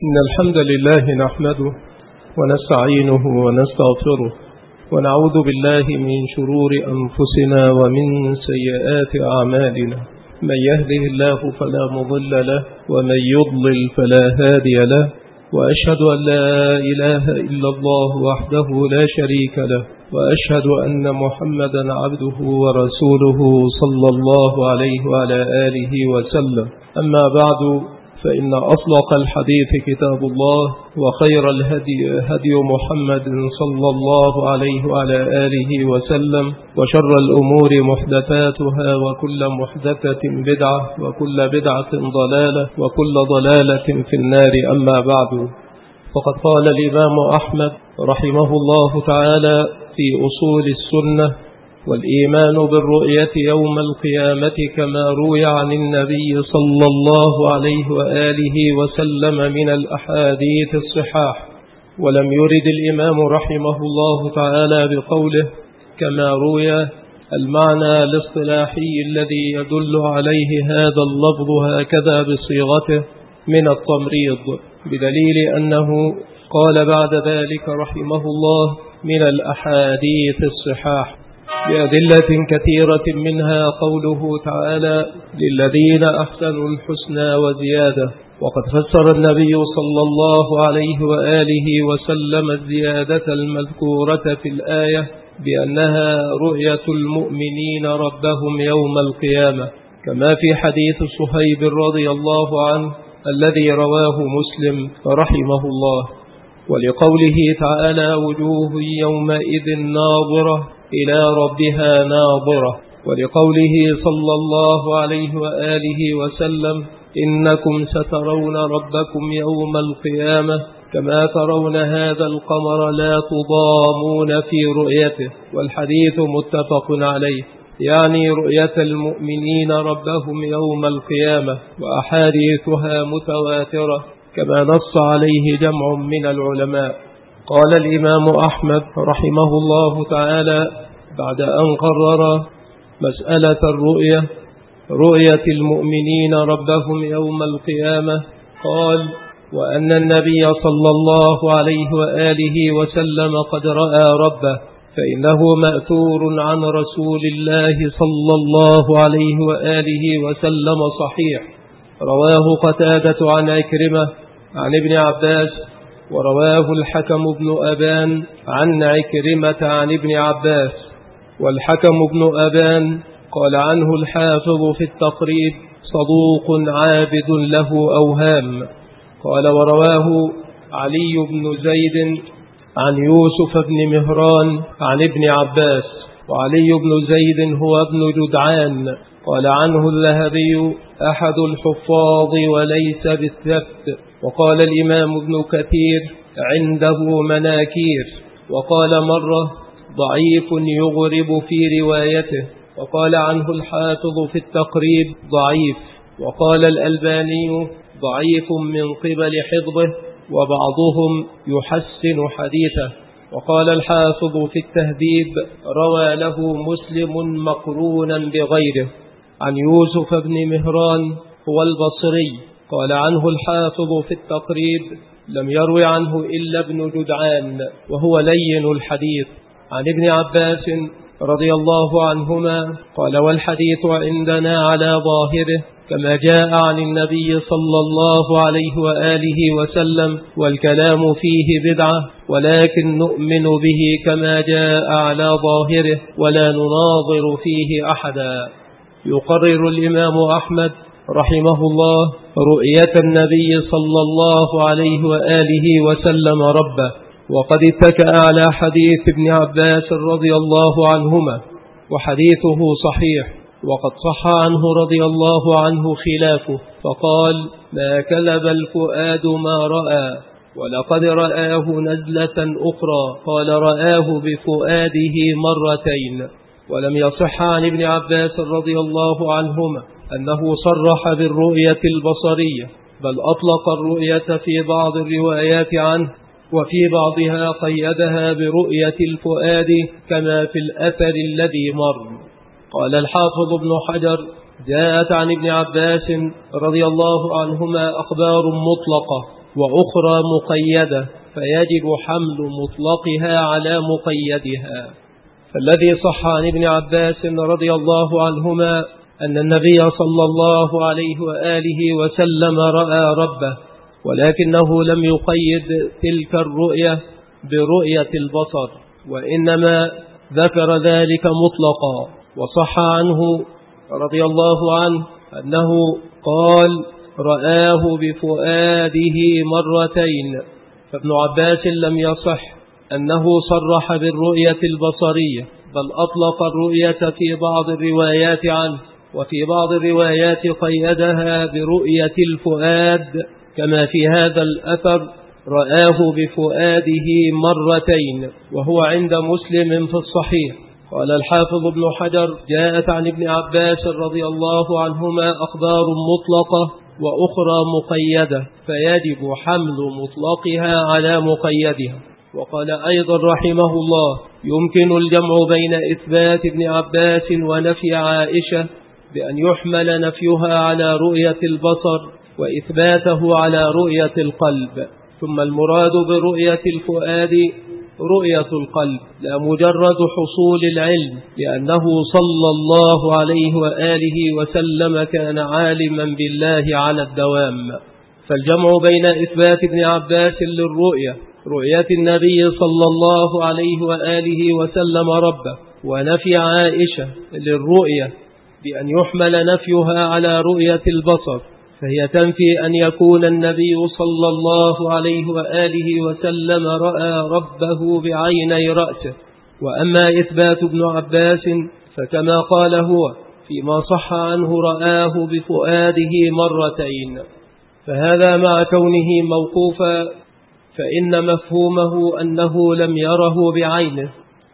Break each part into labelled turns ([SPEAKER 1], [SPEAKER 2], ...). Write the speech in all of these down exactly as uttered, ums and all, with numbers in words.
[SPEAKER 1] إن الحمد لله نحمده ونستعينه ونستغفره ونعوذ بالله من شرور أنفسنا ومن سيئات أعمالنا. من يهده الله فلا مضل له ومن يضلل فلا هادي له، وأشهد أن لا إله إلا الله وحده لا شريك له، وأشهد أن محمدا عبده ورسوله صلى الله عليه وعلى آله وسلم. أما بعد، فإن أصدق الحديث كتاب الله، وخير الهدي هدي محمد صلى الله عليه وعلى آله وسلم، وشر الأمور محدثاتها، وكل محدثة بدعة، وكل بدعة ضلالة، وكل ضلالة في النار. أما بعد، فقد قال الإمام أحمد رحمه الله تعالى في أصول السنة: والإيمان بالرؤية يوم القيامة كما روي عن النبي صلى الله عليه وآله وسلم من الأحاديث الصحاح. ولم يرد الإمام رحمه الله تعالى بقوله كما روي المعنى الاصطلاحي الذي يدل عليه هذا اللفظ هكذا بصيغته من التمريض، بدليل أنه قال بعد ذلك رحمه الله من الأحاديث الصحاح بأدلة كثيرة، منها قوله تعالى: للذين أحسنوا الحسنى وزيادة. وقد فسر النبي صلى الله عليه وآله وسلم الزيادة المذكورة في الآية بأنها رؤية المؤمنين ربهم يوم القيامة، كما في حديث صهيب رضي الله عنه الذي رواه مسلم رحمه الله. ولقوله تعالى: وجوه يومئذ ناظرة إلى ربها ناظرة. ولقوله صلى الله عليه وآله وسلم: إنكم سترون ربكم يوم القيامة كما ترون هذا القمر لا تضامون في رؤيته. والحديث متفق عليه، يعني رؤية المؤمنين ربهم يوم القيامة، وأحاديثها متواترة كما نص عليه جمع من العلماء. قال الإمام أحمد رحمه الله تعالى بعد أن قرر مسألة الرؤية رؤية المؤمنين ربهم يوم القيامة، قال: وأن النبي صلى الله عليه وآله وسلم قد رأى ربه، فإنه مأثور عن رسول الله صلى الله عليه وآله وسلم صحيح. رواه قتادة عن عكرمة عن ابن عباس، ورواه الحكم بن أبان عن عكرمة عن ابن عباس. والحكم بن أبان قال عنه الحافظ في التقريب: صدوق عابد له أوهام. قال: ورواه علي بن زيد عن يوسف بن مهران عن ابن عباس. وعلي بن زيد هو ابن جدعان. قال عنه الذهبي: أحد الحفاظ وليس بالثبت. وقال الإمام ابن كثير: عنده مناكير. وقال مرة: ضعيف يغرب في روايته. وقال عنه الحافظ في التقريب: ضعيف. وقال الألباني: ضعيف من قبل حفظه، وبعضهم يحسن حديثه. وقال الحافظ في التهذيب: روى له مسلم مقرونا بغيره عن يوسف بن مهران هو البصري. قال عنه الحافظ في التقريب: لم يروي عنه إلا ابن جدعان، وهو لين الحديث. عن ابن عباس رضي الله عنهما قال: والحديث عندنا على ظاهره كما جاء عن النبي صلى الله عليه وآله وسلم، والكلام فيه بدعة، ولكن نؤمن به كما جاء على ظاهره ولا نناظر فيه أحدا. يقرر الإمام أحمد رحمه الله رؤية النبي صلى الله عليه وآله وسلم ربه، وقد اتكأ على حديث ابن عباس رضي الله عنهما، وحديثه صحيح. وقد صح عنه رضي الله عنه خلافه، فقال: ما كذب الفؤاد ما رأى، ولقد رآه نزلة أخرى، قال: رآه بفؤاده مرتين. ولم يصح عن ابن عباس رضي الله عنهما أنه صرح بالرؤية البصرية، بل أطلق الرؤية في بعض الروايات عنه، وفي بعضها قيدها برؤية الفؤاد كما في الأثر الذي مر. قال الحافظ ابن حجر: جاءت عن ابن عباس رضي الله عنهما أخبار مطلقة وأخرى مقيدة، فيجب حمل مطلقها على مقيدها. فالذي صح عن ابن عباس رضي الله عنهما أن النبي صلى الله عليه وآله وسلم رأى ربه، ولكنه لم يقيد تلك الرؤية برؤية البصر، وإنما ذكر ذلك مطلقا. وصح عنه رضي الله عنه أنه قال رآه بفؤاده مرتين. فابن عباس لم يصح أنه صرح بالرؤية البصرية، بل أطلق الرؤية في بعض الروايات عنه، وفي بعض الروايات قيدها برؤية الفؤاد، كما في هذا الأثر رآه بفؤاده مرتين، وهو عند مسلم في الصحيح. قال الحافظ ابن حجر جاءت عن ابن عباس رضي الله عنهما أخبار مطلقة وأخرى مقيدة، فيجب حمل مطلقها على مقيدها. وقال أيضا رحمه الله يمكن الجمع بين إثبات ابن عباس ونفي عائشة بأن يحمل نفيها على رؤية البصر وإثباته على رؤية القلب. ثم المراد برؤية الفؤاد رؤية القلب، لا مجرد حصول العلم، لأنه صلى الله عليه وآله وسلم كان عالما بالله على الدوام. فالجمع بين إثبات ابن عباس للرؤية، رؤية النبي صلى الله عليه وآله وسلم ربه، ونفي عائشة للرؤية بأن يحمل نفيها على رؤية البصر، فهي تنفي أن يكون النبي صلى الله عليه وآله وسلم رأى ربه بعيني رأسه. وأما إثبات ابن عباس فكما قال هو فيما صح عنه رآه بفؤاده مرتين، فهذا مع كونه موقوفا فإن مفهومه أنه لم يره بعينه،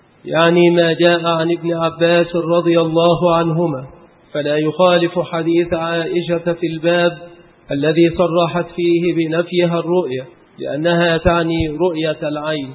[SPEAKER 1] يعني ما جاء عن ابن عباس رضي الله عنهما، فلا يخالف حديث عائشة في الباب الذي صرحت فيه بنفيها الرؤية، لأنها تعني رؤية العين.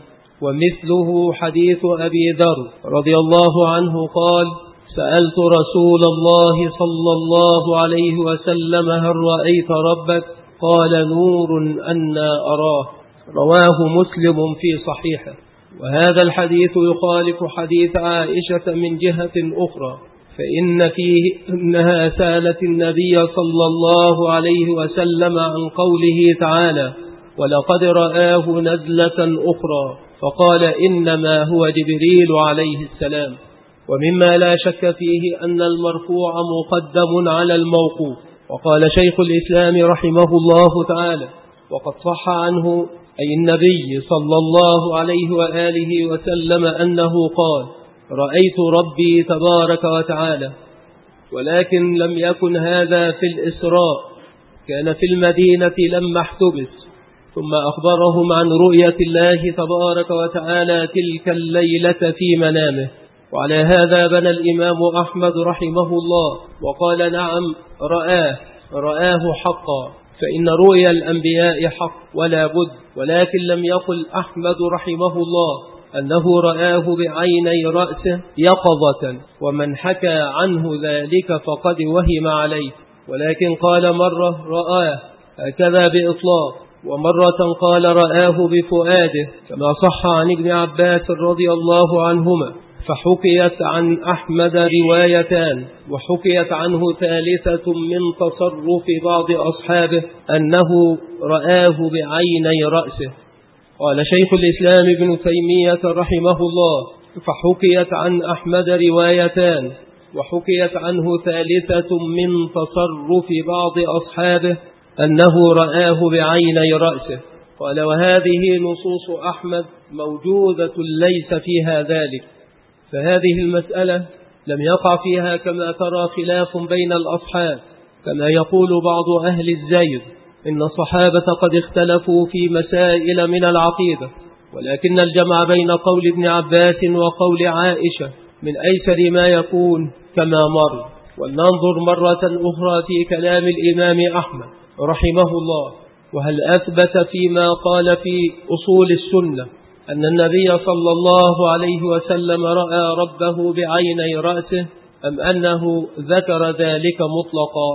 [SPEAKER 1] ومثله حديث أبي ذر رضي الله عنه قال سألت رسول الله صلى الله عليه وسلم هل رأيت ربك؟ قال نور أنا أراه، رواه مسلم في صحيحه. وهذا الحديث يخالف حديث عائشة من جهة أخرى، فإن فيه أنها سألت النبي صلى الله عليه وسلم عن قوله تعالى ولقد رآه نزلة أخرى، فقال إنما هو جبريل عليه السلام. ومما لا شك فيه أن المرفوع مقدم على الموقوف. وقال شيخ الإسلام رحمه الله تعالى وقد صح عنه أي النبي صلى الله عليه وآله وسلم أنه قال رأيت ربي تبارك وتعالى، ولكن لم يكن هذا في الإسراء، كان في المدينة لما احتبس، ثم أخبرهم عن رؤية الله تبارك وتعالى تلك الليلة في منامه. وعلى هذا بنى الإمام أحمد رحمه الله وقال نعم رآه رآه حقا، فإن رؤيا الأنبياء حق ولا بد، ولكن لم يقل أحمد رحمه الله أنه رآه بعيني رأسه يقظة، ومن حكى عنه ذلك فقد وهم عليه، ولكن قال مرة رآه هكذا بإطلاق، ومرة قال رآه بفؤاده، كما صح عن ابن عباس رضي الله عنهما. فحكيت عن أحمد روايتان، وحكيت عنه ثالثة من تصرف بعض أصحابه أنه رآه بعيني رأسه. قال شيخ الإسلام ابن تيمية رحمه الله فحكيت عن أحمد روايتان، وحكيت عنه ثالثة من تصرف بعض أصحابه أنه رآه بعيني رأسه. قال وهذه نصوص أحمد موجودة ليس فيها ذلك، فهذه المسألة لم يقع فيها كما ترى خلاف بين الأصحاب، كما يقول بعض أهل الزيغ إن الصحابة قد اختلفوا في مسائل من العقيدة، ولكن الجمع بين قول ابن عباس وقول عائشة من أيسر ما يكون كما مر. ولننظر مرة أخرى في كلام الإمام أحمد رحمه الله، وهل أثبت فيما قال في أصول السنة أن النبي صلى الله عليه وسلم رأى ربه بعيني رأسه، أم أنه ذكر ذلك مطلقا؟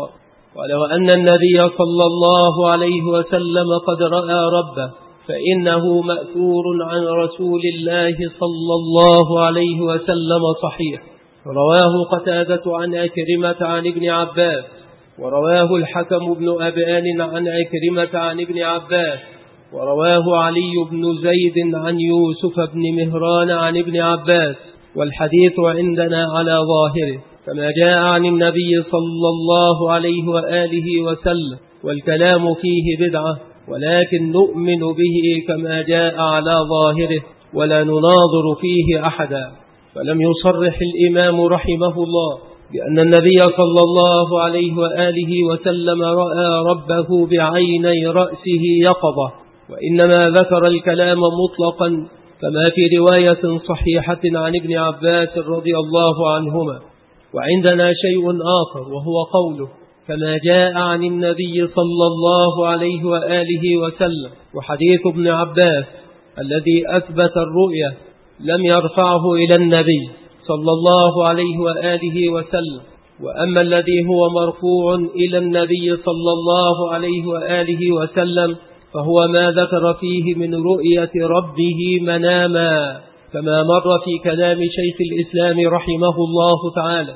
[SPEAKER 1] قال: وأن النبي صلى الله عليه وسلم قد رأى ربه، فإنه مأثور عن رسول الله صلى الله عليه وسلم صحيح. رواه قتادة عن عكرمة عن ابن عباس، ورواه الحكم بن أبان عن عكرمة عن ابن عباس، ورواه علي بن زيد عن يوسف بن مهران عن ابن عباس، والحديث عندنا على ظاهره كما جاء عن النبي صلى الله عليه وآله وسلم، والكلام فيه بدعة، ولكن نؤمن به كما جاء على ظاهره ولا نناظر فيه أحدا. فلم يصرح الإمام رحمه الله بأن النبي صلى الله عليه وآله وسلم رأى ربه بعيني رأسه يقظة، وإنما ذكر الكلام مطلقا كما في رواية صحيحة عن ابن عباس رضي الله عنهما. وعندنا شيء آخر وهو قوله كما جاء عن النبي صلى الله عليه وآله وسلم، وحديث ابن عباس الذي أثبت الرؤية لم يرفعه إلى النبي صلى الله عليه وآله وسلم. وأما الذي هو مرفوع إلى النبي صلى الله عليه وآله وسلم فهو ما ذكر فيه من رؤية ربه مناما، كما مر في كلام شيخ الإسلام رحمه الله تعالى.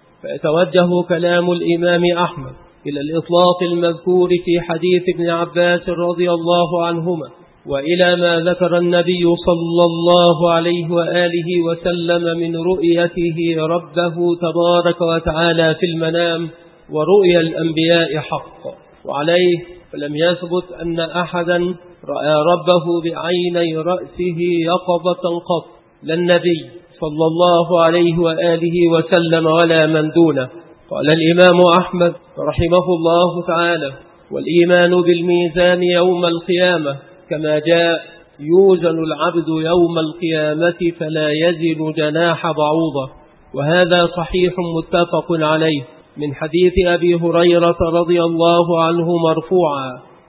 [SPEAKER 1] فيتوجه كلام الإمام أحمد إلى الإطلاق المذكور في حديث ابن عباس رضي الله عنهما، وإلى ما ذكر النبي صلى الله عليه وآله وسلم من رؤيته ربه تبارك وتعالى في المنام، ورؤيا الأنبياء حق. وعليه فلم يثبت أن أحدا رأى ربه بعيني رأسه يقظة قط، لا النبي صلى الله عليه وآله وسلم ولا من دونه. قال الإمام أحمد رحمه الله تعالى: والإيمان بالميزان يوم القيامة كما جاء: يوزن العبد يوم القيامة فلا يزن جناح بعوضة. وهذا صحيح متفق عليه من حديث أبي هريرة رضي الله عنه مرفوعا: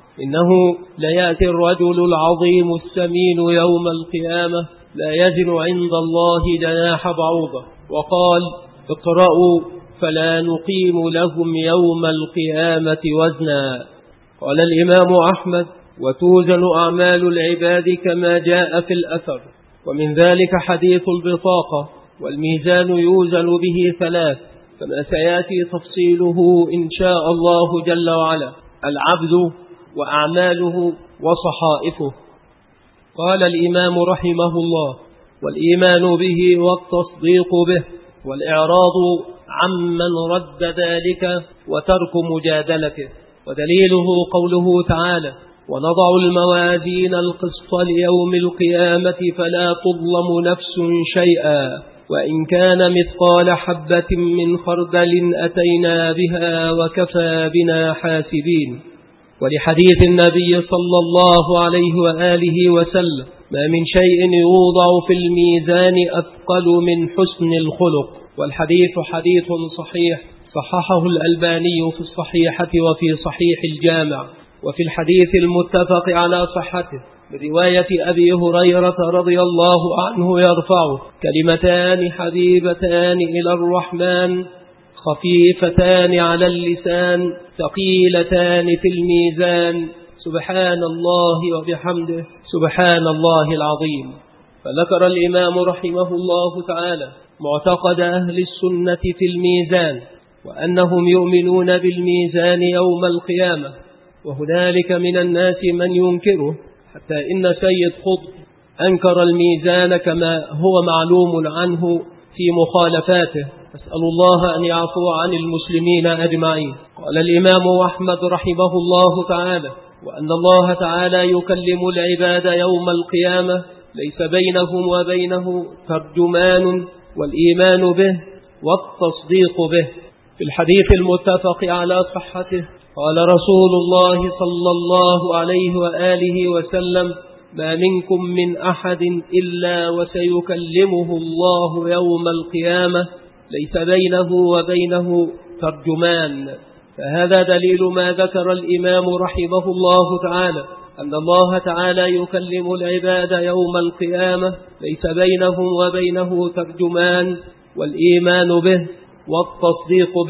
[SPEAKER 1] إنه ليأتي الرجل العظيم السمين يوم القيامة لا يزن عند الله جناح بعوضة. وقال: اقرأوا فلا نقيم لهم يوم القيامة وزنا. قال الإمام أحمد: وتوزن أعمال العباد كما جاء في الأثر، ومن ذلك حديث البطاقة، والميزان يوزن به ثلاث كما سيأتي تفصيله إن شاء الله جل وعلا: العبد وأعماله وصحائفه. قال الإمام رحمه الله: والإيمان به والتصديق به، والإعراض عمن رد ذلك وترك مجادلته. ودليله قوله تعالى: ونضع الموازين القسط ليوم القيامة فلا تظلم نفس شيئا وإن كان مثقال حبة من خردل أتينا بها وكفى بنا حاسبين. ولحديث النبي صلى الله عليه وآله وسلم: ما من شيء يوضع في الميزان أثقل من حسن الخلق. والحديث حديث صحيح صححه الألباني في الصحيحة وفي صحيح الجامع. وفي الحديث المتفق على صحته برواية أبي هريرة رضي الله عنه يرفعه: كلمتان حبيبتان إلى الرحمن خفيفتان على اللسان ثقيلتان في الميزان، سبحان الله وبحمده سبحان الله العظيم. فذكر الإمام رحمه الله تعالى معتقد أهل السنة في الميزان، وأنهم يؤمنون بالميزان يوم القيامة. وهنالك من الناس من ينكره، حتى إن سيد قطب أنكر الميزان كما هو معلوم عنه في مخالفاته، أسأل الله أن يعفو عن المسلمين أجمعين. قال الإمام أحمد رحمه الله تعالى: وأن الله تعالى يكلم العباد يوم القيامة ليس بينهم وبينه ترجمان، والإيمان به والتصديق به. في الحديث المتفق على صحته قال رسول الله صلى الله عليه وآله وسلم: ما منكم من أحد إلا وسيكلمه الله يوم القيامة ليس بينه وبينه ترجمان. فهذا دليل ما ذكر الإمام رحمه الله تعالى، أن الله تعالى يكلم العباد يوم القيامة ليس بينهم وبينه ترجمان، والإيمان به والتصديق به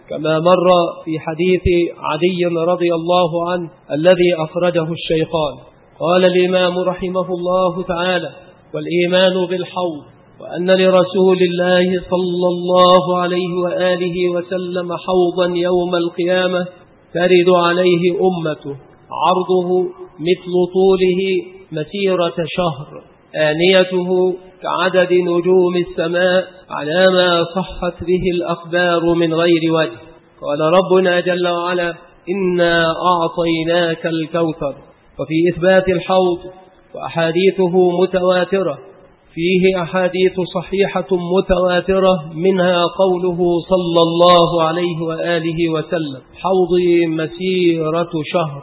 [SPEAKER 1] كما مر في حديث عدي رضي الله عنه الذي أخرجه الشيخان. قال الإمام رحمه الله تعالى: والإيمان بالحوض، وأن لرسول الله صلى الله عليه وآله وسلم حوضا يوم القيامة ترد عليه أمته، عرضه مثل طوله مسيرة شهر، آنيته كعدد نجوم السماء، على ما صحت به الأخبار من غير وجه. قال ربنا جل وعلا: إنا أعطيناك الكوثر. وفي إثبات الحوض وأحاديثه متواترة، فيه أحاديث صحيحة متواترة، منها قوله صلى الله عليه وآله وسلم: حوضي مسيرة شهر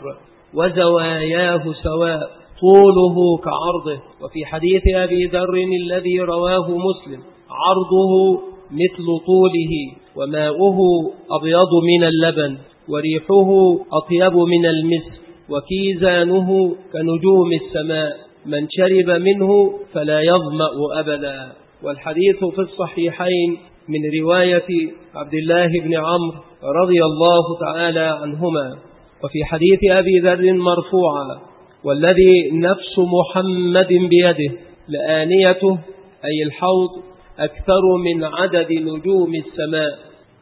[SPEAKER 1] وزواياه سواء، طوله كعرضه. وفي حديث أبي ذر الذي رواه مسلم: عرضه مثل طوله، وماؤه أبيض من اللبن، وريحه أطيب من المسك، وكيزانه كنجوم السماء، من شرب منه فلا يظمأ أبدا. والحديث في الصحيحين من رواية عبد الله بن عمرو رضي الله تعالى عنهما. وفي حديث أبي ذر مرفوعا: والذي نفس محمد بيده لآنيته، أي الحوض، أكثر من عدد نجوم السماء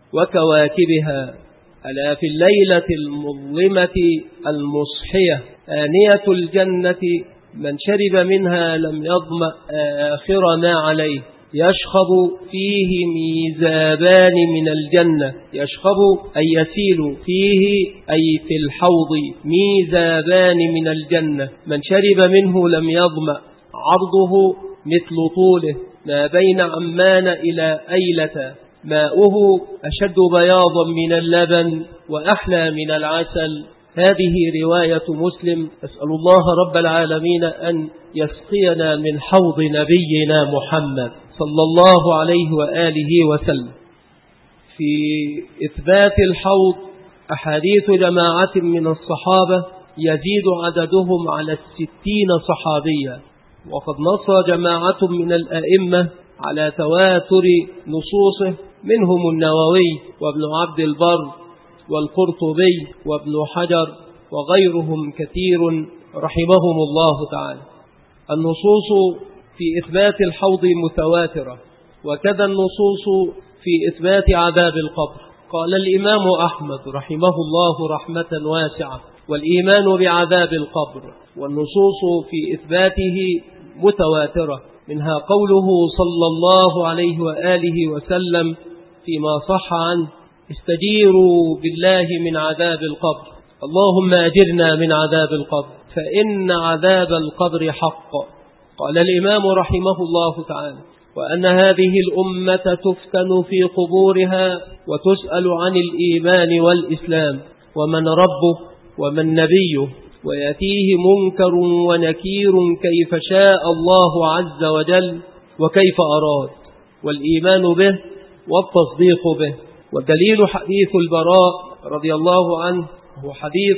[SPEAKER 1] وكواكبها، ألا في الليلة المظلمة المصحية آنية الجنة، من شرب منها لم يظمأ آخر ما عليه، يشخب فيه ميزابان من الجنة. يشخب أي يسيل فيه، أي في الحوض، ميزابان من الجنة، من شرب منه لم يظمأ. عرضه مثل طوله، ما بين عمان إلى أيلة، ماؤه أشد بياضا من اللبن وأحلى من العسل. هذه رواية مسلم. أسأل الله رب العالمين أن يسقينا من حوض نبينا محمد صلى الله عليه وآله وسلم. في إثبات الحوض أحاديث جماعة من الصحابة يزيد عددهم على الستين صحابيا، وقد نص جماعة من الأئمة على تواتر نصوصه، منهم النووي وابن عبد البر والقرطبي وابن حجر وغيرهم كثير رحمهم الله تعالى. النصوص في إثبات الحوض متواترة، وكذا النصوص في إثبات عذاب القبر. قال الإمام أحمد رحمه الله رحمة واسعة: والإيمان بعذاب القبر والنصوص في إثباته متواترة، منها قوله صلى الله عليه وآله وسلم فيما صح عنه: استجيروا بالله من عذاب القبر، اللهم أجرنا من عذاب القبر، فإن عذاب القبر حق. قال الإمام رحمه الله تعالى: وأن هذه الأمة تفتن في قبورها وتسأل عن الإيمان والإسلام، ومن ربه ومن نبيه، ويأتيه منكر ونكير كيف شاء الله عز وجل وكيف أراد، والإيمان به والتصديق به. والدليل حديث البراء رضي الله عنه، هو حديث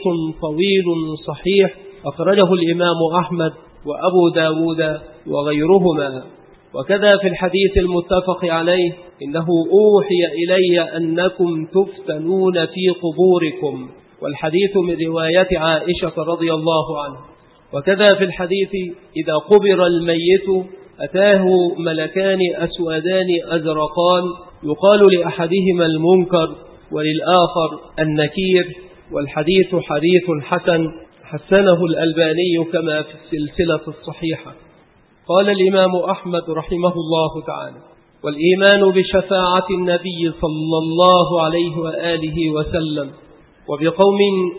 [SPEAKER 1] طويل صحيح أخرجه الإمام أحمد وأبو داود وغيرهما. وكذا في الحديث المتفق عليه: إنه أوحي إلي أنكم تفتنون في قبوركم، والحديث من رواية عائشة رضي الله عنه. وكذا في الحديث: إذا قبر الميت أتاه ملكان أسودان أزرقان، يقال لأحدهما المنكر وللآخر النكير. والحديث حديث حسن، حسنه الألباني كما في السلسلة الصحيحة. قال الإمام أحمد رحمه الله تعالى: والإيمان بشفاعة النبي صلى الله عليه وآله وسلم، وبقوم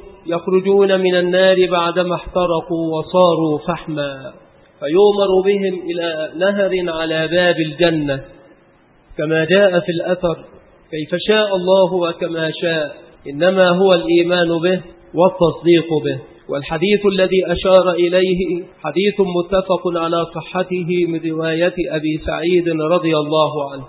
[SPEAKER 1] يخرجون من النار بعدما احترقوا وصاروا فحما، فيؤمر بهم إلى نهر على باب الجنة، كما جاء في الأثر: كيف شاء الله وكما شاء، إنما هو الإيمان به والتصديق به. والحديث الذي أشار إليه حديث متفق على صحته من رواية أبي سعيد رضي الله عنه،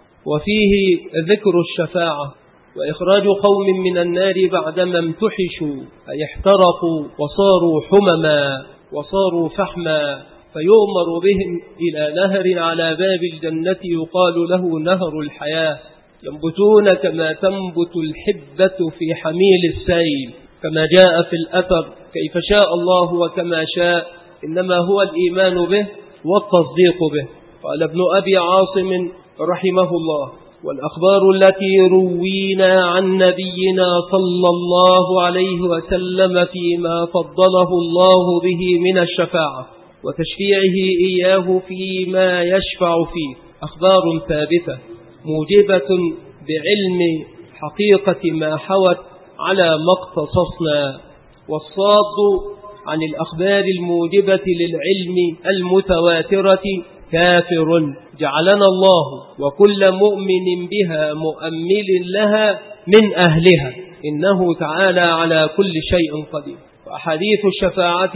[SPEAKER 1] وفيه ذكر الشفاعة وإخراج قوم من النار بعدما امتحشوا، أي احترقوا وصاروا حمما وصاروا فحما، فيؤمر بهم إلى نهر على باب الجنة يقال له نهر الحياة، ينبتون كما تنبت الحبة في حميل السيل، كما جاء في الأثر كيف شاء الله وكما شاء، إنما هو الإيمان به والتصديق به. قال ابن أبي عاصم رحمه الله: والأخبار التي روينا عن نبينا صلى الله عليه وسلم فيما فضله الله به من الشفاعة وتشفيعه إياه فيما يشفع فيه أخبار ثابتة موجبة بعلم حقيقة ما حوت على ما اختصصنا. والصاد عن الأخبار الموجبة للعلم المتواترة كافر، جعلنا الله وكل مؤمن بها مؤمل لها من أهلها، إنه تعالى على كل شيء قدير. وأحاديث الشفاعة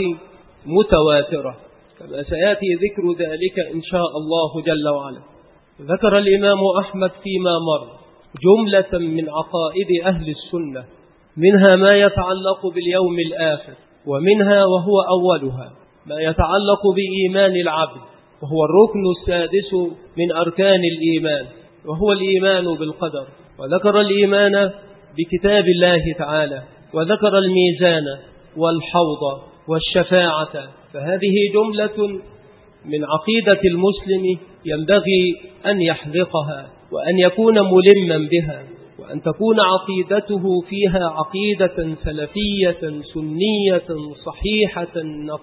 [SPEAKER 1] متواترة كما سيأتي ذكر ذلك إن شاء الله جل وعلا. ذكر الإمام أحمد فيما مر جملة من عقائد أهل السنة، منها ما يتعلق باليوم الآخر، ومنها وهو أولها ما يتعلق بإيمان العبد، وهو الركن السادس من أركان الإيمان، وهو الإيمان بالقدر. وذكر الإيمان بكتاب الله تعالى، وذكر الميزان والحوض والشفاعة. فهذه جملة من عقيدة المسلم ينبغي أن يحذقها وأن يكون ملما بها، وأن تكون عقيدته فيها عقيدة سلفية سنية صحيحة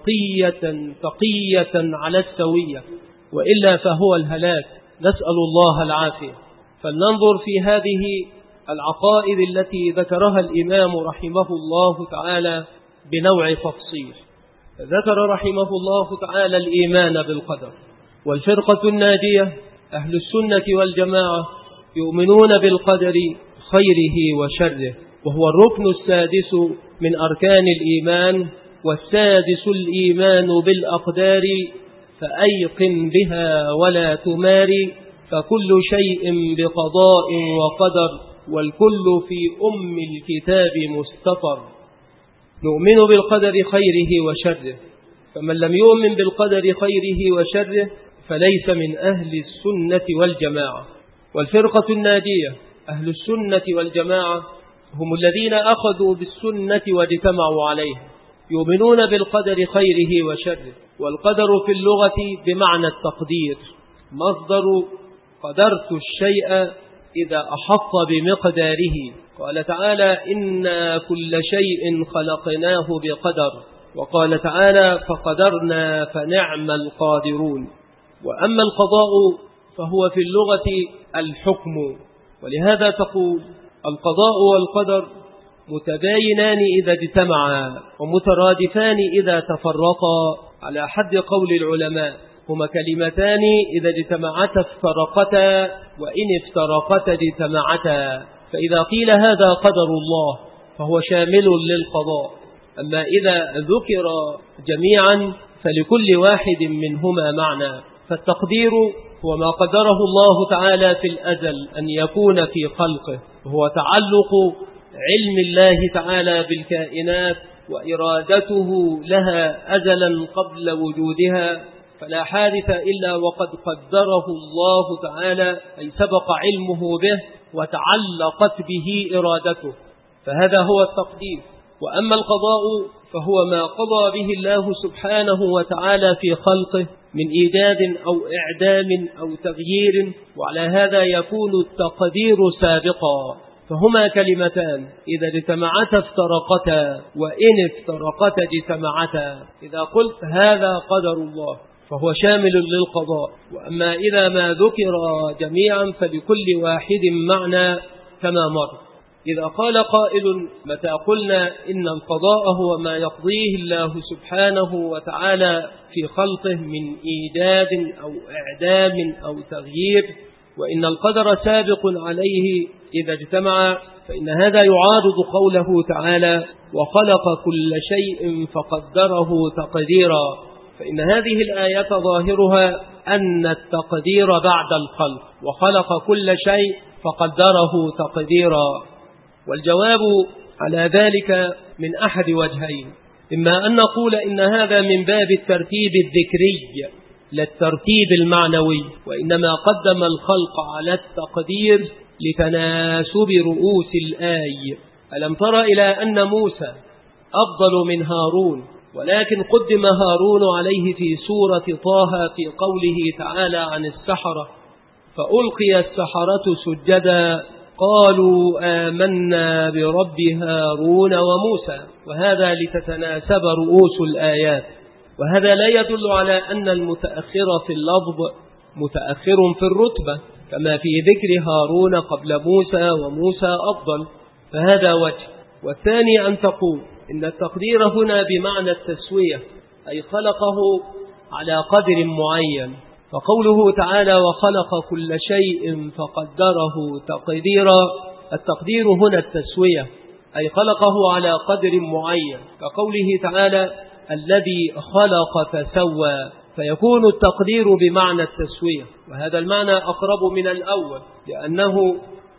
[SPEAKER 1] نقية تقية على السوية، وإلا فهو الهلاك، نسأل الله العافية. فلننظر في هذه العقائد التي ذكرها الإمام رحمه الله تعالى بنوع تفصيل. ذكر رحمه الله تعالى الإيمان بالقدر. والفرقة الناجية أهل السنة والجماعة يؤمنون بالقدر خيره وشره، وهو الركن السادس من أركان الإيمان، والسادس الإيمان بالأقدار، فأيقن بها ولا تماري، فكل شيء بقضاء وقدر، والكل في أم الكتاب مستطر. نؤمن بالقدر خيره وشره، فمن لم يؤمن بالقدر خيره وشره فليس من أهل السنة والجماعة. والفرقة الناجية أهل السنة والجماعة هم الذين أخذوا بالسنة واجتمعوا عليها، يؤمنون بالقدر خيره وشره. والقدر في اللغة بمعنى التقدير، مصدر قدرت الشيء إذا أحط بمقداره. قال تعالى: إنا كل شيء خلقناه بقدر. وقال تعالى: فقدرنا فنعم القادرون. وأما القضاء فهو في اللغة الحكم، ولهذا تقول: القضاء والقدر متباينان إذا اجتمعا ومترادفان إذا تفرقا، على حد قول العلماء: هما كلمتان إذا اجتمعتا افترقتا، وإن افترقتا اجتمعتا. فإذا قيل هذا قدر الله فهو شامل للقضاء، أما إذا ذكر جميعا فلكل واحد منهما معنى. فالتقدير هو ما قدره الله تعالى في الأزل أن يكون في خلقه، وهو تعلق علم الله تعالى بالكائنات وإرادته لها أزلا قبل وجودها، فلا حادث إلا وقد قدره الله تعالى، أي سبق علمه به وتعلقت به إرادته، فهذا هو التقدير. وأما القضاء فهو ما قضى به الله سبحانه وتعالى في خلقه من إيجاد أو إعدام أو تغيير، وعلى هذا يكون التقدير سابقا. فهما كلمتان إذا اجتمعتا افترقتا، وإن افترقتا اجتمعتا. إذا قلت هذا قدر الله فهو شامل للقضاء، وأما إذا ما ذكر جميعا فلكل واحد معنى كما مر. إذا قال قائل: متى قلنا إن القضاء هو ما يقضيه الله سبحانه وتعالى في خلقه من إيجاد أو إعدام أو تغيير، وإن القدر سابق عليه إذا اجتمع، فإن هذا يعارض قوله تعالى: وخلق كل شيء فقدره تقديرا. فإن هذه الآية ظاهرها أن التقدير بعد الخلق، وخلق كل شيء فقدره تقديرا. والجواب على ذلك من أحد وجهين: إما أن نقول إن هذا من باب الترتيب الذكري لا الترتيب المعنوي، وإنما قدم الخلق على التقدير لتناسب رؤوس الآي. ألم تر إلى أن موسى أفضل من هارون، ولكن قدم هارون عليه في سورة طه في قوله تعالى عن السحرة: فألقي السحرة سجدا قالوا آمنا برب هارون وموسى. وهذا لتتناسب رؤوس الآيات. وهذا لا يدل على أن المتأخر في اللفظ متأخر في الرتبة، كما في ذكر هارون قبل موسى وموسى أفضل، فهذا وجه. والثاني أن تقول إن التقدير هنا بمعنى التسوية، أي خلقه على قدر معين. فقوله تعالى: وخلق كل شيء فقدره تقديرا، التقدير هنا التسوية، أي خلقه على قدر معين، كقوله تعالى: الذي خلق فسوى، فيكون التقدير بمعنى التسوية. وهذا المعنى أقرب من الأول، لأنه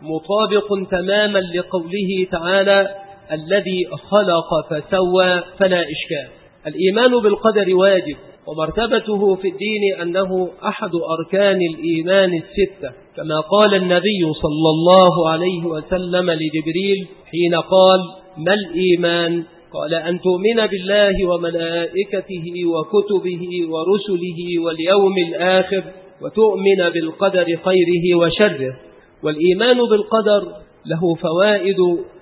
[SPEAKER 1] مطابق تماما لقوله تعالى: الذي خلق فسوى، فلا إشكال. الإيمان بالقدر واجب، ومرتبته في الدين أنه أحد أركان الإيمان الستة، كما قال النبي صلى الله عليه وسلم لجبريل حين قال: ما الإيمان؟ قال: أن تؤمن بالله وملائكته وكتبه ورسله واليوم الآخر، وتؤمن بالقدر خيره وشره. والإيمان بالقدر له فوائد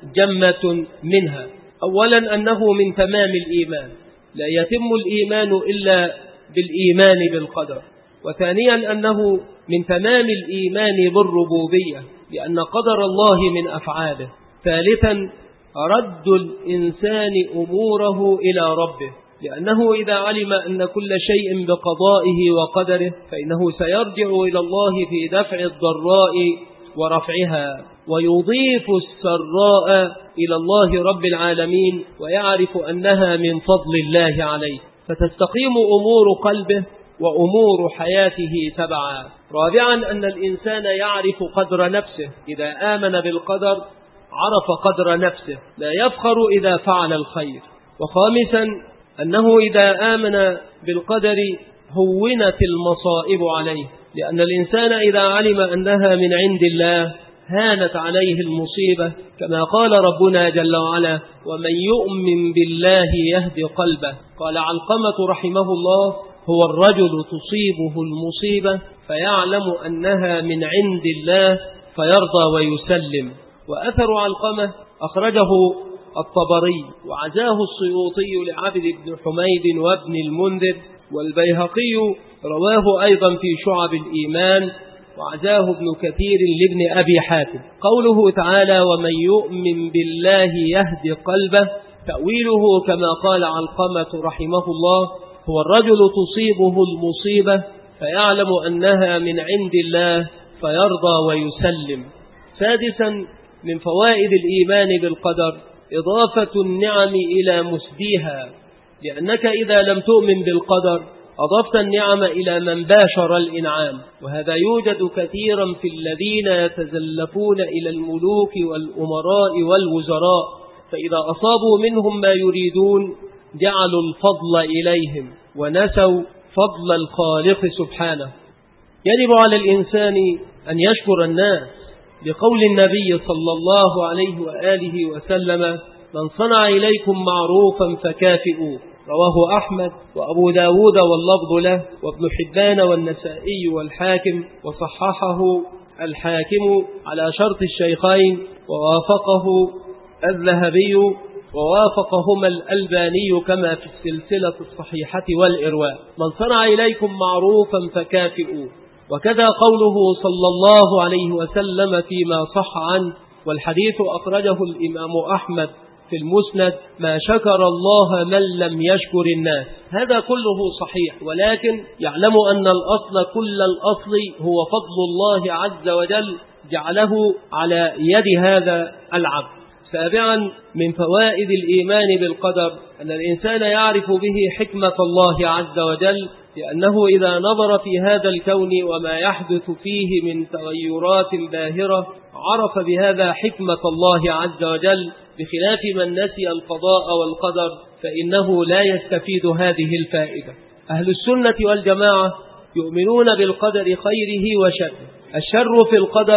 [SPEAKER 1] جمة، منها: أولا أنه من تمام الإيمان، لا يتم الإيمان إلا بالإيمان بالقدر. وثانيا أنه من تمام الإيمان بالربوبية، لأن قدر الله من أفعاله. ثالثا رد الإنسان أموره إلى ربه، لأنه إذا علم أن كل شيء بقضائه وقدره فإنه سيرجع إلى الله في دفع الضراء ورفعها، ويضيف السراء إلى الله رب العالمين، ويعرف أنها من فضل الله عليه، فتستقيم أمور قلبه وأمور حياته تبعا. رابعا أن الإنسان يعرف قدر نفسه، إذا آمن بالقدر عرف قدر نفسه، لا يفخر إذا فعل الخير. وخامسا أنه إذا آمن بالقدر هونت المصائب عليه، لأن الإنسان إذا علم أنها من عند الله هانت عليه المصيبة، كما قال ربنا جل وعلا: ومن يؤمن بالله يهدي قلبه. قال علقمة رحمه الله: هو الرجل تصيبه المصيبة فيعلم أنها من عند الله فيرضى ويسلم. وأثر علقمة أخرجه الطبري، وعزاه السيوطي لعبد بن حميد وابن المنذر، والبيهقي رواه أيضا في شعب الإيمان، وعزاه ابن كثير لابن أبي حاتم. قوله تعالى: ومن يؤمن بالله يهدي قلبه، تأويله كما قال علقمة رحمه الله: هو الرجل تصيبه المصيبة فيعلم أنها من عند الله فيرضى ويسلم. سادسا من فوائد الإيمان بالقدر إضافة النعم إلى مسديها، لأنك إذا لم تؤمن بالقدر أضفت النعم إلى من باشر الإنعام، وهذا يوجد كثيرا في الذين يتزلفون إلى الملوك والأمراء والوزراء، فإذا أصابوا منهم ما يريدون جعلوا الفضل إليهم ونسوا فضل الخالق سبحانه. يجب على الإنسان أن يشكر الناس، لقول النبي صلى الله عليه وآله وسلم: من صنع إليكم معروفا فكافئوه. رواه أحمد وأبو داود واللفظ له، وابن حبان والنسائي والحاكم، وصححه الحاكم على شرط الشيخين، ووافقه الذهبي، ووافقهما الألباني كما في السلسلة الصحيحة والإرواء. من صنع إليكم معروفا فكافئوه. وكذا قوله صلى الله عليه وسلم فيما صح عنه، والحديث أخرجه الإمام أحمد في المسند: ما شكر الله من لم يشكر الناس. هذا كله صحيح، ولكن يعلم أن الأصل كل الأصل هو فضل الله عز وجل جعله على يد هذا العبد. سابعا من فوائد الإيمان بالقدر أن الإنسان يعرف به حكمة الله عز وجل، لأنه إذا نظر في هذا الكون وما يحدث فيه من تغيرات باهرة عرف بهذا حكمة الله عز وجل، بخلاف من نسي القضاء والقدر فإنه لا يستفيد هذه الفائدة. أهل السنة والجماعة يؤمنون بالقدر خيره وشره. الشر في القدر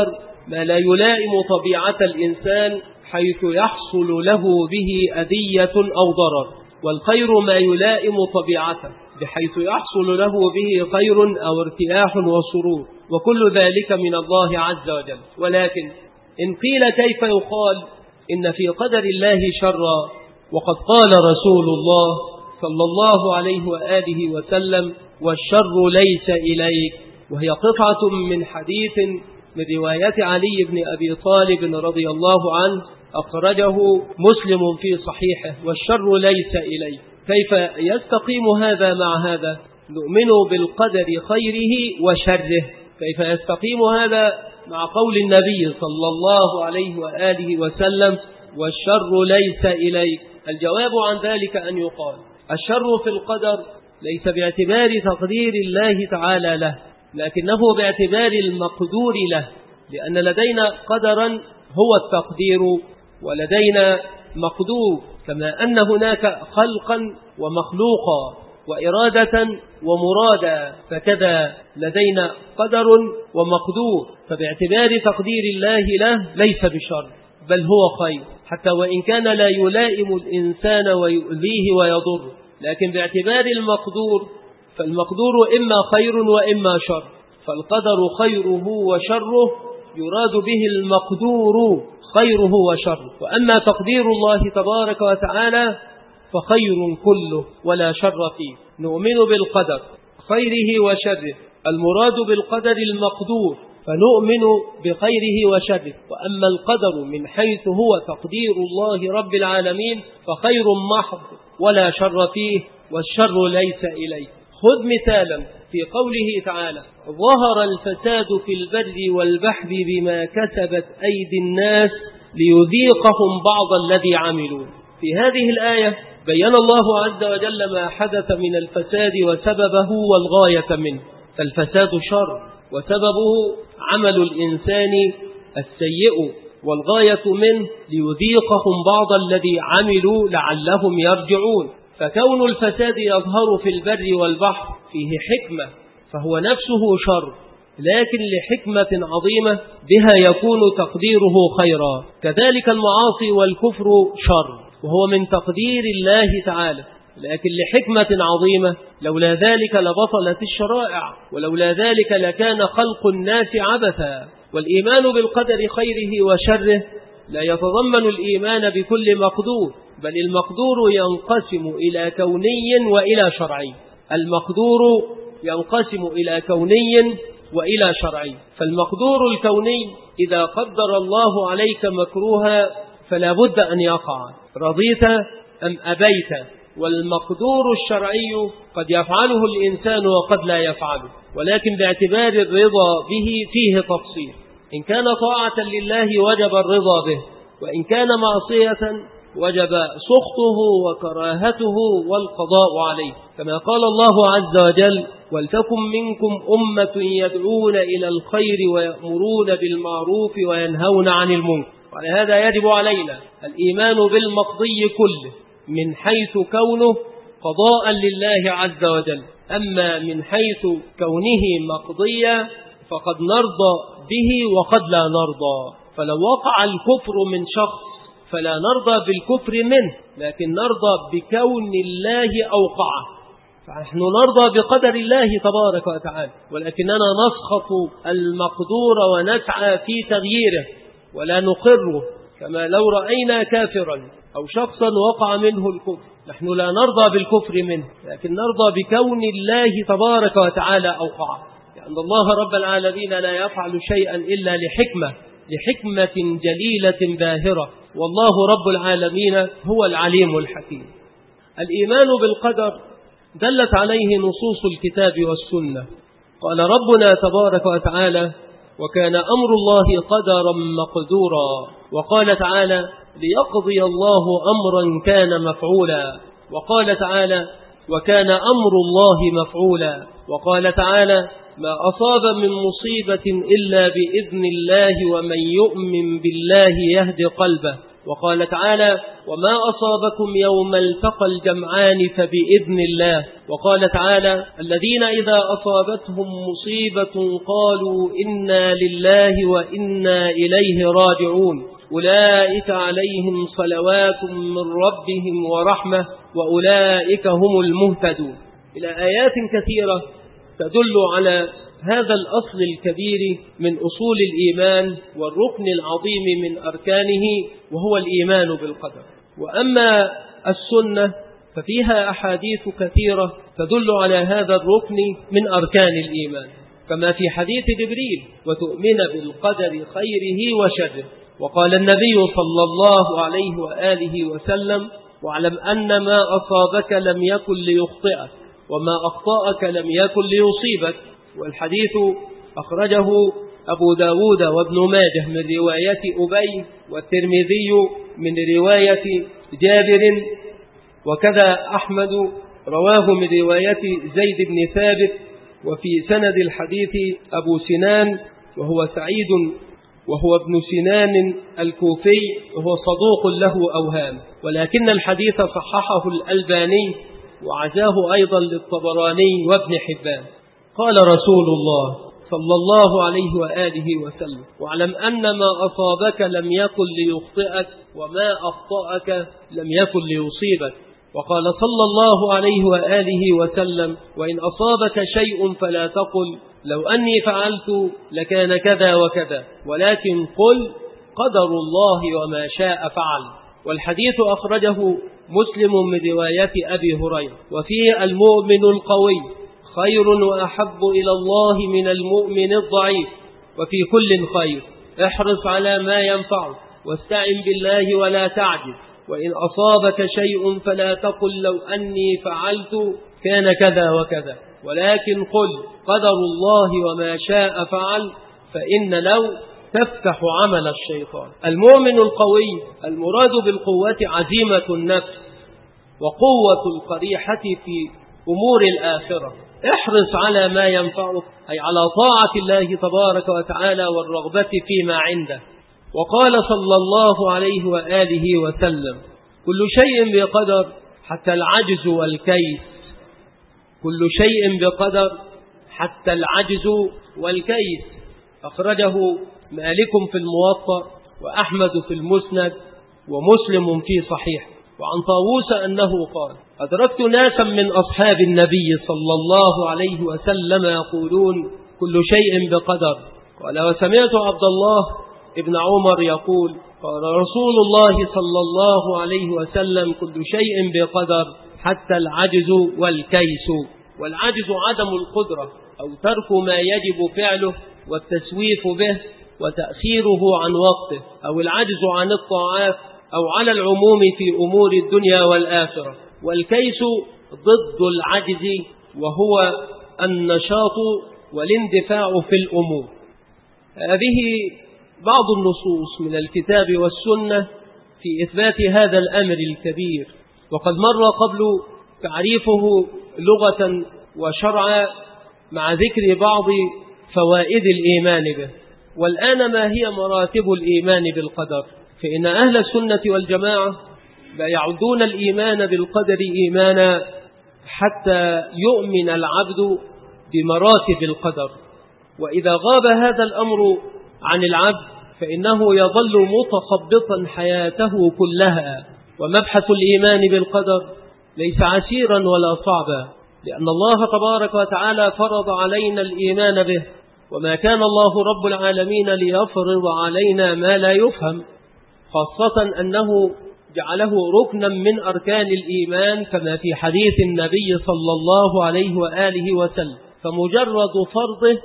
[SPEAKER 1] ما لا يلائم طبيعة الإنسان حيث يحصل له به أذية أو ضرر، والخير ما يلائم طبيعته بحيث يحصل له به خير أو ارتياح وسرور، وكل ذلك من الله عز وجل. ولكن إن قيل كيف يقال إن في قدر الله شرا وقد قال رسول الله صلى الله عليه وآله وسلم: والشر ليس إليك، وهي قطعة من حديث من رواية علي بن أبي طالب رضي الله عنه أخرجه مسلم في صحيحه: والشر ليس إليك. كيف يستقيم هذا مع هذا؟ نؤمن بالقدر خيره وشره. كيف يستقيم هذا مع قول النبي صلى الله عليه وآله وسلم: والشر ليس إليك؟ الجواب عن ذلك أن يقال: الشر في القدر ليس باعتبار تقدير الله تعالى له، لكنه باعتبار المقدور له، لأن لدينا قدرا هو التقدير، ولدينا مقدور، كما أن هناك خلقا ومخلوقا وإرادة ومرادا، فكذا لدينا قدر ومقدور. فباعتبار تقدير الله له ليس بشر، بل هو خير، حتى وإن كان لا يلائم الإنسان ويؤذيه ويضر، لكن باعتبار المقدور فالمقدور إما خير وإما شر، فالقدر خيره وشره يراد به المقدور خيره وشره. وأما تقدير الله تبارك وتعالى فخير كله ولا شر فيه. نؤمن بالقدر خيره وشره، المراد بالقدر المقدور، فنؤمن بخيره وشره. وأما القدر من حيث هو تقدير الله رب العالمين فخير محض ولا شر فيه، والشر ليس إليه. خذ مثالا في قوله تعالى: ظهر الفساد في البر والبحر بما كسبت أيدي الناس ليذيقهم بعض الذي عملوا. في هذه الآية بيّن الله عز وجل ما حدث من الفساد وسببه والغاية منه. فالفساد شر، وسببه عمل الإنسان السيء، والغاية منه ليذيقهم بعض الذي عملوا لعلهم يرجعون. فكون الفساد يظهر في البر والبحر فيه حكمة، فهو نفسه شر، لكن لحكمة عظيمة بها يكون تقديره خيرا. كذلك المعاصي والكفر شر، وهو من تقدير الله تعالى، لكن لحكمة عظيمة. لولا ذلك لبطلت الشرائع، ولولا ذلك لكان خلق الناس عبثا. والإيمان بالقدر خيره وشره لا يتضمن الإيمان بكل مقدور، بل المقدور ينقسم إلى كوني وإلى شرعي. المقدور ينقسم إلى كوني وإلى شرعي. فالمقدور الكوني: إذا قدر الله عليك مكروها فلا بد أن يقع، رضيت أم أبيت. والمقدور الشرعي: قد يفعله الإنسان وقد لا يفعله، ولكن باعتبار الرضا به فيه تفصيل. إن كان طاعة لله وجب الرضا به، وإن كان معصية وجب سخطه وكراهته والقضاء عليه، كما قال الله عز وجل: ولتكن منكم أمة يدعون إلى الخير ويأمرون بالمعروف وينهون عن المنكر. وعلى هذا يجب علينا الإيمان بالمقضي كله، من حيث كونه قضاء لله عز وجل. أما من حيث كونه مقضيا فقد نرضى به وقد لا نرضى. فلو وقع الكفر من شخص فلا نرضى بالكفر منه، لكن نرضى بكون الله أوقعه. فنحن نرضى بقدر الله تبارك وتعالى، ولكننا نسخط المقدور ونسعى في تغييره ولا نقره. كما لو رأينا كافرا أو شخصا وقع منه الكفر، نحن لا نرضى بالكفر منه، لكن نرضى بكون الله تبارك وتعالى أوقعه، لأن الله رب العالمين لا يفعل شيئا إلا لحكمة لحكمة جليلة باهرة، والله رب العالمين هو العليم الحكيم. الإيمان بالقدر دلت عليه نصوص الكتاب والسنة. قال ربنا تبارك وتعالى: وكان أمر الله قدرا مقدورا. وقال تعالى: ليقضي الله أمرا كان مفعولا. وقال تعالى: وكان أمر الله مفعولا. وقال تعالى: ما أصاب من مصيبة إلا بإذن الله ومن يؤمن بالله يهد قلبه. وقال تعالى: وما أصابكم يوم التقى الجمعان فبإذن الله. وقال تعالى: الذين إذا أصابتهم مصيبة قالوا إنا لله وإنا إليه راجعون أولئك عليهم صلوات من ربهم ورحمة وأولئك هم المهتدون، إلى آيات كثيرة تدل على هذا الأصل الكبير من أصول الإيمان والركن العظيم من أركانه، وهو الإيمان بالقدر. وأما السنة ففيها أحاديث كثيرة تدل على هذا الركن من أركان الإيمان، كما في حديث جبريل: وتؤمن بالقدر خيره وشره. وقال النبي صلى الله عليه وآله وسلم: واعلم أن ما أصابك لم يكن ليخطئك وما أخطأك لم يكن ليصيبك. والحديث أخرجه أبو داود وابن ماجه من رواية أبي، والترمذي من رواية جابر، وكذا أحمد رواه من رواية زيد بن ثابت. وفي سند الحديث أبو سنان وهو سعيد وهو ابن سنان الكوفي، وهو صدوق له أوهام، ولكن الحديث صححه الألباني وعزاه أيضا للطبراني وابن حبان. قال رسول الله صلى الله عليه وآله وسلم: واعلم أن ما أصابك لم يكن ليخطئك وما أخطأك لم يكن ليصيبك. وقال صلى الله عليه وآله وسلم: وإن أصابك شيء فلا تقل لو أني فعلت لكان كذا وكذا، ولكن قل قدر الله وما شاء فعل. والحديث أخرجه مسلم من رواية أبي هريرة. وفيه: المؤمن القوي خير وأحب إلى الله من المؤمن الضعيف، وفي كل خير، احرص على ما ينفعك واستعن بالله ولا تعجز، وإن أصابك شيء فلا تقل لو أني فعلت كان كذا وكذا، ولكن قل قدر الله وما شاء فعل، فإن لو تفتح عمل الشيطان. المؤمن القوي المراد بالقوة عزيمة النفس وقوة القريحة في أمور الآخرة. احرص على ما ينفعك، أي على طاعة الله تبارك وتعالى والرغبة فيما عنده. وقال صلى الله عليه وآله وسلم: كل شيء بقدر حتى العجز والكيس. كل شيء بقدر حتى العجز والكيس. أخرجه مالك في الموطأ، وأحمد في المسند، ومسلم في صحيح. وعن طاووس أنه قال: أدركت ناسا من أصحاب النبي صلى الله عليه وسلم يقولون كل شيء بقدر. قال: وسمعت عبد الله ابن عمر يقول: قال رسول الله صلى الله عليه وسلم: كل شيء بقدر حتى العجز والكيس. والعجز عدم القدرة أو ترك ما يجب فعله والتسويف به وتأخيره عن وقته، أو العجز عن الطاعات، أو على العموم في أمور الدنيا والآخرة. والكيس ضد العجز، وهو النشاط والاندفاع في الأمور. هذه بعض النصوص من الكتاب والسنة في إثبات هذا الأمر الكبير، وقد مر قبل تعريفه لغة وشرعا مع ذكر بعض فوائد الإيمان به. والآن ما هي مراتب الإيمان بالقدر؟ فإن أهل السنة والجماعة لا يعدون الإيمان بالقدر إيمانا حتى يؤمن العبد بمراتب القدر، وإذا غاب هذا الأمر عن العبد فإنه يظل متخبطا حياته كلها. ومبحث الإيمان بالقدر ليس عسيرا ولا صعبا، لأن الله تبارك وتعالى فرض علينا الإيمان به، وما كان الله رب العالمين ليفرض علينا ما لا يفهم، خاصة أنه جعله ركنا من أركان الإيمان كما في حديث النبي صلى الله عليه وآله وسلم. فمجرد فرضه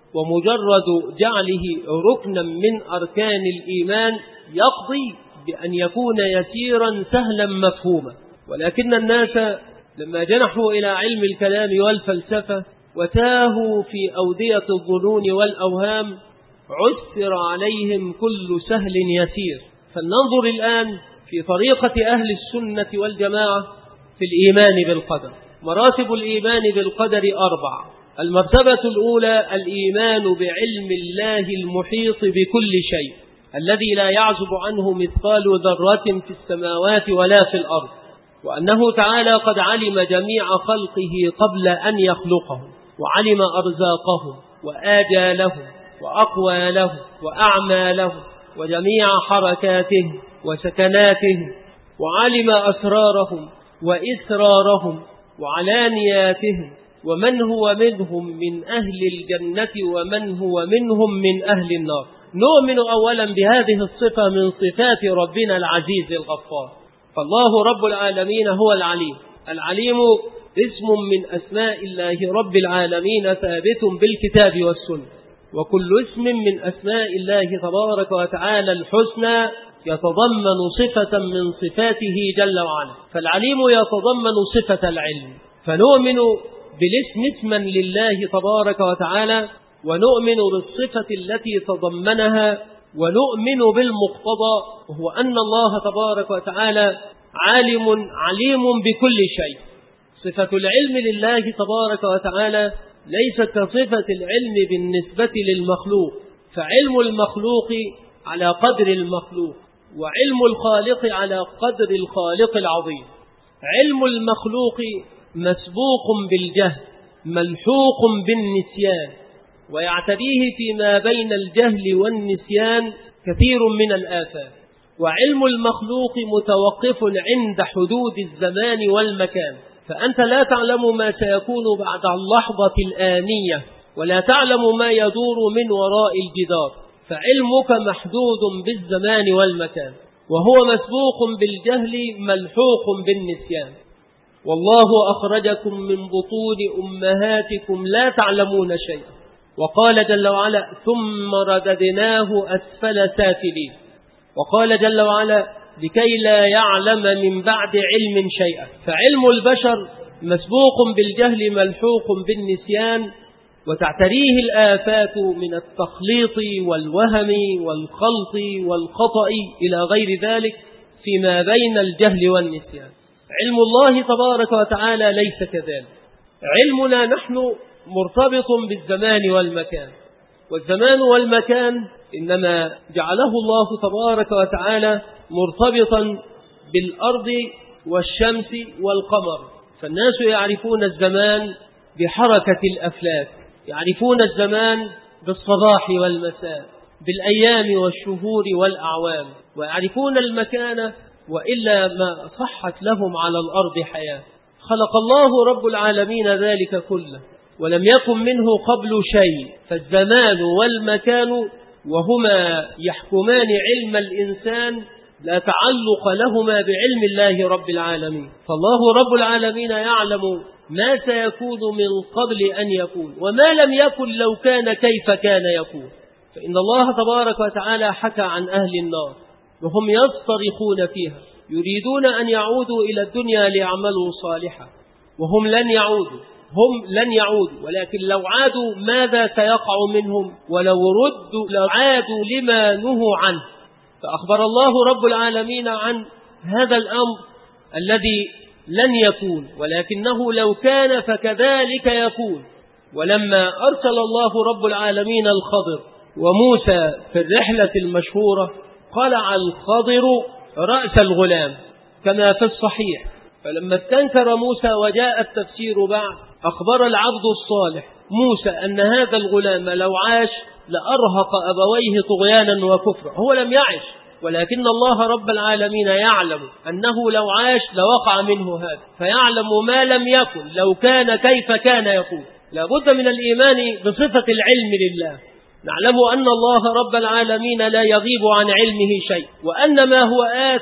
[SPEAKER 1] ومجرد جعله ركنا من أركان الإيمان يقضي بأن يكون يسيرا سهلا مفهوما. ولكن الناس لما جنحوا إلى علم الكلام والفلسفة وتاهوا في أودية الظنون والأوهام عسر عليهم كل سهل يسير. فلننظر الآن في طريقة أهل السنة والجماعة في الإيمان بالقدر. مراتب الإيمان بالقدر أربع. المرتبة الأولى الإيمان بعلم الله المحيط بكل شيء،
[SPEAKER 2] الذي لا يعزب عنه مثقال ذرة في السماوات ولا في الأرض، وأنه تعالى قد علم جميع خلقه قبل أن يخلقهم، وعلم أرزاقهم وآجالهم وأقوالهم وأعمالهم وجميع حركاتهم وسكناتهم، وعلم أسرارهم وإسرارهم وعلانياتهم، ومن هو منهم من أهل الجنة ومن هو منهم من أهل النار. نؤمن أولا بهذه الصفة من صفات ربنا العزيز الغفار. فالله رب العالمين هو العليم. العليم اسم من أسماء الله رب العالمين ثابت بالكتاب والسنة، وكل اسم من أسماء الله تبارك وتعالى الحسنى يتضمن صفة من صفاته جل وعلا. فالعليم يتضمن صفة العلم، فنؤمن بالاسم اسما لله تبارك وتعالى، ونؤمن بالصفة التي تضمنها، ونؤمن بالمقتضى، وهو أن الله تبارك وتعالى عالم عليم بكل شيء. صفة العلم لله تبارك وتعالى ليست كصفة العلم بالنسبة للمخلوق، فعلم المخلوق على قدر المخلوق، وعلم الخالق على قدر الخالق العظيم. علم المخلوق مسبوق بالجهل ملحوق بالنسيان، ويعتريه فيما بين الجهل والنسيان كثير من الآفات. وعلم المخلوق متوقف عند حدود الزمان والمكان، فأنت لا تعلم ما سيكون بعد اللحظة الآنية، ولا تعلم ما يدور من وراء الجدار، فعلمك محدود بالزمان والمكان، وهو مسبوق بالجهل ملحوق بالنسيان. والله أخرجكم من بطون أمهاتكم لا تعلمون شيئا، وقال جل وعلا ثم رددناه أسفل سافلين، وقال جل وعلا لكي لا يعلم من بعد علم شيئا. فعلم البشر مسبوق بالجهل ملحوق بالنسيان، وتعتريه الآفات من التخليط والوهم والخلط والخطأ إلى غير ذلك فيما بين الجهل والنسيان. علم الله تبارك وتعالى ليس كذلك. علمنا نحن مرتبط بالزمان والمكان، والزمان والمكان إنما جعله الله تبارك وتعالى مرتبطا بالأرض والشمس والقمر. فالناس يعرفون الزمان بحركة الأفلاك، يعرفون الزمان بالصباح والمساء، بالأيام والشهور والأعوام، ويعرفون المكان وإلا ما صحت لهم على الأرض حياة. خلق الله رب العالمين ذلك كله، ولم يكن منه قبل شيء، فالزمان والمكان وهما يحكمان علم الإنسان لا تعلق لهما بعلم الله رب العالمين. فالله رب العالمين يعلم ما سيكون من قبل أن يكون، وما لم يكن لو كان كيف كان يكون. فإن الله تبارك وتعالى حكى عن أهل النار وهم يصطرخون فيها يريدون أن يعودوا إلى الدنيا ليعملوا صالحا، وهم لن يعودوا هم لن يعودوا ولكن لو عادوا ماذا سيقع منهم؟ ولو ردوا لعادوا لما نهوا عنه. فأخبر الله رب العالمين عن هذا الأمر الذي لن يكون، ولكنه لو كان فكذلك يكون. ولما أرسل الله رب العالمين الخضر وموسى في الرحلة المشهورة قلع الخضر رأس الغلام كما في الصحيح، فلما استنكر موسى وجاء التفسير بعد أخبر العبد الصالح موسى أن هذا الغلام لو عاش لأرهق أبويه طغيانا وكفرا. هو لم يعش، ولكن الله رب العالمين يعلم أنه لو عاش لوقع منه هذا، فيعلم ما لم يكن لو كان كيف كان يكون. لابد من الإيمان بصفة العلم لله. نعلم أن الله رب العالمين لا يغيب عن علمه شيء، وأن ما هو آت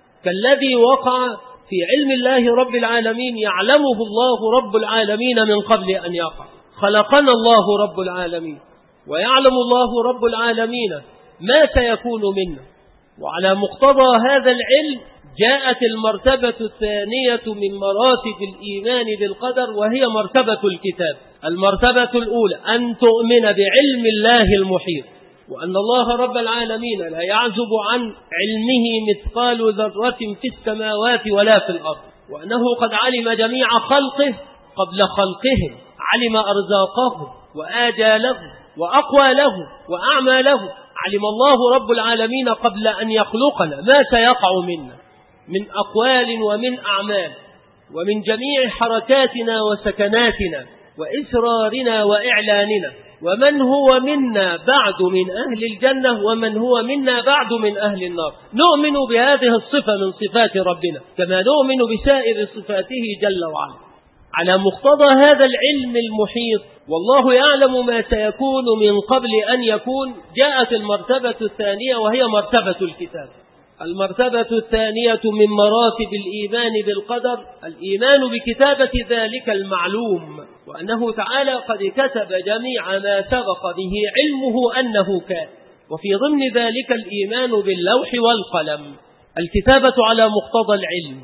[SPEAKER 2] كالذي وقع في علم الله رب العالمين يعلمه الله رب العالمين من قبل أن يقع. خلقنا الله رب العالمين، ويعلم الله رب العالمين ما سيكون منا. وعلى مقتضى هذا العلم جاءت المرتبة الثانية من مراتب الإيمان بالقدر، وهي مرتبة الكتاب. المرتبة الأولى أن تؤمن بعلم الله المحيط، وأن الله رب العالمين لا يعزب عن علمه مثقال ذرة في السماوات ولا في الأرض، وأنه قد علم جميع خلقه قبل خلقهم، علم أرزاقهم وآجالهم وأقوالهم وأعمالهم، علم الله رب العالمين قبل أن يخلقنا ما سيقع منا من أقوال ومن أعمال ومن جميع حركاتنا وسكناتنا وإسرارنا وإعلاننا، ومن هو منا بعد من أهل الجنة ومن هو منا بعد من أهل النار. نؤمن بهذه الصفة من صفات ربنا كما نؤمن بسائر صفاته جل وعلا على مقتضى هذا العلم المحيط. والله يعلم ما سيكون من قبل أن يكون. جاءت المرتبة الثانية وهي مرتبة الكتاب. المرتبة الثانية من مراتب الإيمان بالقدر الإيمان بكتابة ذلك المعلوم، وأنه تعالى قد كتب جميع ما سبق به علمه أنه كان، وفي ضمن ذلك الإيمان باللوح والقلم. الكتابة على مقتضى العلم.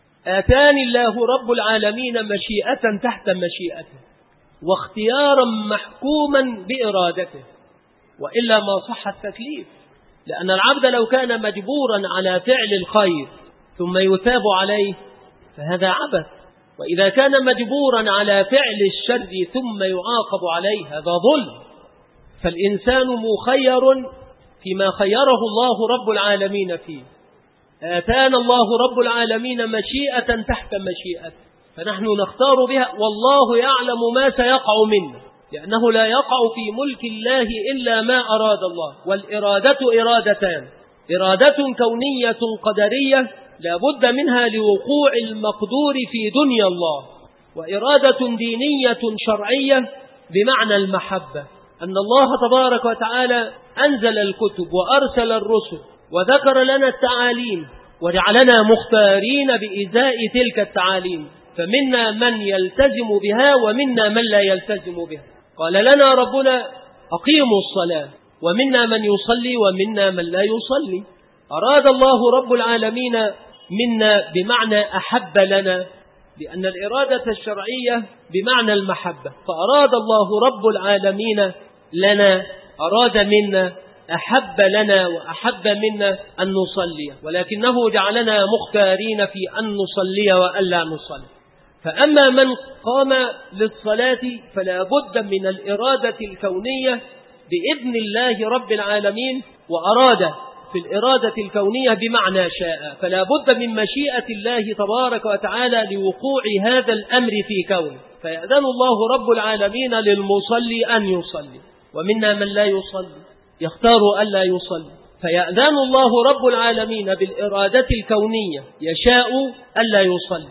[SPEAKER 2] آتاني الله رب العالمين مشيئة تحت مشيئته واختيارا محكوما بإرادته، وإلا ما صح التكليف، لأن العبد لو كان مجبورا على فعل الخير ثم يثاب عليه فهذا عبث، وإذا كان مجبورا على فعل الشر ثم يعاقب عليه هذا ظلم. فالإنسان مخير فيما خيره الله رب العالمين فيه. آتانا الله رب العالمين مشيئة تحت مشيئته، فنحن نختار بها، والله يعلم ما سيقع منا، لأنه لا يقع في ملك الله إلا ما أراد الله. والإرادة إرادتان: إرادة كونية قدرية لا بد منها لوقوع المقدور في دنيا الله، وإرادة دينية شرعية بمعنى المحبة، أن الله تبارك وتعالى أنزل الكتب وأرسل الرسل وذكر لنا التعاليم وجعلنا مختارين بإزاء تلك التعاليم، فمنا من يلتزم بها ومنا من لا يلتزم بها. قال لنا ربنا أقيموا الصلاة، ومنا من يصلي ومنا من لا يصلي. أراد الله رب العالمين منا بمعنى أحب لنا، لأن الإرادة الشرعية بمعنى المحبة، فأراد الله رب العالمين لنا، أراد منا، أحب لنا وأحب منا أن نصلي، ولكنه جعلنا مختارين في أن نصلي وألا نصلي. فأما من قام للصلاة فلا بد من الإرادة الكونية بإذن الله رب العالمين، وأراد في الإرادة الكونية بمعنى شاء، فلا بد من مشيئة الله تبارك وتعالى لوقوع هذا الأمر في كونه، فيأذن الله رب العالمين للمصلي أن يصلي، ومنا من لا يصلي يختار ألا يصلي، فيأذن الله رب العالمين بالإرادة الكونية يشاء ألا يصلي،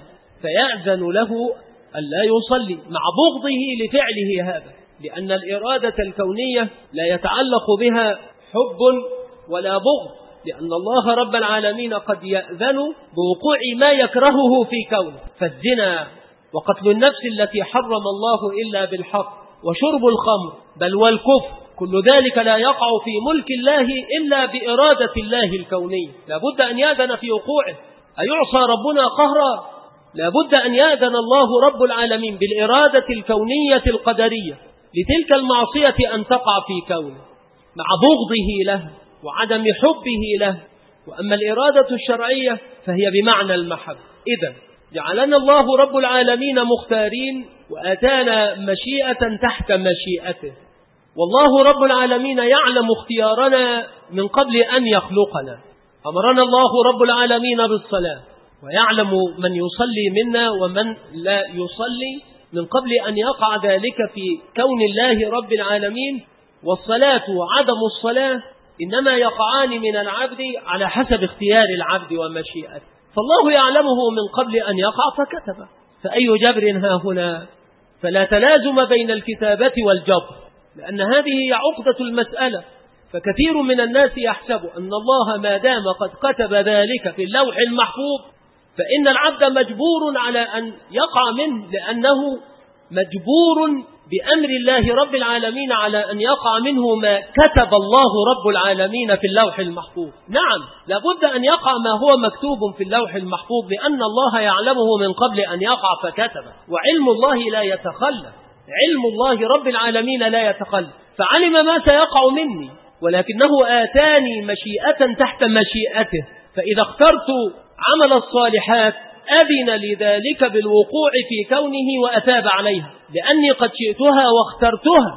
[SPEAKER 2] فيأذن له ألا يصلي مع بغضه لفعله هذا، لأن الإرادة الكونية لا يتعلق بها حب ولا بغض، لأن الله رب العالمين قد يأذن بوقوع ما يكرهه في كونه، فالزنا وقتل النفس التي حرم الله إلا بالحق وشرب الخمر بل والكفر، كل ذلك لا يقع في ملك الله إلا بإرادة الله الكونية، لا بد أن يأذن في وقوعه. أيعصى ربنا قهرا؟ لا بد أن يأذن الله رب العالمين بالإرادة الكونية القدرية لتلك المعصية أن تقع في كونه مع بغضه له وعدم حبه له. وأما الإرادة الشرعية فهي بمعنى المحبة. إذن جعلنا الله رب العالمين مختارين وآتانا مشيئة تحت مشيئته، والله رب العالمين يعلم اختيارنا من قبل أن يخلقنا. أمرنا الله رب العالمين بالصلاة، ويعلم من يصلي منا ومن لا يصلي من قبل أن يقع ذلك في كون الله رب العالمين. والصلاة وعدم الصلاة إنما يقعان من العبد على حسب اختيار العبد ومشيئته، فالله يعلمه من قبل أن يقع فكتبه، فأي جبر ها هنا؟ فلا تلازم بين الكتابة والجبر، لأن هذه هي عقدة المسألة. فكثير من الناس يحسب أن الله ما دام قد كتب ذلك في اللوح المحفوظ فإن العبد مجبور على أن يقع منه، لأنه مجبور بأمر الله رب العالمين على أن يقع منه ما كتب الله رب العالمين في اللوح المحفوظ. نعم، لابد أن يقع ما هو مكتوب في اللوح المحفوظ، لأن الله يعلمه من قبل أن يقع فكتبه، وعلم الله لا يتخلف، علم الله رب العالمين لا يتخلف، فعلم ما سيقع مني، ولكنه آتاني مشيئة تحت مشيئته، فإذا اخترت عمل الصالحات أذن لذلك بالوقوع في كونه وأتاب عليها، لأني قد شئتها واخترتها،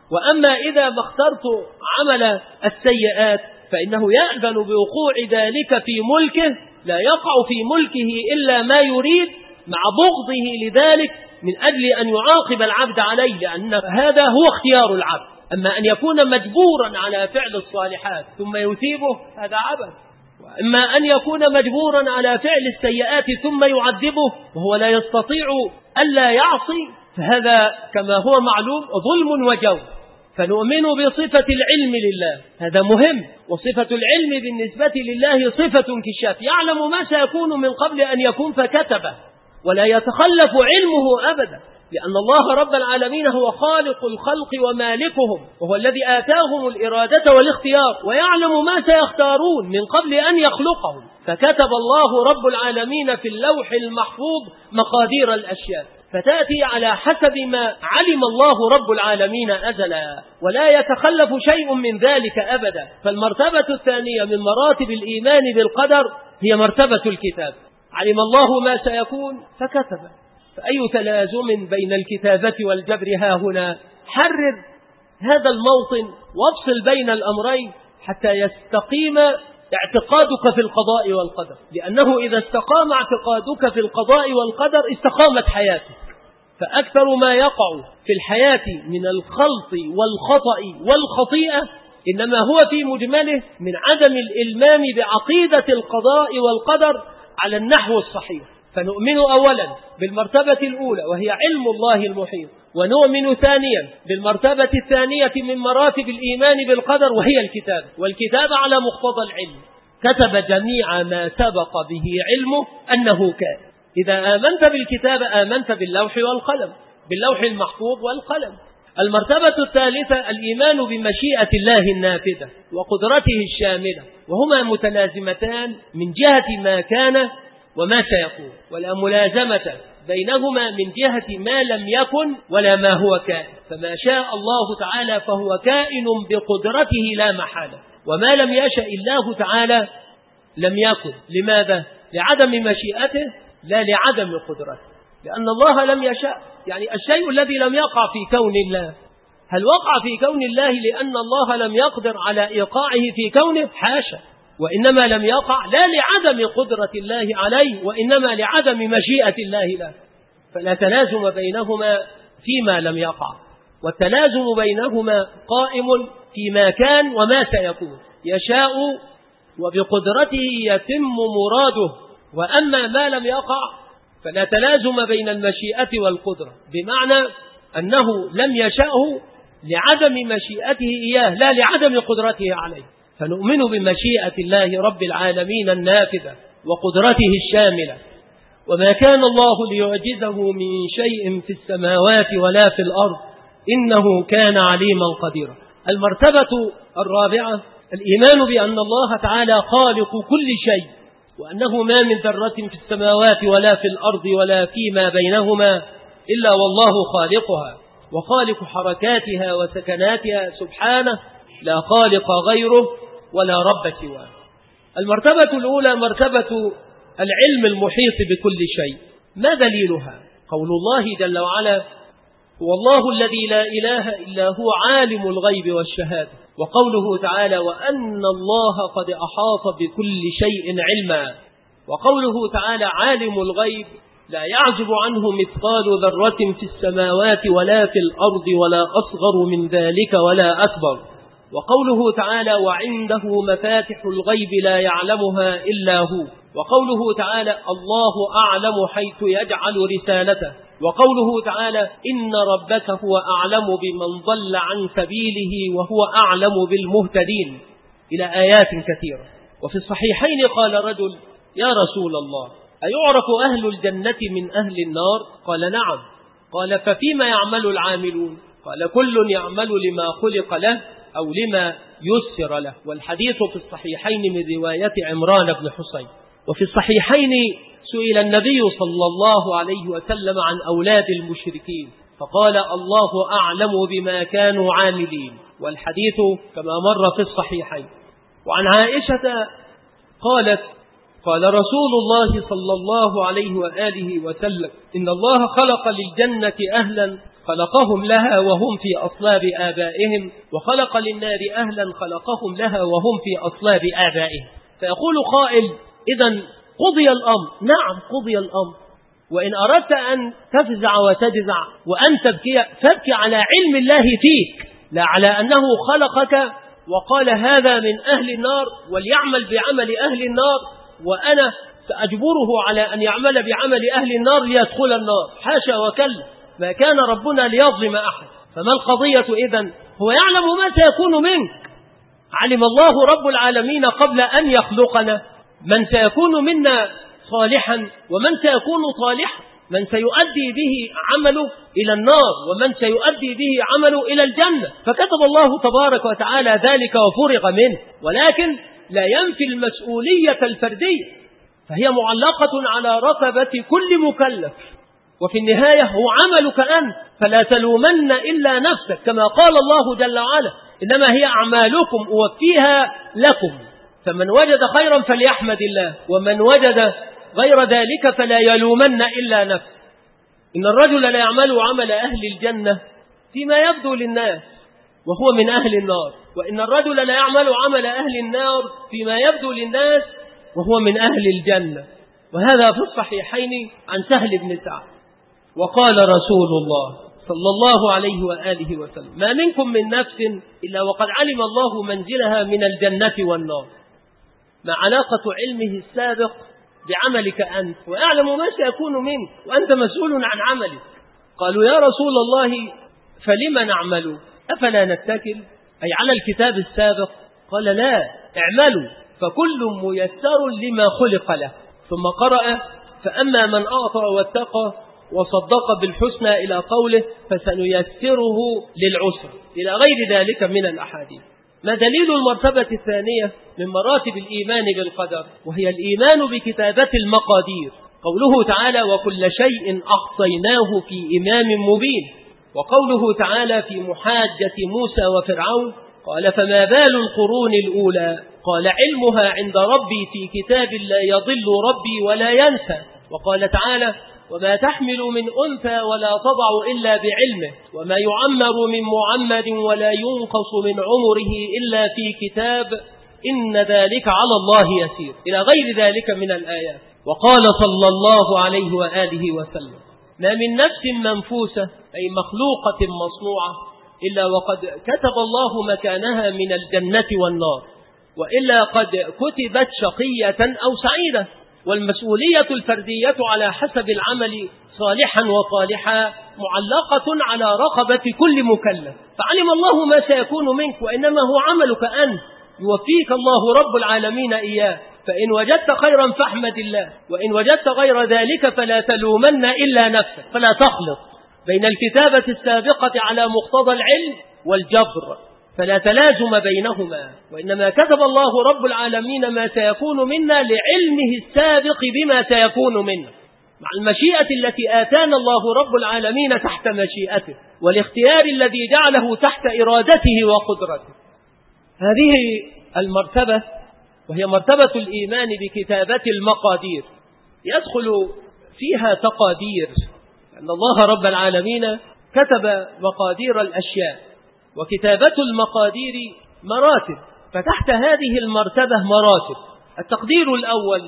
[SPEAKER 2] وأما إذا ما اخترت عمل السيئات فإنه يأذن بوقوع ذلك في ملكه، لا يقع في ملكه إلا ما يريد مع بغضه لذلك من أجل أن يعاقب العبد عليه، لأن هذا هو اختيار العبد. أما أن يكون مجبورا على فعل الصالحات ثم يثيبه هذا عبث، وإما أن يكون مجبورا على فعل السيئات ثم يعذبه وهو لا يستطيع ألا يعصي، فهذا كما هو معلوم ظلم وجور. فنؤمن بصفة العلم لله، هذا مهم، وصفة العلم بالنسبة لله صفة انكشاف، يعلم ما سيكون من قبل أن يكون فكتبه، ولا يتخلف علمه أبدا، لأن الله رب العالمين هو خالق الخلق ومالكهم، وهو الذي آتاهم الإرادة والاختيار، ويعلم ما سيختارون من قبل أن يخلقهم، فكتب الله رب العالمين في اللوح المحفوظ مقادير الأشياء، فتأتي على حسب ما علم الله رب العالمين أزلا، ولا يتخلف شيء من ذلك أبدا. فالمرتبة الثانية من مراتب الإيمان بالقدر هي مرتبة الكتاب، علم الله ما سيكون فكتب. فأي تلازم بين الكتابة والجبر ها هنا؟ حرر هذا الموطن وافصل بين الأمرين حتى يستقيم اعتقادك في القضاء والقدر، لأنه إذا استقام اعتقادك في القضاء والقدر استقامت حياتك. فأكثر ما يقع في الحياة من الخلط والخطأ والخطيئة إنما هو في مجمله من عدم الإلمام بعقيدة القضاء والقدر على النحو الصحيح. فنؤمن أولا بالمرتبة الأولى وهي علم الله المحيط، ونؤمن ثانيا بالمرتبة الثانية من مراتب الإيمان بالقدر وهي الكتاب، والكتاب على مقتضى العلم، كتب جميع ما سبق به علمه أنه كان. إذا آمنت بالكتاب آمنت باللوح والقلم، باللوح المحفوظ والقلم. المرتبة الثالثة الإيمان بمشيئة الله النافذة وقدرته الشاملة، وهما متلازمتان من جهة ما كان وما سيكون، ولا ملازمة بينهما من جهة ما لم يكن ولا ما هو كائن. فما شاء الله تعالى فهو كائن بقدرته لا محالة، وما لم يشأ الله تعالى لم يكن. لماذا؟ لعدم مشيئته لا لعدم قدرته، لأن الله لم يشاء. يعني الشيء الذي لم يقع في كون الله، هل وقع في كون الله لأن الله لم يقدر على إيقاعه في كونه؟ حاشا، وإنما لم يقع لا لعدم قدرة الله عليه، وإنما لعدم مشيئة الله له. فلا تلازم بينهما فيما لم يقع، والتلازم بينهما قائم فيما كان وما سيكون، يشاء وبقدرته يتم مراده. وأما ما لم يقع فلا تلازم بين المشيئة والقدرة، بمعنى أنه لم يشأه لعدم مشيئته إياه لا لعدم قدرته عليه. فنؤمن بمشيئة الله رب العالمين النافذة وقدرته الشاملة، وما كان الله ليعجزه من شيء في السماوات ولا في الأرض إنه كان عليما قديرا. المرتبة الرابعة الإيمان بأن الله تعالى خالق كل شيء، وأنه ما من ذرة في السماوات ولا في الأرض ولا فيما بينهما إلا والله خالقها وخالق حركاتها وسكناتها سبحانه، لا خالق غيره ولا رب سواه. المرتبة الأولى مرتبة العلم المحيط بكل شيء. ما دليلها؟ قول الله جل وعلا: هو الله الذي لا إله إلا هو عالم الغيب والشهادة. وقوله تعالى: وأن الله قد أحاط بكل شيء علما. وقوله تعالى: عالم الغيب لا يعزب عنه مثقال ذرة في السماوات ولا في الأرض ولا أصغر من ذلك ولا أكبر. وقوله تعالى: وعنده مفاتح الغيب لا يعلمها إلا هو. وقوله تعالى: الله أعلم حيث يجعل رسالته. وقوله تعالى: إن ربك هو أعلم بمن ضل عن سبيله وهو أعلم بالمهتدين، إلى آيات كثيرة. وفي الصحيحين قال رجل: يا رسول الله، أيعرف أهل الجنة من أهل النار؟ قال: نعم. قال: ففيما يعمل العاملون؟ قال: كل يعمل لما خلق له أو لما يسر له. والحديث في الصحيحين من رواية عمران بن حسين. وفي الصحيحين سئل النبي صلى الله عليه وسلم عن أولاد المشركين فقال: الله أعلم بما كانوا عاملين. والحديث كما مر في الصحيحين. وعن عائشة قالت: قال رسول الله صلى الله عليه وآله وسلم: إن الله خلق للجنة أهلا خلقهم لها وهم في أصلاب آبائهم، وخلق للنار أهلا خلقهم لها وهم في أصلاب آبائهم. فيقول قائل: إذن قضي الأمر. نعم قضي الأمر، وإن أردت أن تفزع وتجزع وأن تبكي فابكي على علم الله فيك، لا على أنه خلقك وقال هذا من أهل النار وليعمل بعمل أهل النار وأنا سأجبره على أن يعمل بعمل أهل النار ليدخل النار. حاشا وكلا، ما كان ربنا ليظلم أحد. فما القضية إذن؟ هو يعلم ما سيكون منك. علم الله رب العالمين قبل أن يخلقنا من سيكون منا صالحا ومن سيكون صالحا، من سيؤدي به عمله إلى النار ومن سيؤدي به عمله إلى الجنة. فكتب الله تبارك وتعالى ذلك وفرغ منه، ولكن لا ينفي المسؤولية الفردية، فهي معلقة على رقبة كل مكلف، وفي النهاية هو عملك أنت، فلا تلومن إلا نفسك، كما قال الله جل وعلا: إنما هي أعمالكم أوفيها لكم، فمن وجد خيرا فليحمد الله، ومن وجد غير ذلك فلا يلومن إلا نفسه. إن الرجل لا يعمل عمل أهل الجنة فيما يبدو للناس وهو من أهل النار، وإن الرجل لا يعمل عمل أهل النار فيما يبدو للناس وهو من أهل الجنة. وهذا في الصحيحين عن سهل بن سعد. وقال رسول الله صلى الله عليه وآله وسلم: ما منكم من نفس إلا وقد علم الله منزلها من الجنة والنار. ما علاقة علمه السابق بعملك أنت؟ ويعلم ما سيكون منك وأنت مسؤول عن عملك. قالوا: يا رسول الله فلما نعمل؟ أفلا نتكل؟ أي على الكتاب السابق؟ قال: لا، اعملوا فكل ميسر لما خلق له. ثم قرأ: فأما من أعطى واتقى وصدق بالحسنى إلى قوله فسنيسره للعسر، إلى غير ذلك من الأحاديث. ما دليل المرتبة الثانية من مراتب الإيمان بالقدر؟ وهي الإيمان بكتابة المقادير. قوله تعالى: وكل شيء أحصيناه في إمام مبين. وقوله تعالى في محاجة موسى وفرعون: قال فما بال القرون الأولى؟ قال علمها عند ربي في كتاب لا يضل ربي ولا ينسى. وقال تعالى: وما تحمل من أنثى ولا تضع إلا بعلمه، وما يعمر من معمد ولا ينقص من عمره إلا في كتاب، إن ذلك على الله يسير، إلى غير ذلك من الآيات. وقال صلى الله عليه وآله وسلم: ما من نفس منفوسة أي مخلوقة مصنوعة إلا وقد كتب الله مكانها من الجنة والنار، وإلا قد كتبت شقية أو سعيدة. والمسؤولية الفردية على حسب العمل صالحا وصالحا معلقة على رقبة كل مكلف. فعلم الله ما سيكون منك، وإنما هو عملك أنت يوفيك الله رب العالمين إياه. فإن وجدت خيرا فاحمد الله، وإن وجدت غير ذلك فلا تلومن إلا نفسك. فلا تخلط بين الكتابة السابقة على مقتضى العلم والجبر، فلا تلازم بينهما، وإنما كتب الله رب العالمين ما سيكون منا لعلمه السابق بما سيكون منا، مع المشيئة التي آتانا الله رب العالمين تحت مشيئته، والاختيار الذي جعله تحت إرادته وقدرته. هذه المرتبة وهي مرتبة الإيمان بكتابة المقادير، يدخل فيها تقادير، أن الله رب العالمين كتب مقادير الأشياء، وكتابة المقادير مراتب، فتحت هذه المرتبة مراتب. التقدير الأول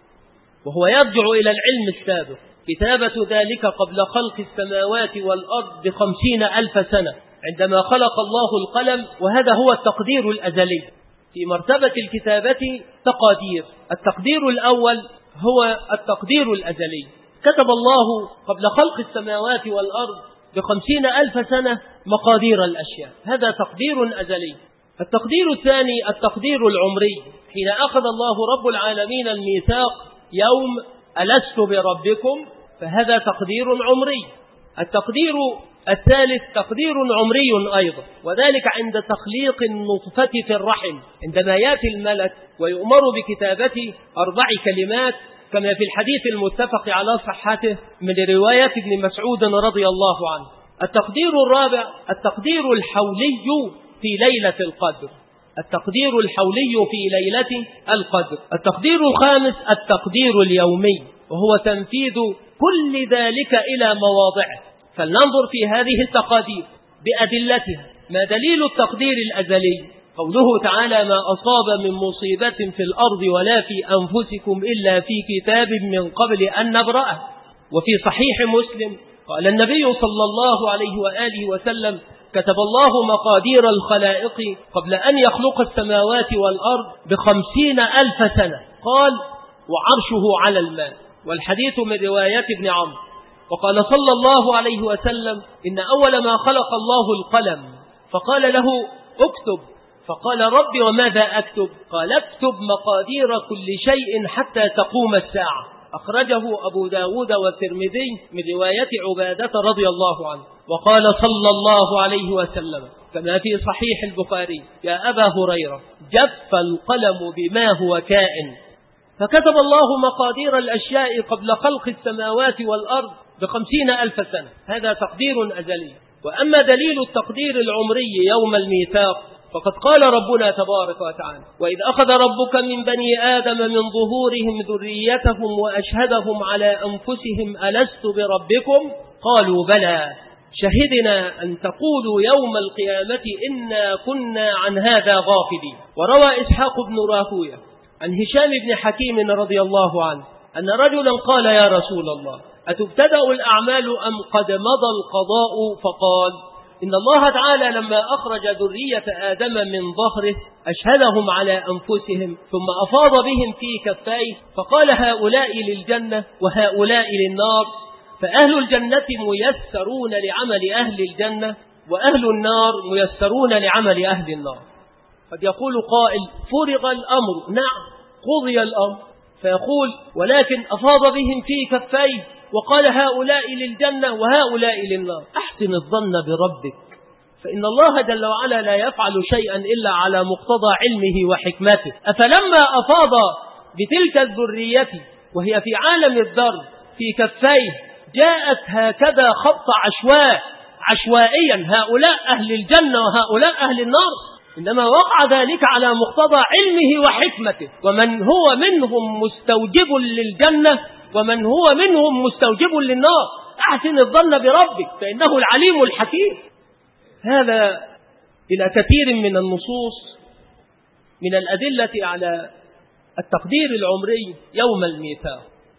[SPEAKER 2] وهو يرجع إلى العلم السابق، كتابة ذلك قبل خلق السماوات والأرض بخمسين ألف سنة عندما خلق الله القلم، وهذا هو التقدير الأزلي. في مرتبة الكتابة تقادير، التقدير الأول هو التقدير الأزلي، كتب الله قبل خلق السماوات والأرض بخمسين ألف سنة مقادير الأشياء، هذا تقدير أزلي. التقدير الثاني التقدير العمري، حين أخذ الله رب العالمين الميثاق يوم ألست بربكم، فهذا تقدير عمري. التقدير الثالث تقدير عمري أيضا، وذلك عند تخليق النطفة في الرحم، عندما يأتي الملك ويؤمر بكتابة أربع كلمات كما في الحديث المتفق على صحته من رواية ابن مسعود رضي الله عنه. التقدير الرابع التقدير الحولي في ليلة القدر، التقدير الحولي في ليلة القدر. التقدير الخامس التقدير اليومي، وهو تنفيذ كل ذلك إلى مواضعه، فلننظر في هذه التقادير بأدلتها. ما دليل التقدير الأزلي؟ قوله تعالى: ما أصاب من مصيبة في الأرض ولا في أنفسكم إلا في كتاب من قبل أن نبرأه. وفي صحيح مسلم قال النبي صلى الله عليه وآله وسلم: كتب الله مقادير الخلائق قبل أن يخلق السماوات والأرض بخمسين ألف سنة. قال: وعرشه على الماء. والحديث من روايات ابن عمرو. وقال صلى الله عليه وسلم: إن أول ما خلق الله القلم فقال له: اكتب. فقال: ربي وماذا أكتب؟ قال: اكتب مقادير كل شيء حتى تقوم الساعة. أخرجه أبو داود والترمذي من رواية عبادة رضي الله عنه. وقال صلى الله عليه وسلم كما في صحيح البخاري: يا أبا هريرة، جف القلم بما هو كائن. فكتب الله مقادير الأشياء قبل خلق السماوات والأرض بخمسين ألف سنة. هذا تقدير أزلي. وأما دليل التقدير العمري يوم الميثاق فقد قال ربنا تبارك وتعالى: وإذ أخذ ربك من بني آدم من ظهورهم ذريتهم وأشهدهم على أنفسهم ألست بربكم؟ قالوا بلى شهدنا أن تقولوا يوم القيامة إنا كنا عن هذا غافلين. وروى إسحاق بن راهوية عن هشام بن حكيم رضي الله عنه أن رجلا قال: يا رسول الله، أتبتدأ الأعمال أم قد مضى القضاء؟ فقال: إن الله تعالى لما أخرج ذرية آدم من ظهره أشهدهم على أنفسهم ثم أفاض بهم في كفيه فقال: هؤلاء للجنة وهؤلاء للنار، فأهل الجنة ميسرون لعمل أهل الجنة وأهل النار ميسرون لعمل أهل النار. قد يقول قائل: فرغ الأمر. نعم، قضي الأمر. فيقول: ولكن أفاض بهم في كفيه وقال: هؤلاء للجنة وهؤلاء للنار. أحسن الظن بربك، فإن الله جل وعلا لا يفعل شيئا إلا على مقتضى علمه وحكمته. أفلما أفاض بتلك الذرية وهي في عالم الذر في كفيه جاءت هكذا خبط عشواء عشوائيا، هؤلاء أهل الجنة وهؤلاء أهل النار، إنما وقع ذلك على مقتضى علمه وحكمته. ومن هو منهم مستوجب للجنة ومن هو منهم مستوجب للنار. أحسن الظن بربك فإنه العليم الحكيم. هذا إلى كثير من النصوص من الأدلة على التقدير العمري يوم الميثاق.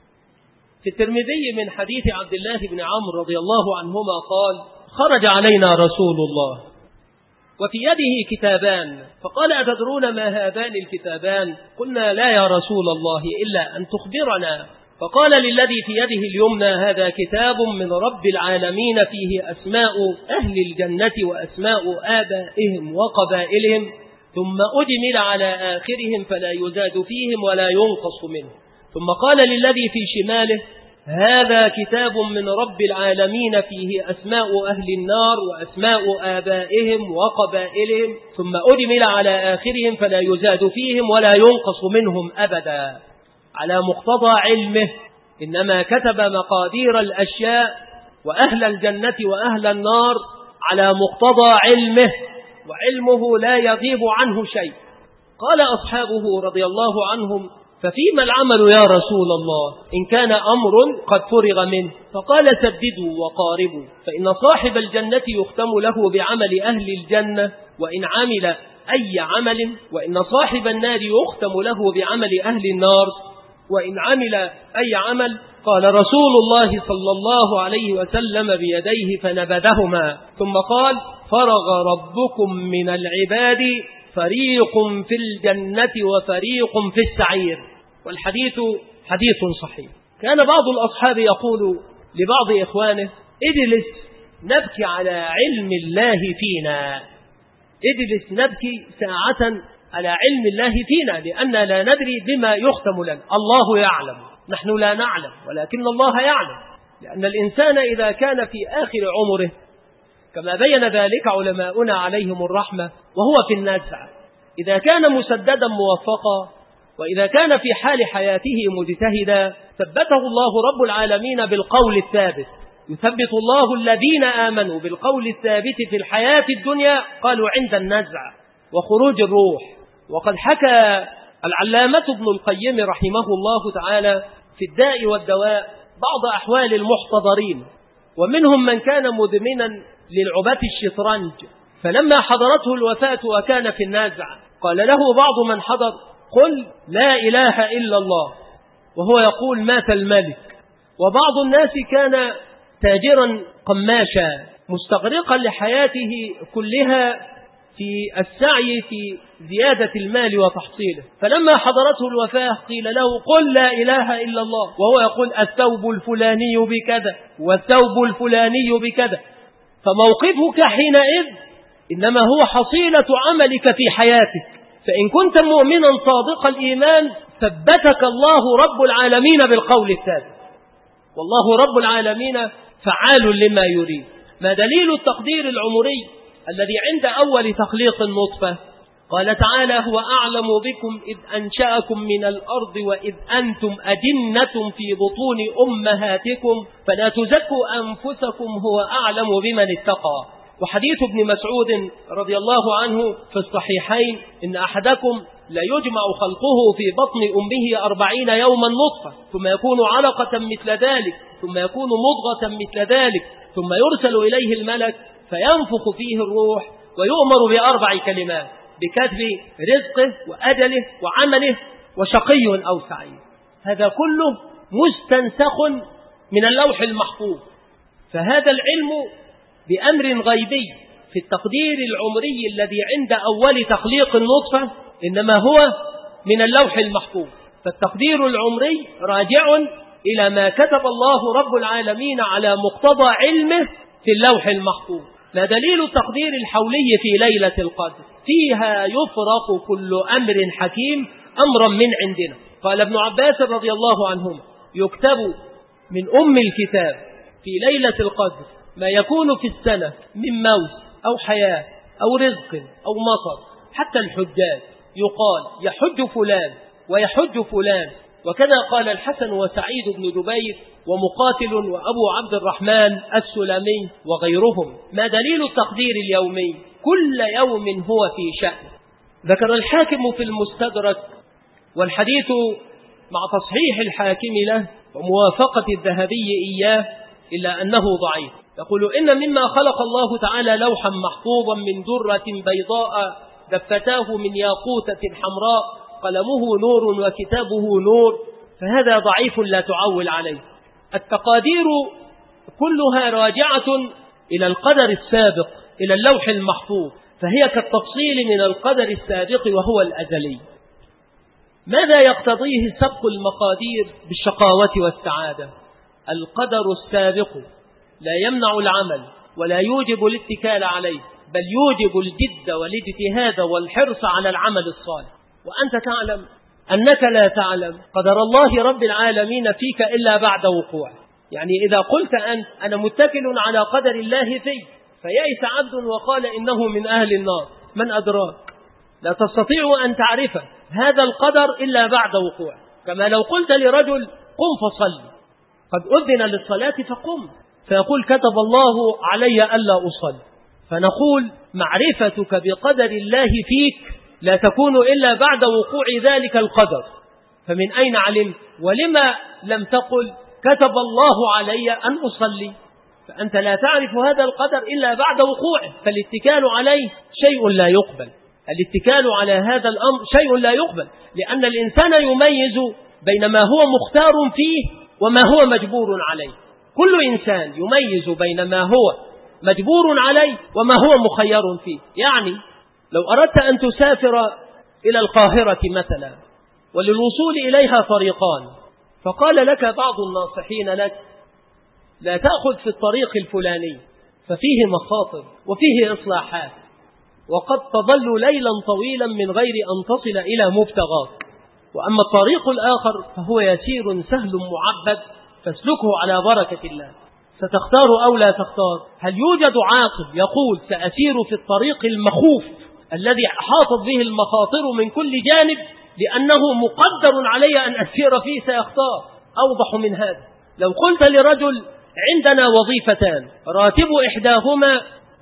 [SPEAKER 2] في الترمذي من حديث عبد الله بن عمرو رضي الله عنهما قال: خرج علينا رسول الله وفي يده كتابان، فقال: أتدرون ما هذان الكتابان؟ قلنا: لا يا رسول الله، إلا أن تخبرنا. فقال للذي في يده اليمنى: هذا كتاب من رب العالمين فيه أسماء أهل الجنة وأسماء آبائهم وقبائلهم، ثم أجمل على آخرهم فلا يزاد فيهم ولا ينقص منه. ثم قال للذي في شماله: هذا كتاب من رب العالمين فيه أسماء أهل النار وأسماء آبائهم وقبائلهم، ثم أجمل على آخرهم فلا يزاد فيهم ولا ينقص منهم أبدا. على مقتضى علمه إنما كتب مقادير الأشياء وأهل الجنة وأهل النار على مقتضى علمه، وعلمه لا يغيب عنه شيء. قال أصحابه رضي الله عنهم: ففيما العمل يا رسول الله إن كان أمر قد فرغ منه؟ فقال: سددوا وقاربوا، فإن صاحب الجنة يختم له بعمل أهل الجنة وإن عمل أي عمل، وإن صاحب النار يختم له بعمل أهل النار وإن عمل أي عمل. قال رسول الله صلى الله عليه وسلم بيديه فنبذهما، ثم قال: فرغ ربكم من العباد، فريق في الجنة وفريق في السعير. والحديث حديث صحيح. كان بعض الأصحاب يقول لبعض إخوانه: اجلس نبكي على علم الله فينا، اجلس نبكي ساعة على علم الله فينا، لأننا لا ندري بما يختم لنا. الله يعلم، نحن لا نعلم، ولكن الله يعلم. لأن الإنسان إذا كان في آخر عمره كما بين ذلك علماؤنا عليهم الرحمة وهو في النزع، إذا كان مسددا موفقا وإذا كان في حال حياته مجتهدا ثبته الله رب العالمين بالقول الثابت. يثبت الله الذين آمنوا بالقول الثابت في الحياة الدنيا، قالوا عند النزع وخروج الروح. وقد حكى العلامة ابن القيم رحمه الله تعالى في الداء والدواء بعض أحوال المحتضرين ومنهم من كان مدمنا للعبة الشطرنج، فلما حضرته الوفاة وكان في النازع قال له بعض من حضر: قل لا إله إلا الله، وهو يقول مات الملك. وبعض الناس كان تاجرا قماشا مستغرقا لحياته كلها في السعي في زيادة المال وتحصيله، فلما حضرته الوفاة قيل له: قل لا إله إلا الله، وهو يقول الثوب الفلاني بكذا والثوب الفلاني بكذا. فموقفك حينئذ إنما هو حصيلة عملك في حياتك، فإن كنت مؤمنا صادق الإيمان ثبتك الله رب العالمين بالقول الثابت، والله رب العالمين فعال لما يريد. ما دليل التقدير العمري الذي عند أول تخليق النطفة؟ قال تعالى: هو أعلم بكم إذ أنشأكم من الأرض وإذ أنتم أجنة في بطون أمهاتكم فلا تزكوا أنفسكم هو أعلم بمن اتقى. وحديث ابن مسعود رضي الله عنه في الصحيحين: إن أحدكم لا يجمع خلقه في بطن أمه أربعين يوما نطفة ثم يكون علقة مثل ذلك ثم يكون مضغة مثل ذلك ثم يرسل إليه الملك فينفخ فيه الروح ويؤمر بأربع كلمات: بكتب رزقه وأجله وعمله وشقي أو سعيد. هذا كله مستنسخ من اللوح المحفوظ. فهذا العلم بأمر غيبي في التقدير العمري الذي عند أول تخليق النطفة إنما هو من اللوح المحفوظ. فالتقدير العمري راجع إلى ما كتب الله رب العالمين على مقتضى علمه في اللوح المحفوظ. ما دليل التقدير الحولي في ليلة القدر؟ فيها يفرق كل أمر حكيم أمرا من عندنا. قال ابن عباس رضي الله عنهما: يكتب من أم الكتاب في ليلة القدر ما يكون في السنة من موت أو حياة أو رزق أو مطر، حتى الحجاج يقال يحج فلان ويحج فلان. وكذا قال الحسن وسعيد بن جبير ومقاتل وأبو عبد الرحمن السلمي وغيرهم. ما دليل التقدير اليومي؟ كل يوم هو في شأن. ذكر الحاكم في المستدرك، والحديث مع تصحيح الحاكم له وموافقة الذهبي إياه إلا أنه ضعيف. يقول: إن مما خلق الله تعالى لوحا محفوظا من درة بيضاء دفتاه من ياقوتة حمراء قلمه نور وكتابه نور، فهذا ضعيف لا تعول عليه. التقادير كلها راجعة إلى القدر السابق، إلى اللوح المحفوظ، فهي كالتفصيل من القدر السابق وهو الأزلي. ماذا يقتضيه سبق المقادير بالشقاوة والسعادة؟ القدر السابق لا يمنع العمل ولا يوجب الاتكال عليه، بل يوجب الجد والاجتهاد والحرص على العمل الصالح. وأنت تعلم أنك لا تعلم قدر الله رب العالمين فيك إلا بعد وقوعه. يعني إذا قلت أنت أنا متكل على قدر الله فيه فيئس عبد وقال إنه من أهل النار، من أدراك؟ لا تستطيع أن تعرف هذا القدر إلا بعد وقوعه. كما لو قلت لرجل قم فصلي، قد أذن للصلاة فقم، فيقول كتب الله علي ألا أصلي. فنقول معرفتك بقدر الله فيك لا تكون إلا بعد وقوع ذلك القدر. فمن أين علمت؟ ولما لم تقل كتب الله علي أن أصلي؟ فأنت لا تعرف هذا القدر إلا بعد وقوعه، فالاتكال عليه شيء لا يقبل. الاتكال على هذا الأمر شيء لا يقبل، لأن الإنسان يميز بين ما هو مختار فيه وما هو مجبور عليه. كل إنسان يميز بين ما هو مجبور عليه وما هو مخير فيه. يعني لو أردت أن تسافر إلى القاهرة مثلا وللوصول إليها طريقان، فقال لك بعض الناصحين لك لا تأخذ في الطريق الفلاني ففيه مخاطر وفيه إصلاحات وقد تظل ليلا طويلا من غير أن تصل إلى مبتغاك، وأما الطريق الآخر فهو يسير سهل معبد فاسلكه على بركة الله. ستختار أو لا تختار؟ هل يوجد عاقل يقول سأسير في الطريق المخوف الذي أحاطت به المخاطر من كل جانب لأنه مقدر علي أن أسير فيه سيختار؟ أوضح من هذا. لو قلت لرجل عندنا وظيفتان راتب إحداهما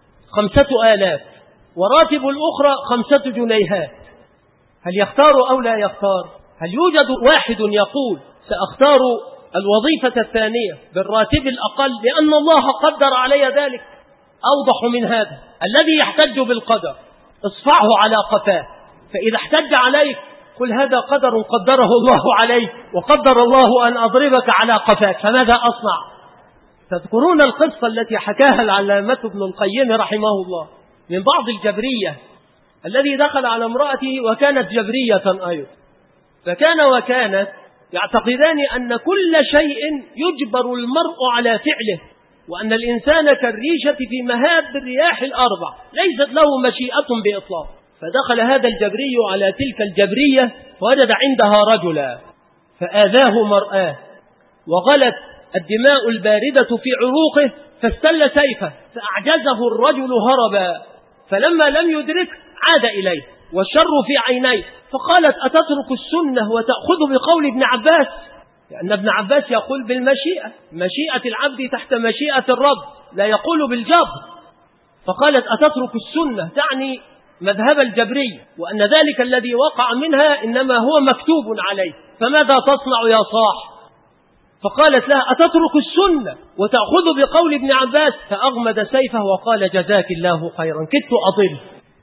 [SPEAKER 2] خمسة آلاف وراتب الأخرى خمسة جنيهات، هل يختار أو لا يختار؟ هل يوجد واحد يقول سأختار الوظيفة الثانية بالراتب الأقل لأن الله قدر علي ذلك. أوضح من هذا الذي يحتج بالقدر اصفعه على قفاه، فإذا احتج عليك قل هذا قدر قدره الله عليك، وقدر الله أن أضربك على قفاك، فماذا أصنع؟ تذكرون القصة التي حكاها العلامة ابن القيم رحمه الله من بعض الجبرية الذي دخل على امرأته وكانت جبرية أيضا، فكان وكانت يعتقدان أن كل شيء يجبر المرء على فعله، وأن الإنسان كالريشة في مهاب الرياح الأربع ليست له مشيئة بإطلاق. فدخل هذا الجبري على تلك الجبرية فوجد عندها رجلا فآذاه مرآه، وغلت الدماء الباردة في عروقه فاستل سيفه فأعجزه الرجل هربا، فلما لم يدرك عاد إليه والشر في عينيه، فقالت أتترك السنة وتأخذ بقول ابن عباس؟ لأن ابن عباس يقول بالمشيئة، مشيئة العبد تحت مشيئة الرب، لا يقول بالجبر. فقالت أتترك السنة تعني مذهب الجبري، وأن ذلك الذي وقع منها إنما هو مكتوب عليه، فماذا تصنع يا صاح؟ فقالت لها أتترك السنة وتأخذ بقول ابن عباس؟ فأغمد سيفه وقال جزاك الله خيرا كدت أضل.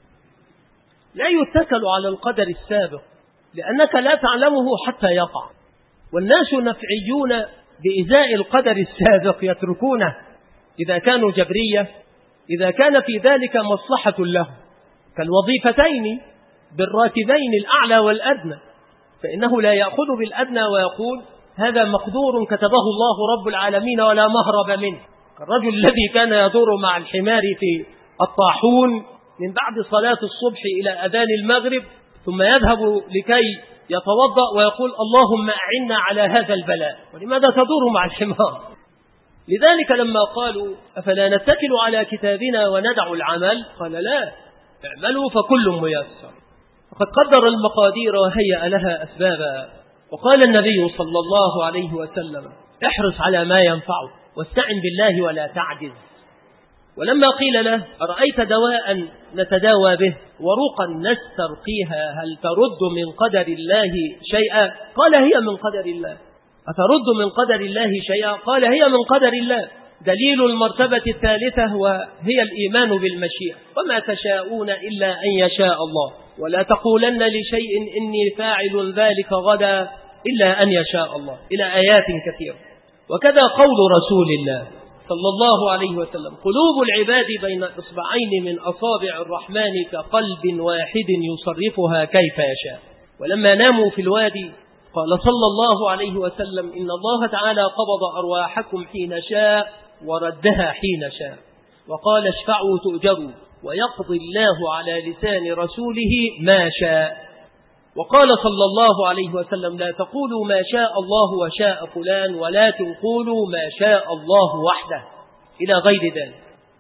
[SPEAKER 2] لا يتكل على القدر السابق لأنك لا تعلمه حتى يقع، والناس نفعيون بإزاء القدر السابق يتركونه إذا كانوا جبرية، إذا كان في ذلك مصلحة له كالوظيفتين بالراتبين الأعلى والأدنى، فإنه لا يأخذ بالأدنى ويقول هذا مقدور كتبه الله رب العالمين ولا مهرب منه، كالرجل الذي كان يدور مع الحمار في الطاحون من بعد صلاة الصبح إلى أذان المغرب، ثم يذهب لكي يتوضأ ويقول اللهم أعنا على هذا البلاء، ولماذا تدور مع الحمار؟ لذلك لما قالوا أفلا نتكل على كتابنا وندع العمل، قال لا، اعملوا فكل ميسر، وقد قدر المقادير وهيأ لها أسبابا. وقال النبي صلى الله عليه وسلم احرص على ما ينفعك واستعن بالله ولا تعجز. ولما قيل له أرأيت دواء نتداوى به ورقا نسترقيها هل ترد من قدر الله شيئا؟ قال هي من قدر الله. أترد من قدر الله شيئا؟ قال هي من قدر الله. دليل المرتبة الثالثة وهي الإيمان بالمشيئة، وما تشاءون إلا أن يشاء الله، ولا تقولن لشيء إني فاعل ذلك غدا إلا أن يشاء الله، إلى آيات كثيرة. وكذا قول رسول الله صلى الله عليه وسلم قلوب العباد بين إصبعين من أصابع الرحمن كقلب واحد يصرفها كيف يشاء. ولما ناموا في الوادي قال صلى الله عليه وسلم إن الله تعالى قبض أرواحكم حين شاء وردها حين شاء، وقال اشفعوا تؤجروا، ويقضي الله على لسان رسوله ما شاء. وقال صلى الله عليه وسلم لا تقولوا ما شاء الله وشاء فلان ولكن قولوا ما شاء الله وحده، إلى غير ذلك.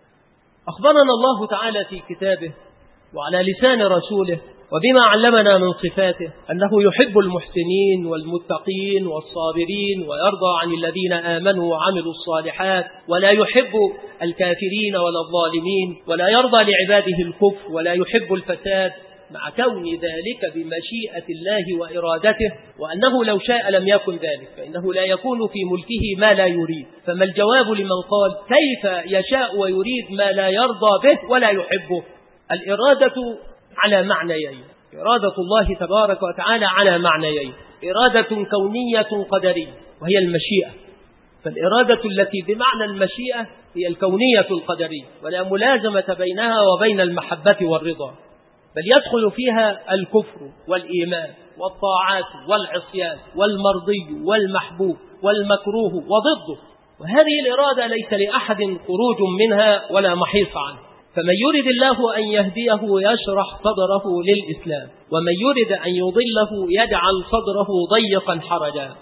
[SPEAKER 2] أخبرنا الله تعالى في كتابه وعلى لسان رسوله وبما علمنا من صفاته أنه يحب المحسنين والمتقين والصابرين، ويرضى عن الذين آمنوا وعملوا الصالحات، ولا يحب الكافرين ولا الظالمين، ولا يرضى لعباده الكفر ولا يحب الفساد، مع كون ذلك بمشيئة الله وإرادته، وأنه لو شاء لم يكن ذلك، فإنه لا يكون في ملكه ما لا يريد. فما الجواب لمن قال كيف يشاء ويريد ما لا يرضى به ولا يحبه؟ الإرادة على معنيين، إرادة الله تبارك وتعالى على معنيين، إرادة كونية قدرية وهي المشيئة، فالإرادة التي بمعنى المشيئة هي الكونية القدرية، ولا ملازمة بينها وبين المحبة والرضا، بل يدخل فيها الكفر والإيمان والطاعات والعصيان والمرضي والمحبوب والمكروه وضده. وهذه الإرادة ليس لأحد خروج منها ولا محيص عنه. فمن يرد الله أن يهديه يشرح صدره للإسلام، ومن يرد أن يضله يجعل صدره ضيقا حرجا.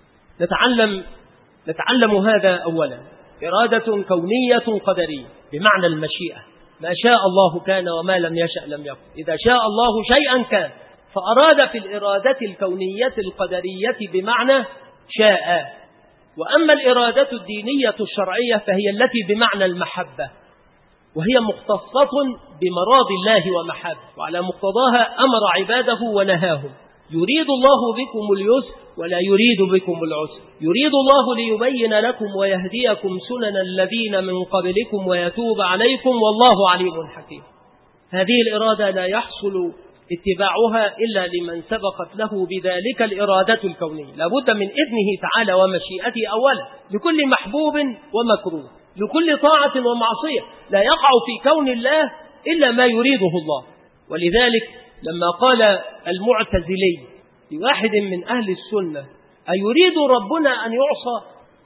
[SPEAKER 2] نتعلم, نتعلم هذا أولا، إرادة كونية قدرية بمعنى المشيئة، ما شاء الله كان وما لم يشأ لم يكن، إذا شاء الله شيئا كان، فأراد في الإرادة الكونية القدرية بمعنى شاء. وأما الإرادة الدينية الشرعية فهي التي بمعنى المحبة، وهي مختصة بمراض الله ومحبه، وعلى مقتضاها أمر عباده ونهاهم. يريد الله بكم اليسر ولا يريد بكم العسر، يريد الله ليبين لكم ويهديكم سنن الذين من قبلكم ويتوب عليكم والله عليم حكيم. هذه الإرادة لا يحصل اتباعها إلا لمن سبقت له بذلك الإرادة الكونية، لابد من إذنه تعالى ومشيئته أولا لكل محبوب ومكروه، لكل طاعة ومعصية، لا يقع في كون الله إلا ما يريده الله. ولذلك لما قال المعتزلي لواحد من أهل السنة أيريد ربنا أن يعصى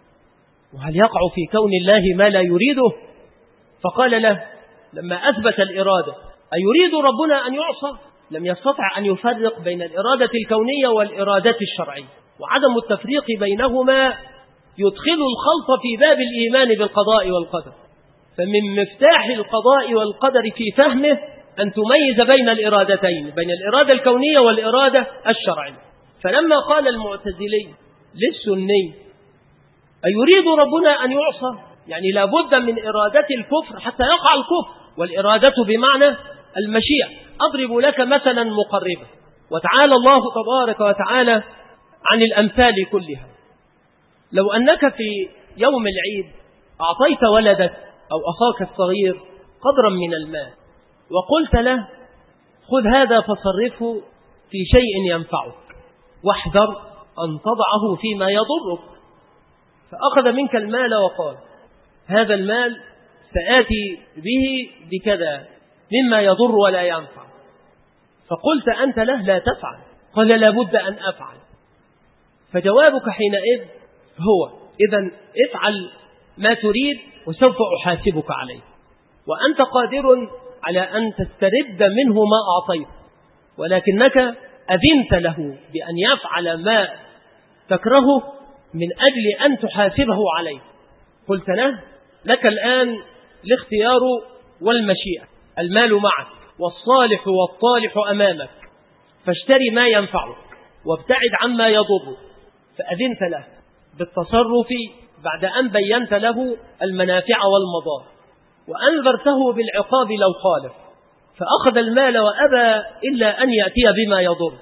[SPEAKER 2] وهل يقع في كون الله ما لا يريده؟ فقال له لما أثبت الإرادة أيريد ربنا أن يعصى لم يستطع أن يفرق بين الإرادة الكونية والإرادة الشرعية، وعدم التفريق بينهما يدخل الخلط في باب الإيمان بالقضاء والقدر. فمن مفتاح القضاء والقدر في فهمه أن تميز بين الإرادتين، بين الإرادة الكونية والإرادة الشرعية. فلما قال المعتزلي للسني أيريد ربنا أن يعصى يعني لابد من إرادة الكفر حتى يقع الكفر، والإرادة بمعنى المشيئة. أضرب لك مثلا مقربا، وتعالى الله تبارك وتعالى عن الأمثال كلها. لو أنك في يوم العيد أعطيت ولدك أو أخاك الصغير قدرا من المال وقلت له خذ هذا فصرفه في شيء ينفعك واحذر أن تضعه فيما يضرك، فأخذ منك المال وقال هذا المال سآتي به بكذا مما يضر ولا ينفع، فقلت أنت له لا تفعل، قال لابد أن أفعل. فجوابك حينئذ هو إذن افعل ما تريد وسوف أحاسبك عليه، وأنت قادر على أن تسترد منه ما أعطيت، ولكنك أذنت له بأن يفعل ما تكرهه من أجل أن تحاسبه عليه. قلت له لك الآن الاختيار والمشيئة، المال معك والصالح والطالح أمامك، فاشتري ما ينفعك وابتعد عما يضرك. فأذنت له بالتصرف بعد أن بينت له المنافع والمضار، وأنذرته بالعقاب لو خالف، فأخذ المال وأبى إلا أن يأتي بما يضر،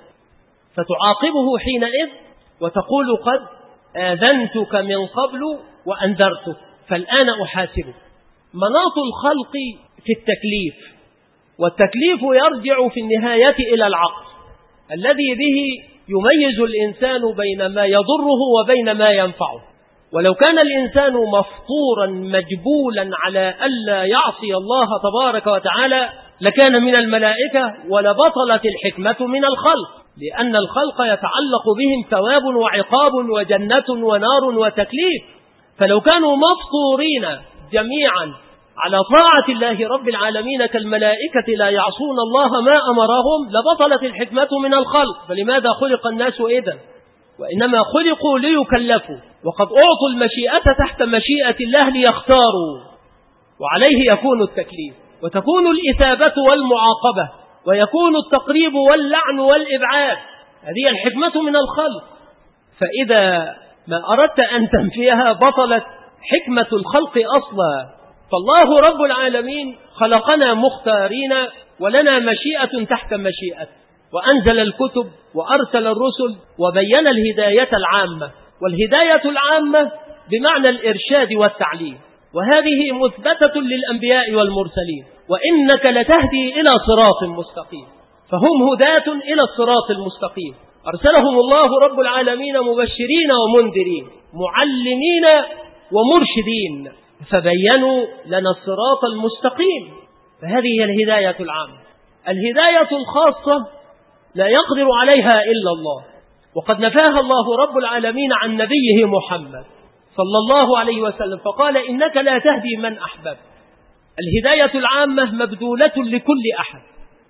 [SPEAKER 2] فتعاقبه حينئذ وتقول قد آذنتك من قبل وأنذرتك فالآن أحاسبك. مناط الخلق في التكليف، والتكليف يرجع في النهاية إلى العقل الذي به يميز الإنسان بين ما يضره وبين ما ينفعه. ولو كان الإنسان مفطورا مجبولا على ألا يعصي الله تبارك وتعالى لكان من الملائكة ولبطلت الحكمة من الخلق، لأن الخلق يتعلق بهم ثواب وعقاب وجنة ونار وتكليف. فلو كانوا مفطورين جميعا على طاعة الله رب العالمين كالملائكة لا يعصون الله ما أمرهم لبطلت الحكمة من الخلق. فلماذا خلق الناس إذن؟ وإنما خلقوا ليكلفوا، وقد أعطوا المشيئة تحت مشيئة الله ليختاروا، وعليه يكون التكليف وتكون الإثابة والمعاقبة ويكون التقريب واللعن والإبعاد. هذه الحكمة من الخلق، فإذا ما أردت أن تنفيها بطلت حكمة الخلق أصلا. فالله رب العالمين خلقنا مختارين ولنا مشيئة تحت مشيئة، وأنزل الكتب وأرسل الرسل وبين الهداية العامة، والهداية العامة بمعنى الإرشاد والتعليم، وهذه مثبتة للأنبياء والمرسلين. وإنك لتهدي إلى صراط مستقيم، فهم هداة إلى الصراط المستقيم. أرسلهم الله رب العالمين مبشرين ومنذرين معلمين ومرشدين، فبينوا لنا الصراط المستقيم. فهذه هي الهداية العامة. الهداية الخاصة لا يقدر عليها إلا الله، وقد نفاها الله رب العالمين عن نبيه محمد صلى الله عليه وسلم، فقال إنك لا تهدي من أحببت. الهداية العامة مبذولة لكل أحد،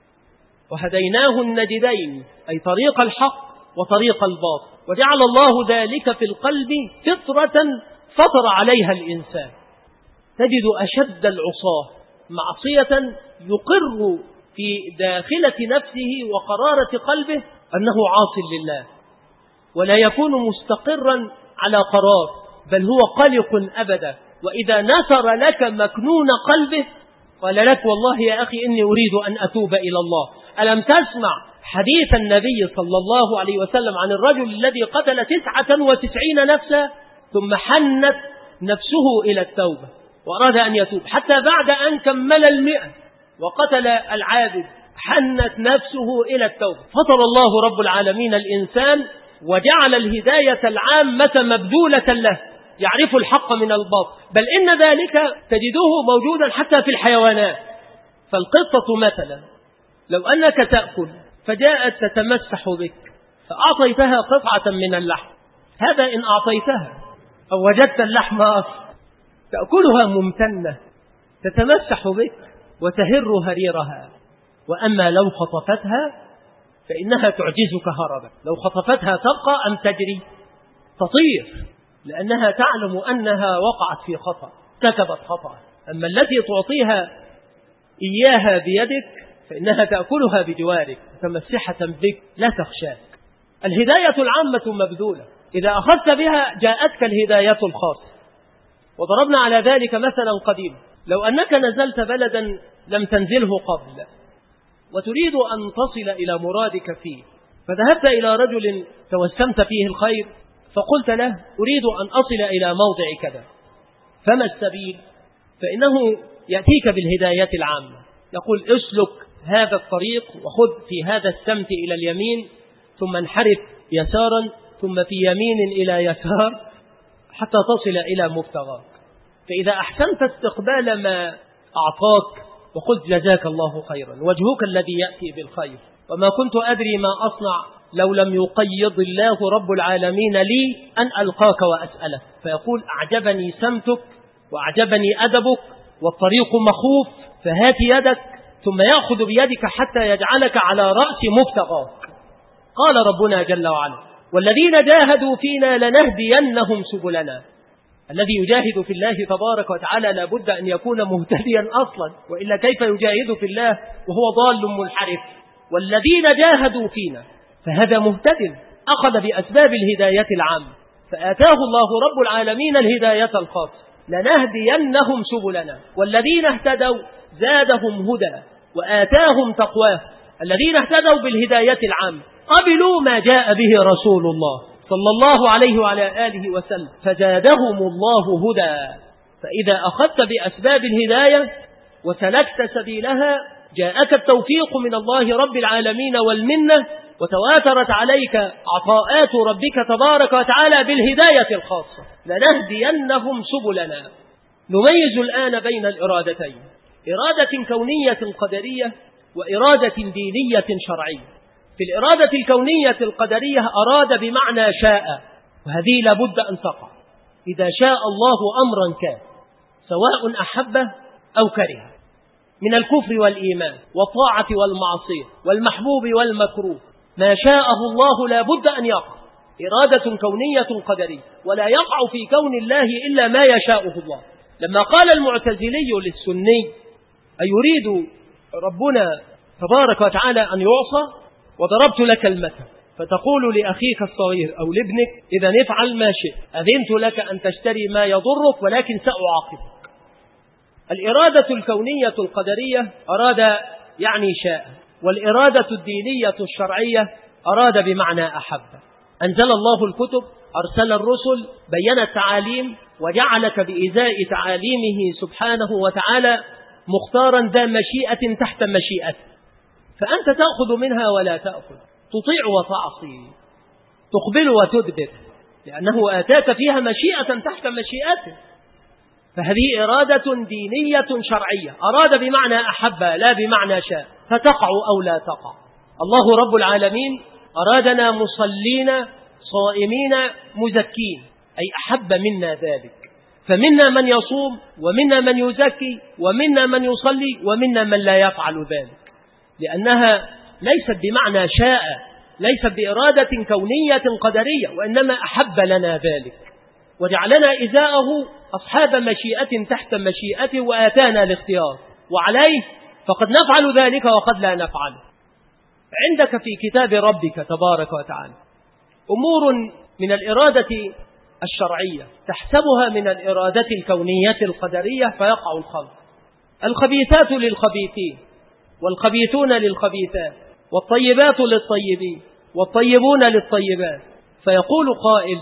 [SPEAKER 2] وهديناه النجدين أي طريق الحق وطريق الباطل، وجعل الله ذلك في القلب فطرة فطر عليها الإنسان. تجد أشد العصاة معصية يقر في داخلة نفسه وقرارة قلبه أنه عاص لله، ولا يكون مستقرا على قرار، بل هو قلق أبدا. وإذا نثر لك مكنون قلبه قال لك والله يا أخي إني أريد أن أتوب إلى الله، ألم تسمع حديث النبي صلى الله عليه وسلم عن الرجل الذي قتل تسعة وتسعين نفسا ثم حنت نفسه إلى التوبة وأراد أن يتوب، حتى بعد أن كمل المئة وقتل العابد حنت نفسه إلى التوبة. فطر الله رب العالمين الإنسان وجعل الهداية العامة مبذولة له، يعرف الحق من الباطل، بل إن ذلك تجده موجودا حتى في الحيوانات. فالقطة مثلا لو أنك تأكل فجاءت تتمسح بك فأعطيتها قطعة من اللحم، هذا إن أعطيتها أو وجدت اللحم أصلا تأكلها ممتنة تتمسح بك وتهر هريرها. وأما لو خطفتها فإنها تعجزك هربا، لو خطفتها تبقى أم تجري؟ تطير، لأنها تعلم أنها وقعت في خطأ، كتبت خطأ. أما التي تعطيها إياها بيدك فإنها تأكلها بجوارك متمسحة بك لا تخشاك. الهداية العامة مبذولة، إذا أخذت بها جاءتك الهداية الخاصة. وضربنا على ذلك مثلا قديما، لو أنك نزلت بلدا لم تنزله قبل وتريد أن تصل إلى مرادك فيه، فذهبت إلى رجل توسمت فيه الخير فقلت له أريد أن أصل إلى موضع كذا، فما السبيل؟ فإنه يأتيك بالهداية العامة، يقول اسلك هذا الطريق وخذ في هذا السمت إلى اليمين ثم انحرف يسارا ثم في يمين إلى يسار حتى تصل إلى مبتغاك. فإذا أحسنت استقبال ما أعطاك وقلت جزاك الله خيرا وجهك الذي يأتي بالخير وما كنت أدري ما أصنع لو لم يقيض الله رب العالمين لي أن ألقاك وأسألك، فيقول أعجبني سمتك وأعجبني أدبك والطريق مخوف فهات يدك، ثم يأخذ بيدك حتى يجعلك على رأس مبتغاك. قال ربنا جل وعلا والذين جاهدوا فينا لنهدينهم سبلنا. الذي يجاهد في الله تبارك وتعالى لابد أن يكون مهتديا أصلا، وإلا كيف يجاهد في الله وهو ضال منحرف؟ والذين جاهدوا فينا فهذا مهتد، أخذ بأسباب الهداية العامة فآتاه الله رب العالمين الهداية الخاصة. لنهدينهم سبلنا، والذين اهتدوا زادهم هدى وآتاهم تقواه. الذين اهتدوا بالهداية العامة قبلوا ما جاء به رسول الله صلى الله عليه وعلى آله وسلم فزادهم الله هدى. فإذا أخذت بأسباب الهداية وسلكت سبيلها جاءك التوفيق من الله رب العالمين والمنة، وتواترت عليك عطاءات ربك تبارك وتعالى بالهداية الخاصة. لنهدينهم سبلنا. نميز الآن بين الإرادتين، إرادة كونية قدرية وإرادة دينية شرعية. في الإرادة الكونية القدرية أراد بمعنى شاء، وهذه لابد أن تقع. إذا شاء الله أمرا كان سواء أحبه أو كره، من الكفر والإيمان والطاعة والمعصية والمحبوب والمكروه، ما شاءه الله لابد أن يقع. إرادة كونية قدرية، ولا يقع في كون الله إلا ما يشاءه الله. لما قال المعتزلي للسني أيريد ربنا تبارك وتعالى أن يعصى؟ وضربت لك المثل، فتقول لأخيك الصغير أو لابنك إذا افعل ما شئت، أذنت لك أن تشتري ما يضرك ولكن سأعاقبك. الإرادة الكونية القدرية أراد يعني شاء، والإرادة الدينية الشرعية أراد بمعنى أحب. أنزل الله الكتب، أرسل الرسل، بين التعاليم، وجعلك بإزاء تعاليمه سبحانه وتعالى مختارا ذا مشيئة تحت مشيئته، فأنت تأخذ منها ولا تأخذ، تطيع وتعصي، تقبل وتدبر، لأنه آتاك فيها مشيئة تحت مشيئته. فهذه إرادة دينية شرعية، أراد بمعنى أحب لا بمعنى شاء، فتقع أو لا تقع. الله رب العالمين أرادنا مصلين صائمين مزكين، أي أحب منا ذلك. فمنا من يصوم ومنا من يزكي ومنا من يصلي ومنا من لا يفعل ذلك، لأنها ليست بمعنى شاء، ليست بإرادة كونية قدرية، وإنما أحب لنا ذلك وجعلنا إزاءه أصحاب مشيئة تحت مشيئته وآتانا الاختيار، وعليه فقد نفعل ذلك وقد لا نفعل. عندك في كتاب ربك تبارك وتعالى أمور من الإرادة الشرعية تحسبها من الإرادة الكونية القدرية فيقع الخلق. الخبيثات للخبيثين والخبيثون للخبيثات والطيبات للطيبين والطيبون للطيبات. فيقول قائل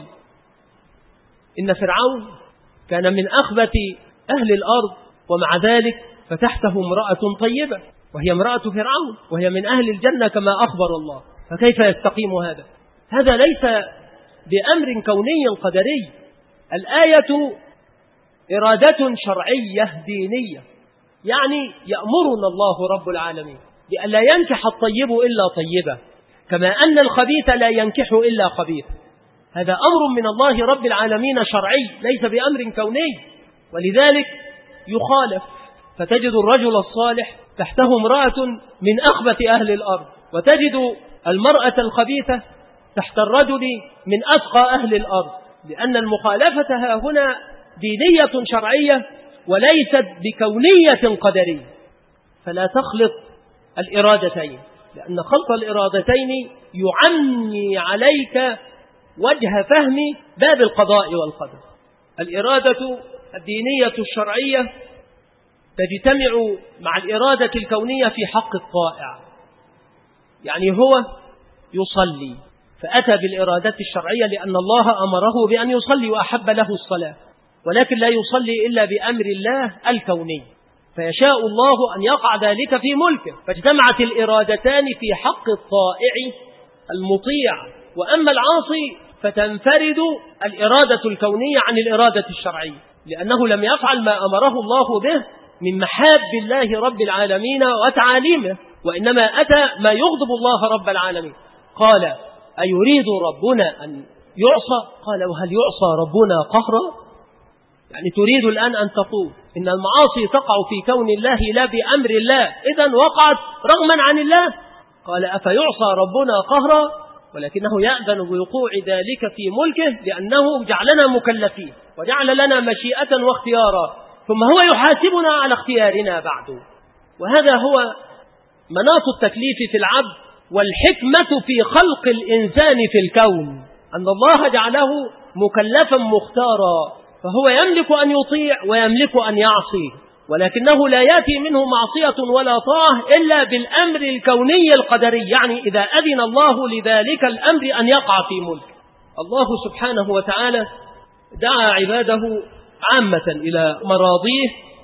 [SPEAKER 2] إن فرعون كان من أخبث أهل الأرض، ومع ذلك فتحته امرأة طيبة وهي امرأة فرعون، وهي من أهل الجنة كما أخبر الله. فكيف يستقيم هذا؟ هذا ليس بأمر كوني قدري. الآية إرادة شرعية دينية، يعني يأمرنا الله رب العالمين بأن لا ينكح الطيب إلا طيبة، كما أن الخبيث لا ينكح إلا خبيث. هذا أمر من الله رب العالمين شرعي، ليس بأمر كوني، ولذلك يخالف. فتجد الرجل الصالح تحته امرأة من أخبث أهل الأرض، وتجد المرأة الخبيثة تحت الرجل من أتقى أهل الأرض، لأن المخالفة ها هنا دينية شرعية وليست بكونية قدرية. فلا تخلط الإرادتين، لأن خلط الإرادتين يعمي عليك وجه فهم باب القضاء والقدر. الإرادة الدينية الشرعية تجتمع مع الإرادة الكونية في حق الطائع، يعني هو يصلي فأتى بالإرادة الشرعية لأن الله أمره بأن يصلي وأحب له الصلاة، ولكن لا يصلي إلا بأمر الله الكوني، فيشاء الله أن يقع ذلك في ملكه، فاجتمعت الإرادتان في حق الطائع المطيع. وأما العاصي فتنفرد الإرادة الكونية عن الإرادة الشرعية، لأنه لم يفعل ما أمره الله به من محاب الله رب العالمين وتعاليمه، وإنما أتى ما يغضب الله رب العالمين. قال أيريد ربنا أن يعصى؟ قال وهل يعصى ربنا قهرا؟ يعني تريد الآن أن تقول إن المعاصي تقع في كون الله لا بأمر الله، إذن وقعت رغما عن الله. قال أفيعصى ربنا قهرا؟ ولكنه يأذن بوقوع ذلك في ملكه، لأنه جعلنا مكلفين وجعل لنا مشيئة واختيارا، ثم هو يحاسبنا على اختيارنا بعد. وهذا هو مناط التكليف في العبد والحكمة في خلق الإنسان في الكون، أن الله جعله مكلفا مختارا، فهو يملك أن يطيع ويملك أن يعصي، ولكنه لا يأتي منه معصية ولا طاعة إلا بالأمر الكوني القدري، يعني إذا أذن الله لذلك الأمر أن يقع في ملك. الله سبحانه وتعالى دعا عباده عامة إلى مراضيه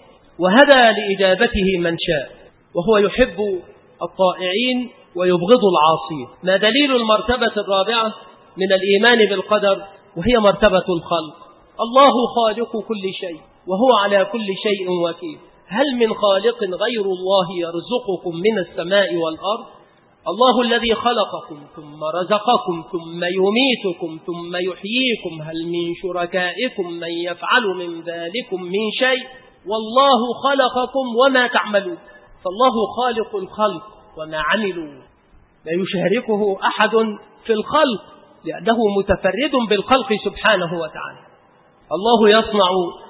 [SPEAKER 2] وهدى لإجابته من شاء، وهو يحب الطائعين ويبغض العاصين. ما دليل المرتبة الرابعة من الإيمان بالقدر؟ وهي مرتبة الخلق. الله خالق كل شيء وهو على كل شيء وكيل. هل من خالق غير الله يرزقكم من السماء والأرض؟ الله الذي خلقكم ثم رزقكم ثم يميتكم ثم يحييكم، هل من شركائكم من يفعل من ذلكم من شيء؟ والله خلقكم وما تعملون. فالله خالق الخلق وما عملوا، لا يشاركه أحد في الخلق لأنه متفرد بالخلق سبحانه وتعالى. الله يصنع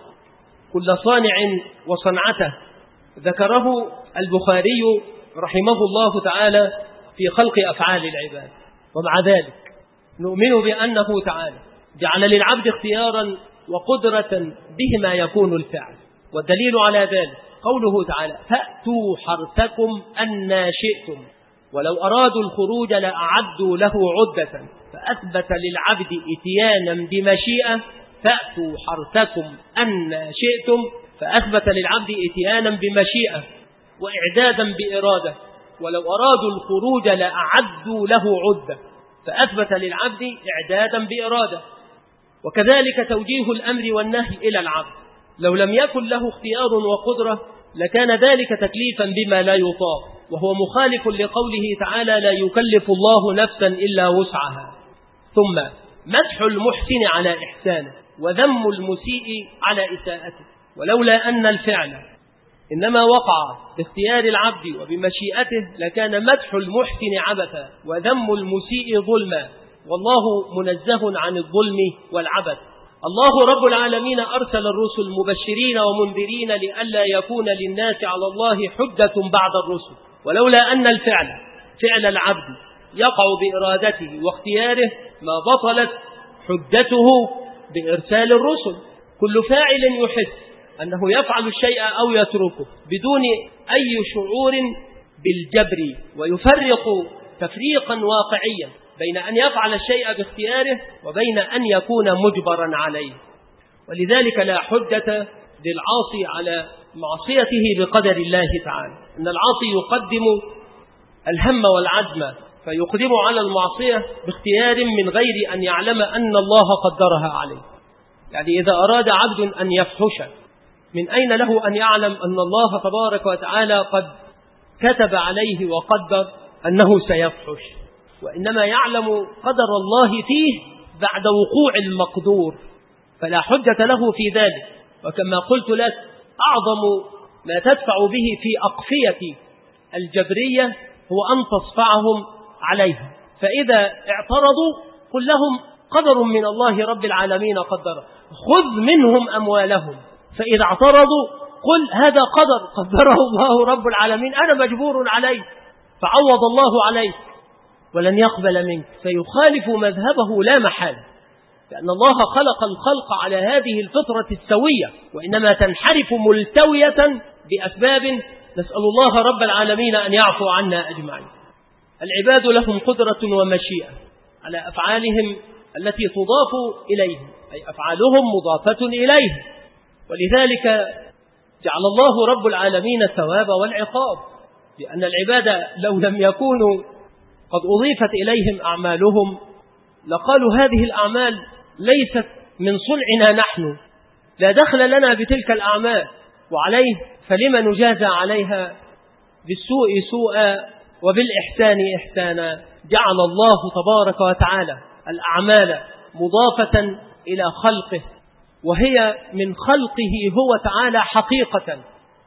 [SPEAKER 2] كل صانع وصنعته، ذكره البخاري رحمه الله تعالى في خلق أفعال العباد. ومع ذلك نؤمن بأنه تعالى جعل للعبد اختيارا وقدرة بهما يكون الفعل، والدليل على ذلك قوله تعالى فأتوا حرثكم أنى شئتم، ولو أرادوا الخروج لأعدوا له عدة، فأثبت للعبد إتيانا بمشيئة. فأتوا حرثكم أنى شئتم، فأثبت للعبد إتيانا بمشيئة وإعدادا بإرادة، ولو أرادوا الخروج لأعدوا له عدة، فأثبت للعبد إعدادا بإرادة. وكذلك توجيه الأمر والنهي إلى العبد، لو لم يكن له اختيار وقدرة لكان ذلك تكليفا بما لا يطاق، وهو مخالف لقوله تعالى لا يكلف الله نفسا إلا وسعها. ثم مدح المحسن على إحسانه وذم المسيء على إساءته، ولولا أن الفعل إنما وقع باختيار العبد وبمشيئته لكان مدح المحسن عبثا وذم المسيء ظلما، والله منزه عن الظلم والعبث. الله رب العالمين أرسل الرسل مبشرين ومنذرين لئلا يكون للناس على الله حجة بعد الرسل، ولولا أن الفعل فعل العبد يقع بإرادته واختياره ما بطلت حجته بإرسال الرسل. كل فاعل يحس أنه يفعل الشيء أو يتركه بدون أي شعور بالجبر ويفرق تفريقا واقعيا بين أن يفعل الشيء باختياره وبين أن يكون مجبرا عليه. ولذلك لا حجة للعاصي على معصيته بقدر الله تعالى، أن العاصي يقدم الهم والعزم فيقدم على المعصية باختيار من غير أن يعلم أن الله قدرها عليه. يعني إذا أراد عبد أن يفحش، من أين له أن يعلم أن الله تبارك وتعالى قد كتب عليه وقدر أنه سيفحش؟ وإنما يعلم قدر الله فيه بعد وقوع المقدور، فلا حجة له في ذلك. وكما قلت لك، أعظم ما تدفع به في أقفية الجبرية هو أن تصفعهم عليها، فإذا اعترضوا قل لهم قدر من الله رب العالمين قدره، خذ منهم أموالهم. فإذا اعترضوا قل هذا قدر قدره الله رب العالمين، أنا مجبور عليه، فعوض الله عليه، ولن يقبل منك، فيخالف مذهبه لا محال، لأن الله خلق الخلق على هذه الفطرة السوية، وإنما تنحرف ملتوية بأسباب، نسأل الله رب العالمين أن يعفو عنا أجمعين. العباد لهم قدرة ومشيئة على أفعالهم التي تضاف إليهم، أي أفعالهم مضافة إليه، ولذلك جعل الله رب العالمين الثواب والعقاب، لأن العباد لو لم يكونوا قد أضيفت إليهم أعمالهم لقالوا هذه الأعمال ليست من صنعنا نحن، لا دخل لنا بتلك الأعمال، وعليه فلما نجازى عليها بالسوء سوءا وبالإحسان إحسانا. جعل الله تبارك وتعالى الأعمال مضافة إلى خلقه، وهي من خلقه هو تعالى حقيقة،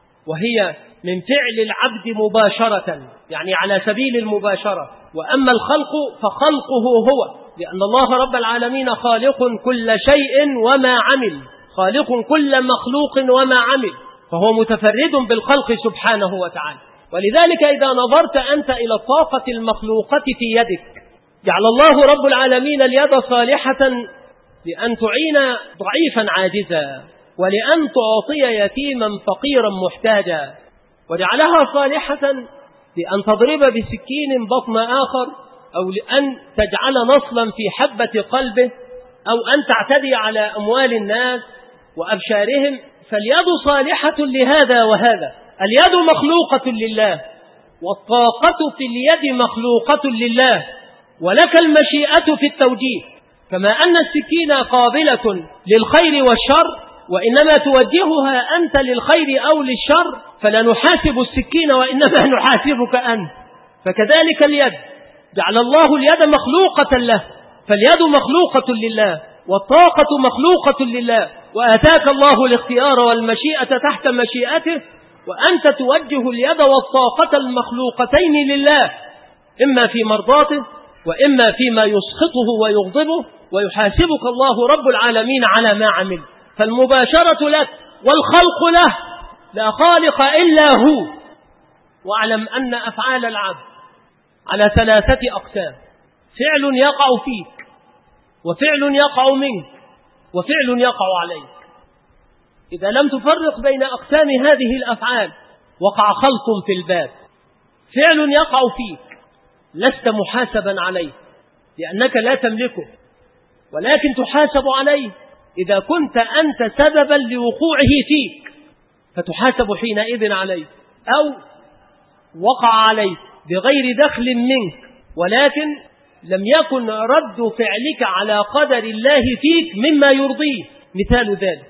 [SPEAKER 2] وهي من فعل العبد مباشرة، يعني على سبيل المباشرة. وأما الخلق فخلقه هو، لأن الله رب العالمين خالق كل شيء وما عمل، خالق كل مخلوق وما عمل، فهو متفرد بالخلق سبحانه وتعالى. ولذلك إذا نظرت أنت إلى الطاقة المخلوقة في يدك، جعل الله رب العالمين اليد صالحة لأن تعين ضعيفا عاجزا، ولأن تعطي يتيما فقيرا محتاجا، وجعلها صالحة لأن تضرب بسكين بطن آخر، أو لأن تجعل نصلا في حبة قلبه، أو أن تعتدي على أموال الناس وأبشارهم. فاليد صالحة لهذا وهذا، اليد مخلوقة لله، والطاقة في اليد مخلوقة لله، ولك المشيئة في التوجيه، كما أن السكين قابلة للخير والشر، وإنما توجهها أنت للخير أو للشر، فلا نحاسب السكين وإنما نحاسبك أنت. فكذلك اليد، جعل الله اليد مخلوقة له، فاليد مخلوقة لله، والطاقة مخلوقة لله، وآتاك الله الاختيار والمشيئة تحت مشيئته، وأنت توجه اليد والطاقة المخلوقتين لله، إما في مرضاته وإما فيما يسخطه ويغضبه، ويحاسبك الله رب العالمين على ما عمل. فالمباشرة لك والخلق له، لا خالق إلا هو. واعلم أن أفعال العبد على ثلاثة أقسام: فعل يقع فيك، وفعل يقع منك، وفعل يقع عليك. إذا لم تفرق بين أقسام هذه الأفعال وقع خلط في الباب. فعل يقع فيك لست محاسبا عليه لأنك لا تملكه، ولكن تحاسب عليه إذا كنت أنت سببا لوقوعه فيك، فتحاسب حينئذ عليه. أو وقع عليك بغير دخل منك، ولكن لم يكن رد فعلك على قدر الله فيك مما يرضيه. مثال ذلك: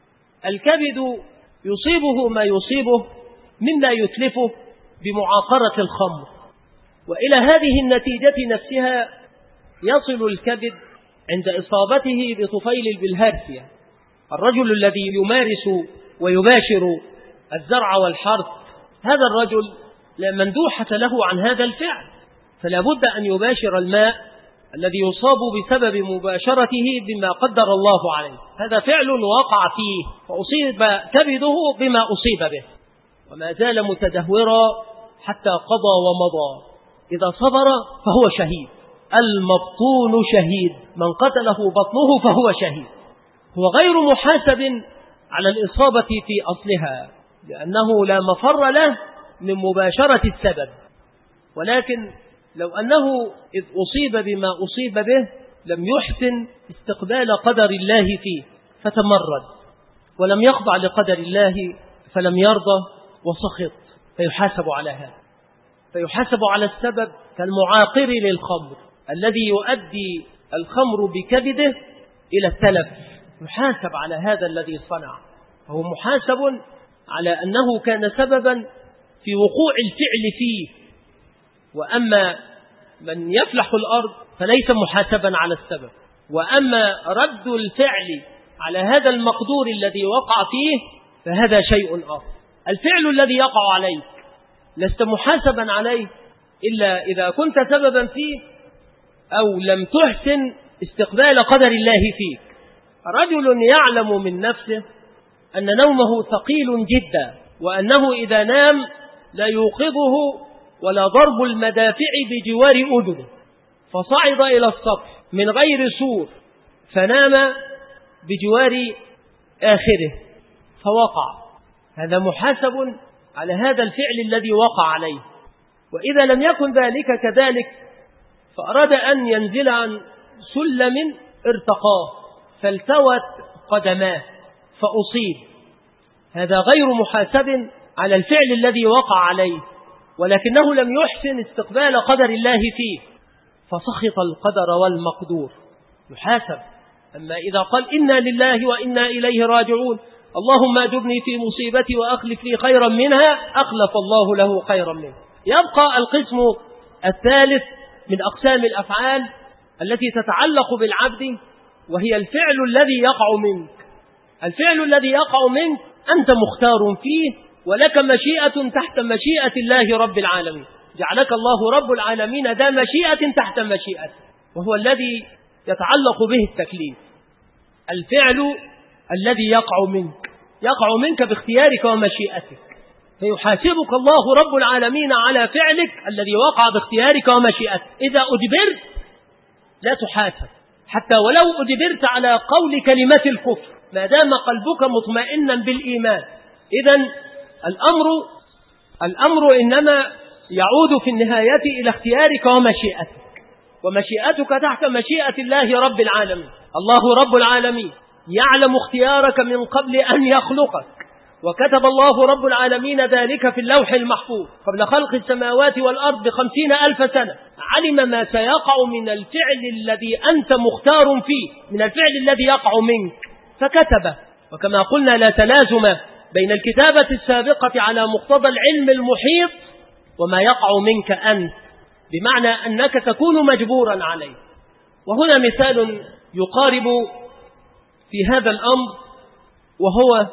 [SPEAKER 2] الكبد يصيبه ما يصيبه مما يتلفه بمعاقرة الخمر، وإلى هذه النتيجة نفسها يصل الكبد عند إصابته بطفيل بالهرسية، الرجل الذي يمارس ويباشر الزرع والحرث. هذا الرجل لا مندوحة له عن هذا الفعل، فلا بد أن يباشر الماء الذي يصاب بسبب مباشرته بما قدر الله عليه. هذا فعل وقع فيه، فأصيب كبده بما أصيب به، وما زال متدهورا حتى قضى ومضى. إذا صبر فهو شهيد. المبطون شهيد، من قتله بطنه فهو شهيد. هو غير محاسب على الإصابة في أصلها، لأنه لا مفر له من مباشرة السبب، ولكن لو أنه إذ أصيب بما أصيب به لم يحسن استقبال قدر الله فيه فتمرد، ولم يخضع لقدر الله فلم يرضى وسخط، فيحاسب على هذا، فيحاسب على السبب كالمعاقر للخمر الذي يؤدي الخمر بكبده إلى التلف، يحاسب على هذا الذي صنع، فهو محاسب على أنه كان سببا في وقوع الفعل فيه. وأما من يفلح الأرض فليس محاسبا على السبب، وأما رد الفعل على هذا المقدور الذي وقع فيه فهذا شيء آخر. الفعل الذي يقع عليك لست محاسبا عليه إلا إذا كنت سببا فيه أو لم تحسن استقبال قدر الله فيك. رجل يعلم من نفسه أن نومه ثقيل جدا، وأنه إذا نام لا يوقظه ولا ضرب المدافع بجوار أذنه، فصعد إلى السطح من غير سور فنام بجوار آخره فوقع، هذا محاسب على هذا الفعل الذي وقع عليه. وإذا لم يكن ذلك كذلك فأراد أن ينزل عن سلم ارتقاه فالتوت قدماه فأصيب، هذا غير محاسب على الفعل الذي وقع عليه، ولكنه لم يحسن استقبال قدر الله فيه فسخط القدر والمقدور، يحاسب. أما إذا قال إنا لله وإنا إليه راجعون، اللهم أجرني في مصيبتي وأخلف لي خيرا منها، أخلف الله له خيرا منها. يبقى القسم الثالث من أقسام الأفعال التي تتعلق بالعبد، وهي الفعل الذي يقع منك. الفعل الذي يقع منك أنت مختار فيه، ولك مشيئة تحت مشيئة الله رب العالمين، جعلك الله رب العالمين ذا مشيئة تحت مشيئته، وهو الذي يتعلق به التكليف. الفعل الذي يقع منك يقع منك باختيارك ومشيئتك، فيحاسبك الله رب العالمين على فعلك الذي وقع باختيارك ومشيئتك. إذا أجبرت لا تحاسب، حتى ولو أجبرت على قول كلمة الكفر ما دام قلبك مطمئنا بالإيمان. إذن الأمر الأمر إنما يعود في النهاية إلى اختيارك ومشيئتك، ومشيئتك تحت مشيئة الله رب العالمين. الله رب العالمين يعلم اختيارك من قبل أن يخلقك، وكتب الله رب العالمين ذلك في اللوح المحفوظ قبل خلق السماوات والأرض بخمسين ألف سنة. علم ما سيقع من الفعل الذي أنت مختار فيه، من الفعل الذي يقع منك فكتبه. وكما قلنا لا تلازم بين الكتابة السابقة على مقتضى العلم المحيط وما يقع منك أنت، بمعنى أنك تكون مجبورا عليه. وهنا مثال يقارب في هذا الأمر، وهو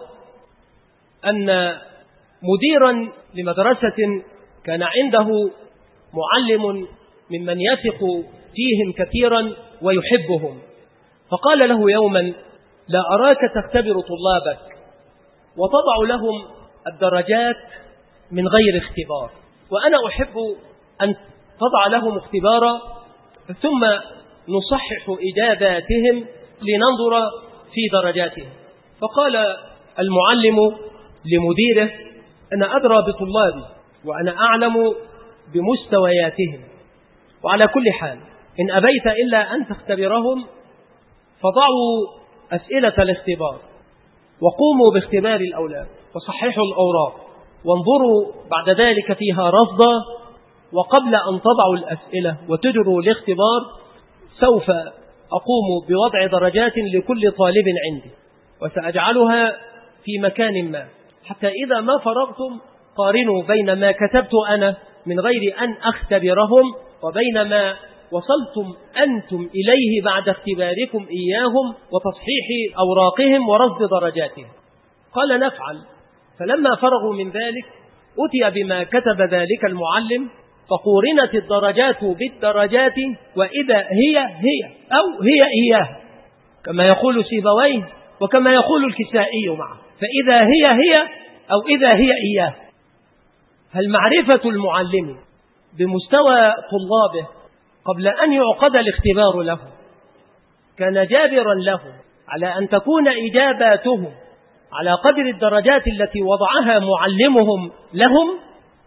[SPEAKER 2] أن مديرا لمدرسة كان عنده معلم ممن يثق فيهم كثيرا ويحبهم، فقال له يوما: لا أراك تختبر طلابك وتضع لهم الدرجات من غير اختبار، وأنا أحب أن تضع لهم اختبارا ثم نصحح إجاباتهم لننظر في درجاتهم. فقال المعلم لمديره: أنا أدرى بطلابي وأنا أعلم بمستوياتهم، وعلى كل حال إن أبيت إلا أن تختبرهم فضعوا أسئلة الاختبار وقوموا باختبار الأولاد وصححوا الأوراق وانظروا بعد ذلك فيها رصدا، وقبل أن تضعوا الأسئلة وتجروا الاختبار سوف أقوم بوضع درجات لكل طالب عندي، وسأجعلها في مكان ما، حتى إذا ما فرغتم قارنوا بين ما كتبت أنا من غير أن أختبرهم وبين ما وصلتم أنتم إليه بعد اختباركم إياهم وتصحيح أوراقهم ورصد درجاتهم. قال: نفعل. فلما فرغوا من ذلك أتي بما كتب ذلك المعلم فقورنت الدرجات بالدرجات، وإذا هي هي أو هي إياه، كما يقول سيبويه وكما يقول الكسائي معه، فإذا هي هي أو إذا هي إياه. هل معرفة المعلم بمستوى طلابه قبل أن يعقد الاختبار له كان جابرا له على أن تكون إجاباتهم على قدر الدرجات التي وضعها معلمهم لهم،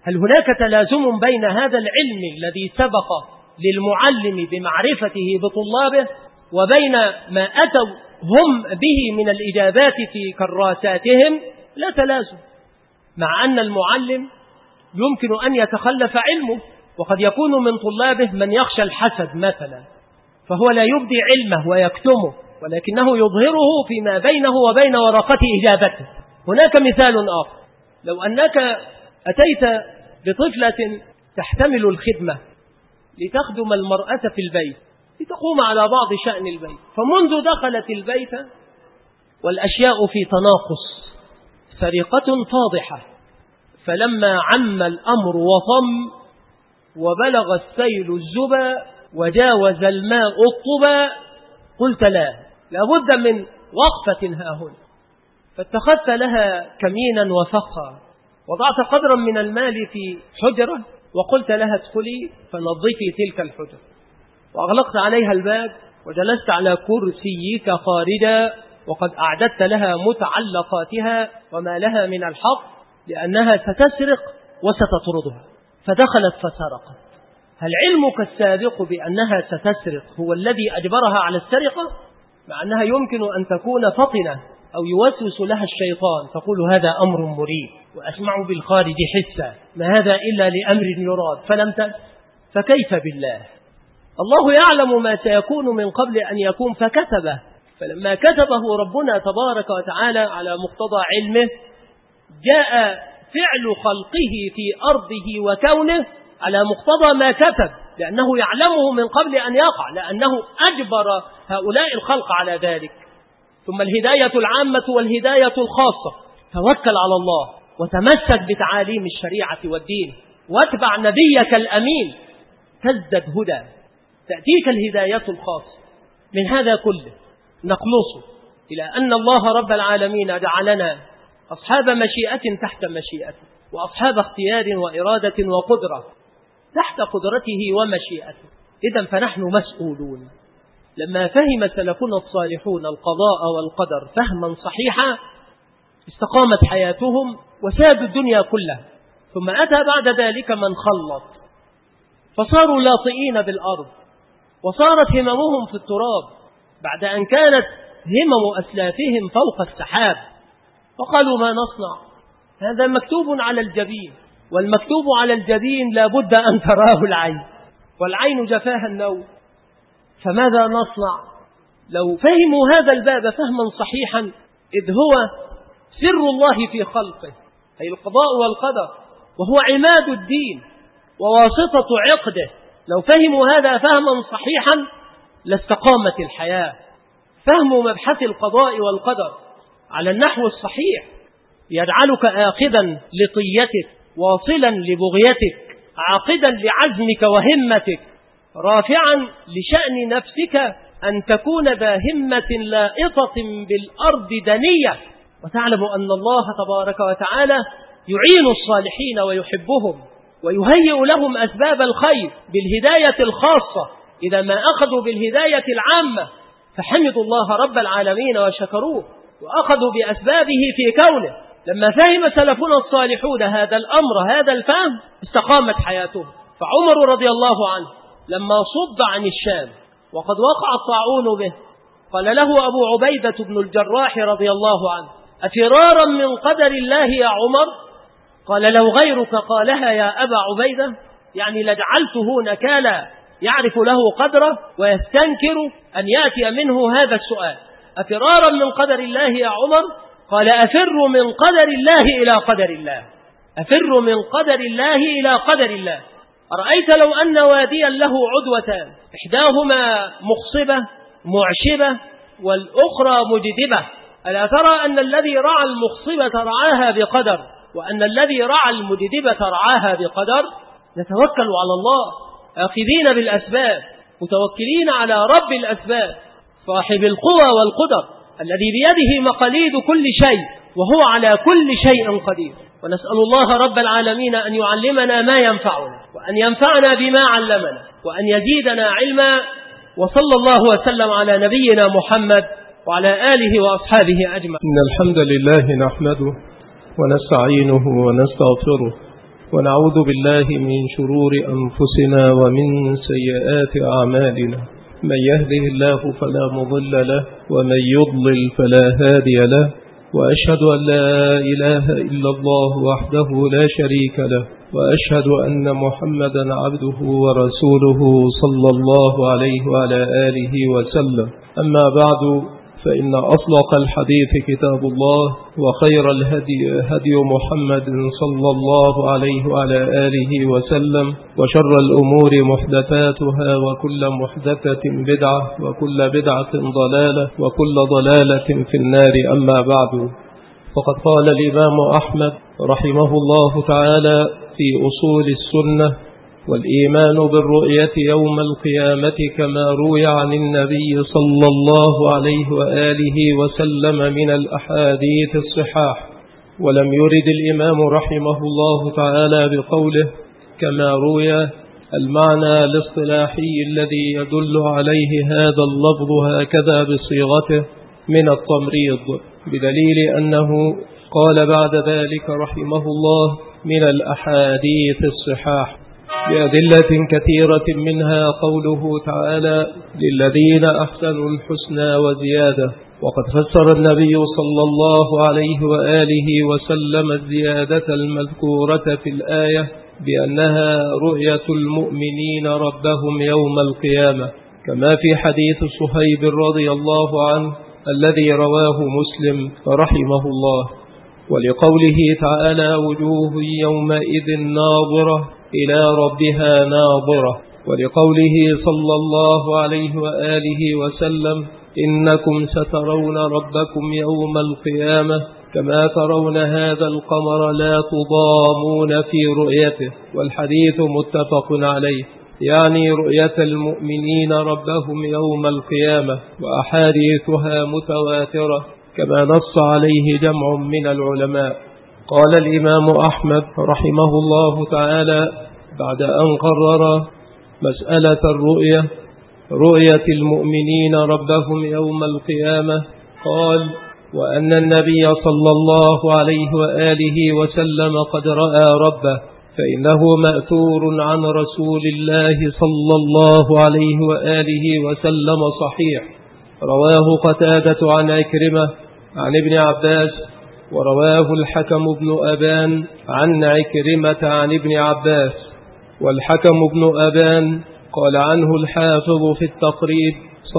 [SPEAKER 2] هل هناك تلازم بين هذا العلم الذي سبق للمعلم بمعرفته بطلابه وبين ما أتوا هم به من الإجابات في كراساتهم؟ لا تلازم، مع أن المعلم يمكن أن يتخلف علمه، وقد يكون من طلابه من يخشى الحسد مثلا، فهو لا يبدي علمه ويكتمه، ولكنه يظهره فيما بينه وبين ورقة إجابته. هناك مثال آخر، لو أنك أتيت بطفلة تحتمل الخدمة لتخدم المرأة في البيت، لتقوم على بعض شأن البيت، فمنذ دخلت البيت والأشياء في تناقص، سرقة فاضحة، فلما عم الأمر وطم وبلغ السيل الزبا وجاوز الماء الطبا، قلت لا، لابد من وقفة ها هنا، فاتخذت لها كمينا وفخا، وضعت قدرا من المال في حجرة وقلت لها ادخلي فنظفي تلك الحجرة، وأغلقت عليها الباب وجلست على كرسيك خارجا، وقد أعددت لها متعلقاتها وما لها من الحق، لأنها ستسرق وستطردها، فدخلت فسرقت. هل علمك السابق بأنها ستسرق هو الذي أجبرها على السرقة؟ مع أنها يمكن أن تكون فطنة أو يوسوس لها الشيطان، تقول هذا أمر مريب وأسمع بالخارج حسا، ما هذا إلا لأمر يراد، فلم تأس. فكيف بالله؟ الله يعلم ما سيكون من قبل أن يكون فكتبه، فلما كتبه ربنا تبارك وتعالى على مقتضى علمه جاء فعل خلقه في أرضه وكونه على مقتضى ما كتب، لأنه يعلمه من قبل أن يقع، لأنه أجبر هؤلاء الخلق على ذلك. ثم الهداية العامة والهداية الخاصة، توكل على الله وتمسك بتعاليم الشريعة والدين واتبع نبيك الأمين تزدد هدى، تأتيك الهداية الخاصة. من هذا كله نخلص إلى أن الله رب العالمين جعلنا أصحاب مشيئة تحت مشيئته، وأصحاب اختيار وإرادة وقدرة تحت قدرته ومشيئته. إذن فنحن مسؤولون. لما فهم سلفنا الصالحون القضاء والقدر فهما صحيحا استقامت حياتهم وسادوا الدنيا كلها. ثم أتى بعد ذلك من خلط، فصاروا لاطئين بالأرض، وصارت هممهم في التراب بعد أن كانت همم أسلافهم فوق السحاب، فقالوا ما نصنع؟ هذا مكتوب على الجبين، والمكتوب على الجبين لا بد أن تراه العين، والعين جفاها النوم، فماذا نصنع؟ لو فهموا هذا الباب فهما صحيحا، إذ هو سر الله في خلقه، أي القضاء والقدر، وهو عماد الدين وواسطة عقده، لو فهموا هذا فهما صحيحا لاستقامت الحياة. فهم مبحث القضاء والقدر على النحو الصحيح يجعلك آخذا لطيتك، واصلا لبغيتك، عاقدا لعزمك وهمتك، رافعا لشأن نفسك أن تكون ذا همة لائطة بالأرض دنية، وتعلم أن الله تبارك وتعالى يعين الصالحين ويحبهم ويهيئ لهم أسباب الخير بالهداية الخاصة إذا ما أخذوا بالهداية العامة، فحمدوا الله رب العالمين وشكروه وأخذوا بأسبابه في كونه. لما فهم سلفنا الصالحون هذا الأمر هذا الفهم استقامت حياتهم. فعمر رضي الله عنه لما صد عن الشام وقد وقع الطاعون به، قال له أبو عبيدة بن الجراح رضي الله عنه: أفرارا من قدر الله يا عمر؟ قال: لو غيرك قالها يا أبا عبيدة، يعني لجعلته نكالا يعرف له قدره ويستنكر أن يأتي منه هذا السؤال: أفرارا من قدر الله يا عمر؟ قال: أفر من قدر الله إلى قدر الله، أفر من قدر الله إلى قدر الله. أرأيت لو أن واديا له عدوتان، إحداهما مخصبة معشبة والأخرى مجدبة، ألا ترى أن الذي رعى المخصبة رعاها بقدر وأن الذي رعى المجدبة رعاها بقدر؟ نتوكل على الله آخذين بالأسباب متوكلين على رب الأسباب صاحب القوى والقدر الذي بيده مقاليد كل شيء وهو على كل شيء قدير. ونسأل الله رب العالمين أن يعلمنا ما ينفعنا وأن ينفعنا بما علمنا وأن يزيدنا علما. وصلى الله وسلم على نبينا محمد وعلى آله وأصحابه أجمعين.
[SPEAKER 1] إن الحمد لله نحمده ونستعينه ونستغفره ونعوذ بالله من شرور أنفسنا ومن سيئات أعمالنا. من يهده الله فلا مضل له ومن يضلل فلا هادي له، وأشهد أن لا إله إلا الله وحده لا شريك له، وأشهد أن محمدا عبده ورسوله صلى الله عليه وعلى آله وسلم. أما بعد، فإن أصدق الحديث كتاب الله، وخير الهدي هدي محمد صلى الله عليه وعلى آله وسلم، وشر الأمور محدثاتها، وكل محدثة بدعة، وكل بدعة ضلالة، وكل ضلالة في النار. أما بعد، فقد قال الإمام أحمد رحمه الله تعالى في أصول السنة: والإيمان بالرؤية يوم القيامة كما روي عن النبي صلى الله عليه وآله وسلم من الأحاديث الصحاح. ولم يرد الإمام رحمه الله تعالى بقوله كما روي المعنى الاصطلاحي الذي يدل عليه هذا اللفظ هكذا بصيغته من التمريض، بدليل أنه قال بعد ذلك رحمه الله من الأحاديث الصحاح بأدلة كثيرة، منها قوله تعالى: للذين أحسنوا الحسنى وزيادة. وقد فسر النبي صلى الله عليه وآله وسلم الزيادة المذكورة في الآية بأنها رؤية المؤمنين ربهم يوم القيامة، كما في حديث صهيب رضي الله عنه الذي رواه مسلم رحمه الله. ولقوله تعالى: وجوه يومئذ ناظرة إلى ربها ناظرة. ولقوله صلى الله عليه وآله وسلم: إنكم سترون ربكم يوم القيامة كما ترون هذا القمر لا تضامون في رؤيته. والحديث متفق عليه، يعني رؤية المؤمنين ربهم يوم القيامة، وأحاديثها متواترة كما نص عليه جمع من العلماء. قال الإمام أحمد رحمه الله تعالى بعد أن قرر مسألة الرؤية رؤية المؤمنين ربهم يوم القيامة، قال: وأن النبي صلى الله عليه وآله وسلم قد رأى ربه، فإنه مأثور عن رسول الله صلى الله عليه وآله وسلم صحيح، رواه قتادة عن عكرمة عن ابن عباس، ورواه الحكم بن أبان عن عكرمة عن ابن عباس. والحكم بن أبان قال عنه الحافظ في التقريب: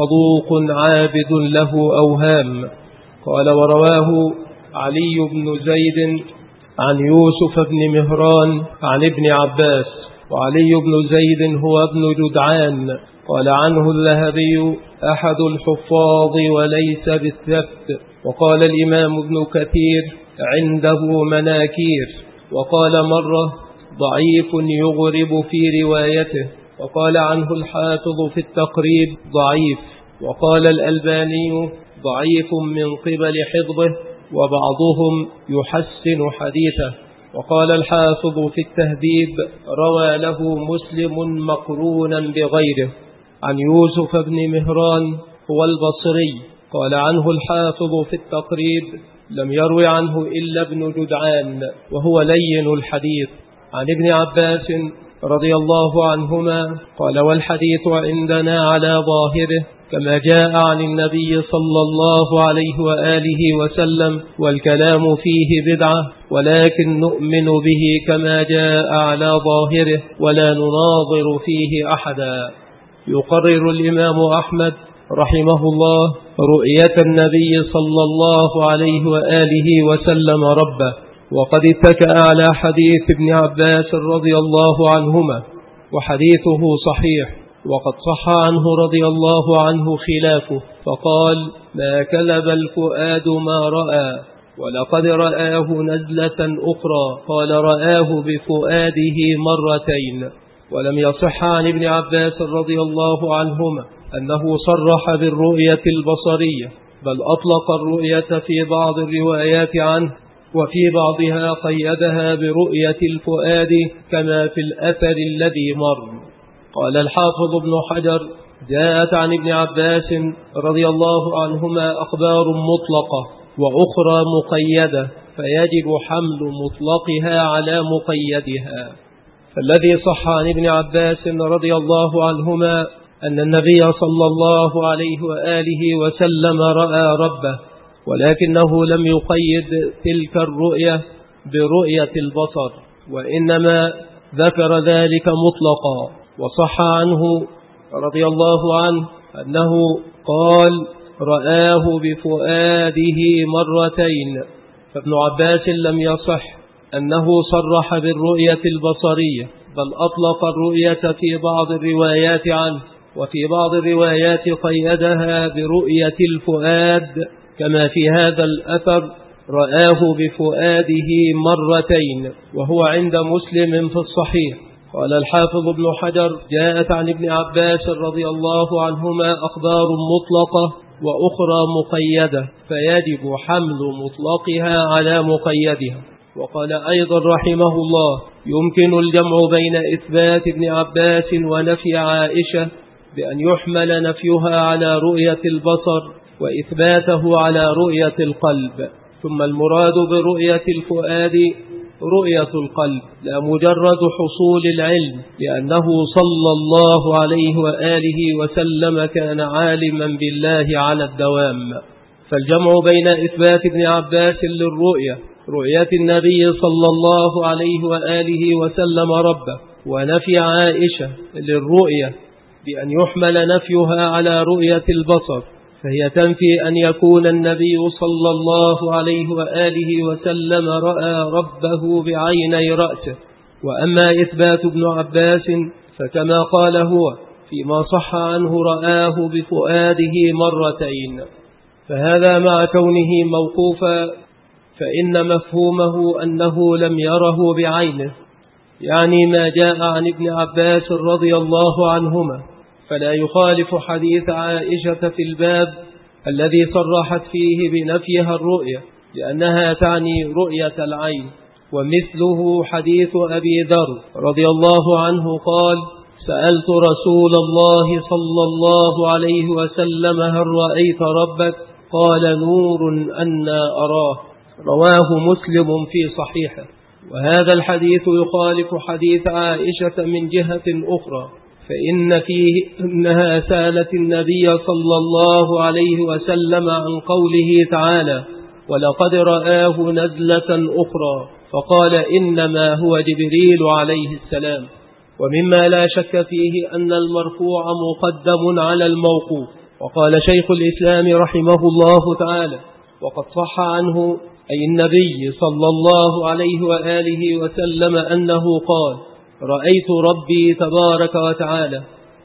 [SPEAKER 1] صدوق عابد له أوهام. قال: ورواه علي بن زيد عن يوسف بن مهران عن ابن عباس، وعلي بن زيد هو ابن جدعان. قال عنه الذهبي: أحد الحفاظ وليس بالثبت. وقال الإمام ابن كثير: عنده مناكير. وقال مرة: ضعيف يغرب في روايته. وقال عنه الحافظ في التقريب: ضعيف. وقال الألباني: ضعيف من قبل حفظه، وبعضهم يحسن حديثه. وقال الحافظ في التهذيب: روى له مسلم مقرونا بغيره عن يوسف بن مهران هو البصري. قال عنه الحافظ في التقريب: لم يروي عنه إلا ابن جدعان، وهو لين الحديث. عن ابن عباس رضي الله عنهما قال: والحديث عندنا على ظاهره كما جاء عن النبي صلى الله عليه وآله وسلم، والكلام فيه بدعة، ولكن نؤمن به كما جاء على ظاهره ولا نناظر فيه أحدا. يقرر الإمام أحمد رحمه الله رؤية النبي صلى الله عليه وآله وسلم ربه، وقد اتكأ على حديث ابن عباس رضي الله عنهما، وحديثه صحيح، وقد صح عنه رضي الله عنه خلافه، فقال: ما كذب الفؤاد ما رأى، ولقد رآه نزلة أخرى، قال: رآه بفؤاده مرتين. ولم يصح عن ابن عباس رضي الله عنهما أنه صرح بالرؤية البصرية، بل أطلق الرؤية في بعض الروايات عنه، وفي بعضها قيدها برؤية الفؤاد كما في الأثر الذي مر. قال الحافظ ابن حجر: جاءت عن ابن عباس رضي الله عنهما أخبار مطلقة
[SPEAKER 2] وأخرى مقيدة، فيجب حمل مطلقها على مقيدها. فالذي صح عن ابن عباس رضي الله عنهما أن النبي صلى الله عليه وآله وسلم رأى ربه، ولكنه لم يقيد تلك الرؤية برؤية البصر، وإنما ذكر ذلك مطلقا. وصح عنه رضي الله عنه أنه قال رآه بفؤاده مرتين. فابن عباس لم يصح أنه صرح بالرؤية البصرية، بل أطلق الرؤية في بعض الروايات عنه، وفي بعض الروايات قيدها برؤية الفؤاد، كما في هذا الأثر رآه بفؤاده مرتين، وهو عند مسلم في الصحيح. قال الحافظ ابن حجر جاءت عن ابن عباس رضي الله عنهما أخبار مطلقة وأخرى مقيدة، فيجب حمل مطلقها على مقيدها. وقال أيضا رحمه الله يمكن الجمع بين إثبات ابن عباس ونفي عائشة بأن يحمل نفيها على رؤية البصر وإثباته على رؤية القلب. ثم المراد برؤية الفؤاد رؤية القلب، لا مجرد حصول العلم، لأنه صلى الله عليه وآله وسلم كان عالما بالله على الدوام. فالجمع بين إثبات ابن عباس للرؤية، رؤية النبي صلى الله عليه وآله وسلم ربه، ونفي عائشة للرؤية بأن يحمل نفيها على رؤية البصر، فهي تنفي أن يكون النبي صلى الله عليه وآله وسلم رأى ربه بعيني رأسه. وأما إثبات ابن عباس فكما قال هو فيما صح عنه رآه بفؤاده مرتين، فهذا مع كونه موقوفا فإن مفهومه أنه لم يره بعينه، يعني ما جاء عن ابن عباس رضي الله عنهما، فلا يخالف حديث عائشة في الباب الذي صرحت فيه بنفيها الرؤية، لأنها تعني رؤية العين. ومثله حديث أبي ذر رضي الله عنه قال سألت رسول الله صلى الله عليه وسلم هل رأيت ربك؟ قال نور أنا أراه، رواه مسلم في صحيحه. وهذا الحديث يخالف حديث عائشة من جهة أخرى، فإن فيه أنها سألت النبي صلى الله عليه وسلم عن قوله تعالى ولقد رآه نزلة أخرى، فقال إنما هو جبريل عليه السلام. ومما لا شك فيه أن المرفوع مقدم على الموقوف. وقال شيخ الإسلام رحمه الله تعالى وقد صح عنه أي النبي صلى الله عليه وآله وسلم أنه قال رأيت ربي تبارك وتعالى،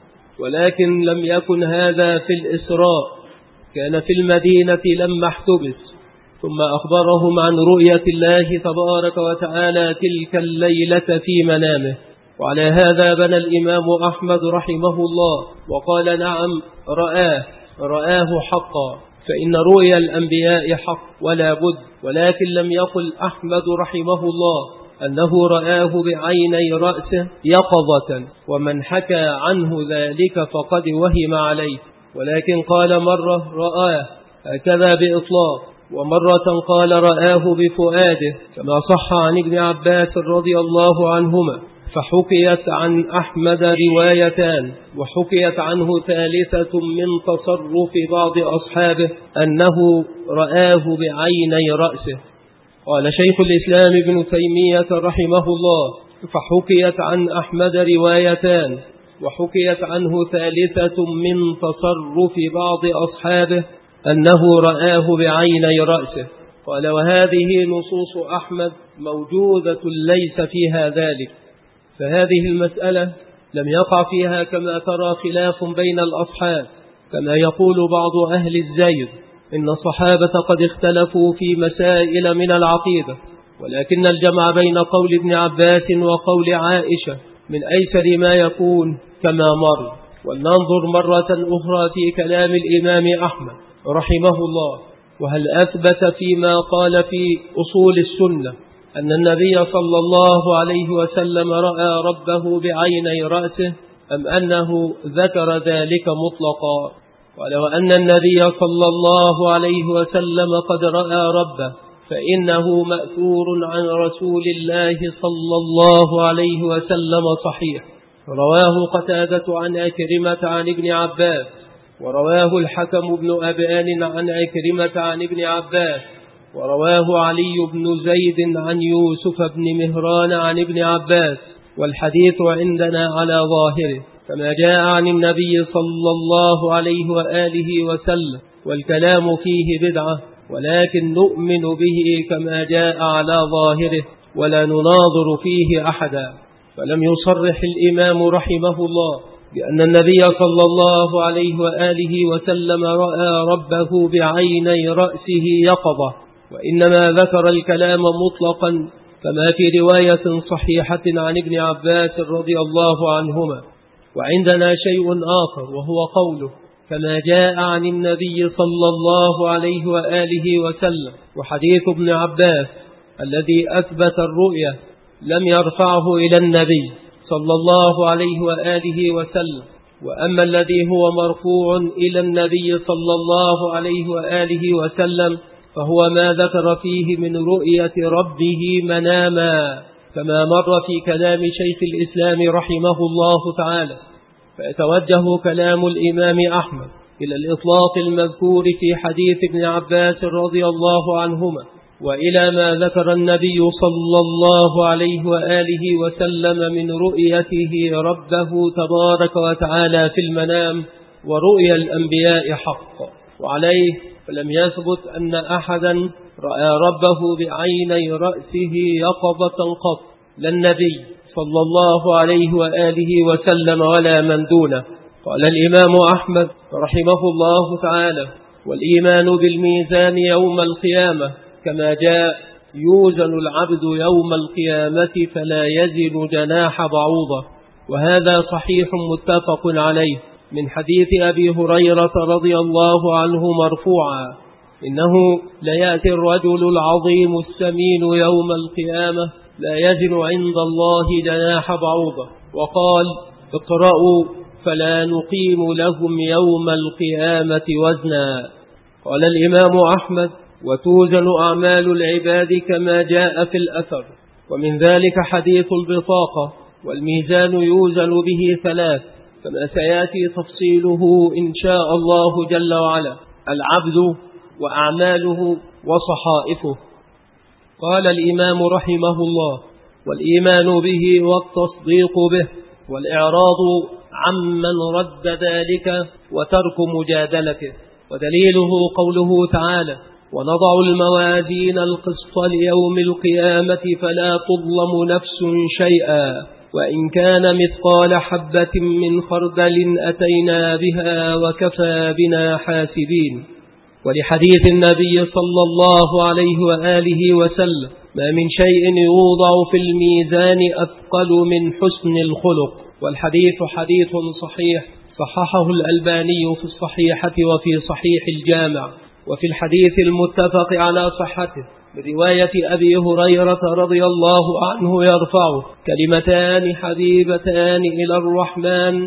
[SPEAKER 2] ولكن لم يكن هذا في الإسراء، كان في المدينة لما احتبس، ثم أخبرهم عن رؤية الله تبارك وتعالى تلك الليلة في منامه. وعلى هذا بنى الإمام أحمد رحمه الله وقال نعم رآه رآه حقا، فإن رؤيا الأنبياء حق ولا بد. ولكن لم يقل أحمد رحمه الله أنه رآه بعيني رأسه يقظة، ومن حكى عنه ذلك فقد وهم عليه، ولكن قال مرة رآه هكذا بإطلاق، ومرة قال رآه بفؤاده، كما صح عن ابن عباس رضي الله عنهما. فحكيت عن أحمد روايتان، وحكيت عنه ثالثة من تصرف بعض أصحابه أنه رآه بعيني رأسه. قال شيخ الإسلام ابن تيمية رحمه الله فحكيت عن أحمد روايتان، وحكيت عنه ثالثة من تصرف بعض أصحابه أنه رآه بعيني رأسه. قال وهذه نصوص أحمد موجودة ليس فيها ذلك، فهذه المسألة لم يقع فيها كما ترى خلاف بين الأصحاب، كما يقول بعض أهل الزيد إن الصحابة قد اختلفوا في مسائل من العقيدة، ولكن الجمع بين قول ابن عباس وقول عائشة من أيسر ما يكون كما مر. ولننظر مرة أخرى في كلام الإمام أحمد رحمه الله، وهل أثبت فيما قال في أصول السنة أن النبي صلى الله عليه وسلم رأى ربه بعيني رأسه، أم أنه ذكر ذلك مطلقا. ولو أن النبي صلى الله عليه وسلم قد رأى ربه فإنه مأثور عن رسول الله صلى الله عليه وسلم صحيح. رواه قتادة عن عكرمة عن ابن عباس، ورواه الحكم بن أبان عن عكرمة عن ابن عباس، ورواه علي بن زيد عن يوسف بن مهران عن ابن عباس، والحديث عندنا على ظاهره كما جاء عن النبي صلى الله عليه وآله وسلم، والكلام فيه بدعة، ولكن نؤمن به كما جاء على ظاهره ولا نناظر فيه أحدا. فلم يصرح الإمام رحمه الله بأن النبي صلى الله عليه وآله وسلم رأى ربه بعيني رأسه يقظة، وإنما ذكر الكلام مطلقا كما في رواية صحيحة عن ابن عباس رضي الله عنهما. وعندنا شيء آخر وهو قوله كما جاء عن النبي صلى الله عليه وآله وسلم، وحديث ابن عباس الذي أثبت الرؤية لم يرفعه إلى النبي صلى الله عليه وآله وسلم. وأما الذي هو مرفوع إلى النبي صلى الله عليه وآله وسلم فهو ما ذكر فيه من رؤية ربه مناما، كما مر في كلام شيخ الإسلام رحمه الله تعالى. فيتوجه كلام الإمام أحمد إلى الإطلاق المذكور في حديث ابن عباس رضي الله عنهما، وإلى ما ذكر النبي صلى الله عليه وآله وسلم من رؤيته ربه تبارك وتعالى في المنام، ورؤيا الأنبياء حق. وعليه فلم يثبت أن أحدا رأى ربه بعيني رأسه يقظة قط، لا النبي صلى الله عليه وآله وسلم ولا من دونه. قال الإمام أحمد رحمه الله تعالى: والإيمان بالميزان يوم القيامة كما جاء: يوزن العبد يوم القيامة فلا يزن جناح بعوضة. وهذا صحيح متفق عليه من حديث أبي هريرة رضي الله عنه مرفوعا: إنه ليأتي الرجل العظيم السمين يوم القيامة لا يزن عند الله جناح بعوضة. وقال: اقرأوا فلا نقيم لهم يوم القيامة وزنا. قال الإمام أحمد: وتوزن أعمال العباد كما جاء في الأثر، ومن ذلك حديث البطاقة، والميزان يوزن به ثلاث كما سيأتي تفصيله إن شاء الله جل وعلا: العبد وأعماله وصحائفه. قال الإمام رحمه الله: والإيمان به والتصديق به، والإعراض عمن رد ذلك وترك مجادلته. ودليله قوله تعالى: ونضع الموازين القسط ليوم القيامة فلا تظلم نفس شيئا وإن كان مثقال حبة من خردل أتينا بها وكفى بنا حاسبين. ولحديث النبي صلى الله عليه وآله وسلم: ما من شيء يوضع في الميزان أثقل من حسن الخلق. والحديث حديث صحيح صححه الألباني في الصحيحة وفي صحيح الجامع. وفي الحديث المتفق على صحته برواية أبي هريرة رضي الله عنه يرفعه: كلمتان حبيبتان إلى الرحمن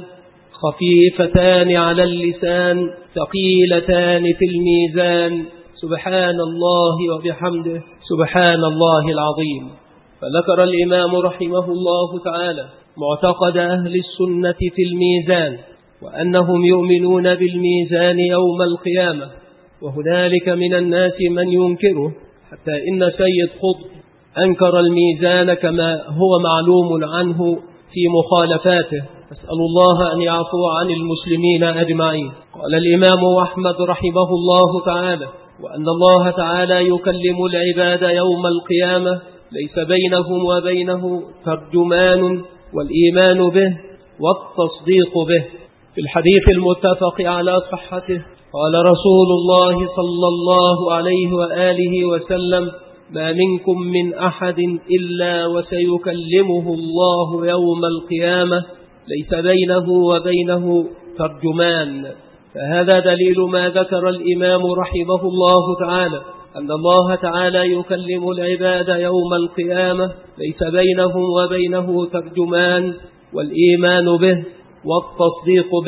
[SPEAKER 2] خفيفتان على اللسان ثقيلتان في الميزان سبحان الله وبحمده سبحان الله العظيم. فذكر الإمام رحمه الله تعالى معتقد أهل السنة في الميزان، وأنهم يؤمنون بالميزان يوم القيامة. وهنالك من الناس من ينكره، حتى إن سيد قطب أنكر الميزان كما هو معلوم عنه في مخالفاته، أسأل الله أن يعفو عن المسلمين أجمعين. قال الإمام أحمد رحمه الله تعالى: وأن الله تعالى يكلم العباد يوم القيامة ليس بينهم وبينه ترجمان، والإيمان به والتصديق به. في الحديث المتفق على صحته قال رسول الله صلى الله عليه وآله وسلم: ما منكم من أحد إلا وسيكلمه الله يوم القيامة ليس بينه وبينه ترجمان. فهذا دليل ما ذكر الإمام رحمه الله تعالى، أن الله تعالى يكلم العباد يوم القيامة ليس بينهم وبينه ترجمان، والإيمان به والتصديق به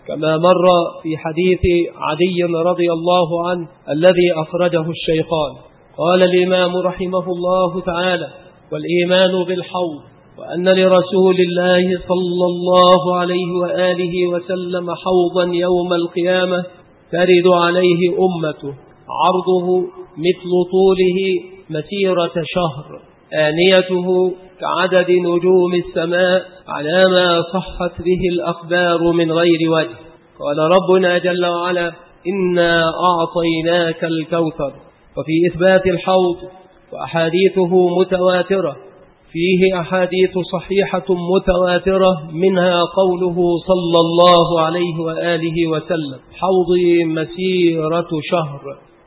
[SPEAKER 2] كما مر في حديث عدي رضي الله عنه الذي أخرجه الشيخان. قال الإمام رحمه الله تعالى: والإيمان بالحوض، وأن لرسول الله صلى الله عليه وآله وسلم حوضا يوم القيامة ترد عليه أمته، عرضه مثل طوله مسيرة شهر، آنيته كعدد نجوم السماء، على ما صحت به الأخبار من غير وجه. قال ربنا جل وعلا: إنا أعطيناك الكوثر. وفي إثبات الحوض وأحاديثه متواترة، فيه أحاديث صحيحة متواترة، منها قوله صلى الله عليه وآله وسلم: حوضي مسيرة شهر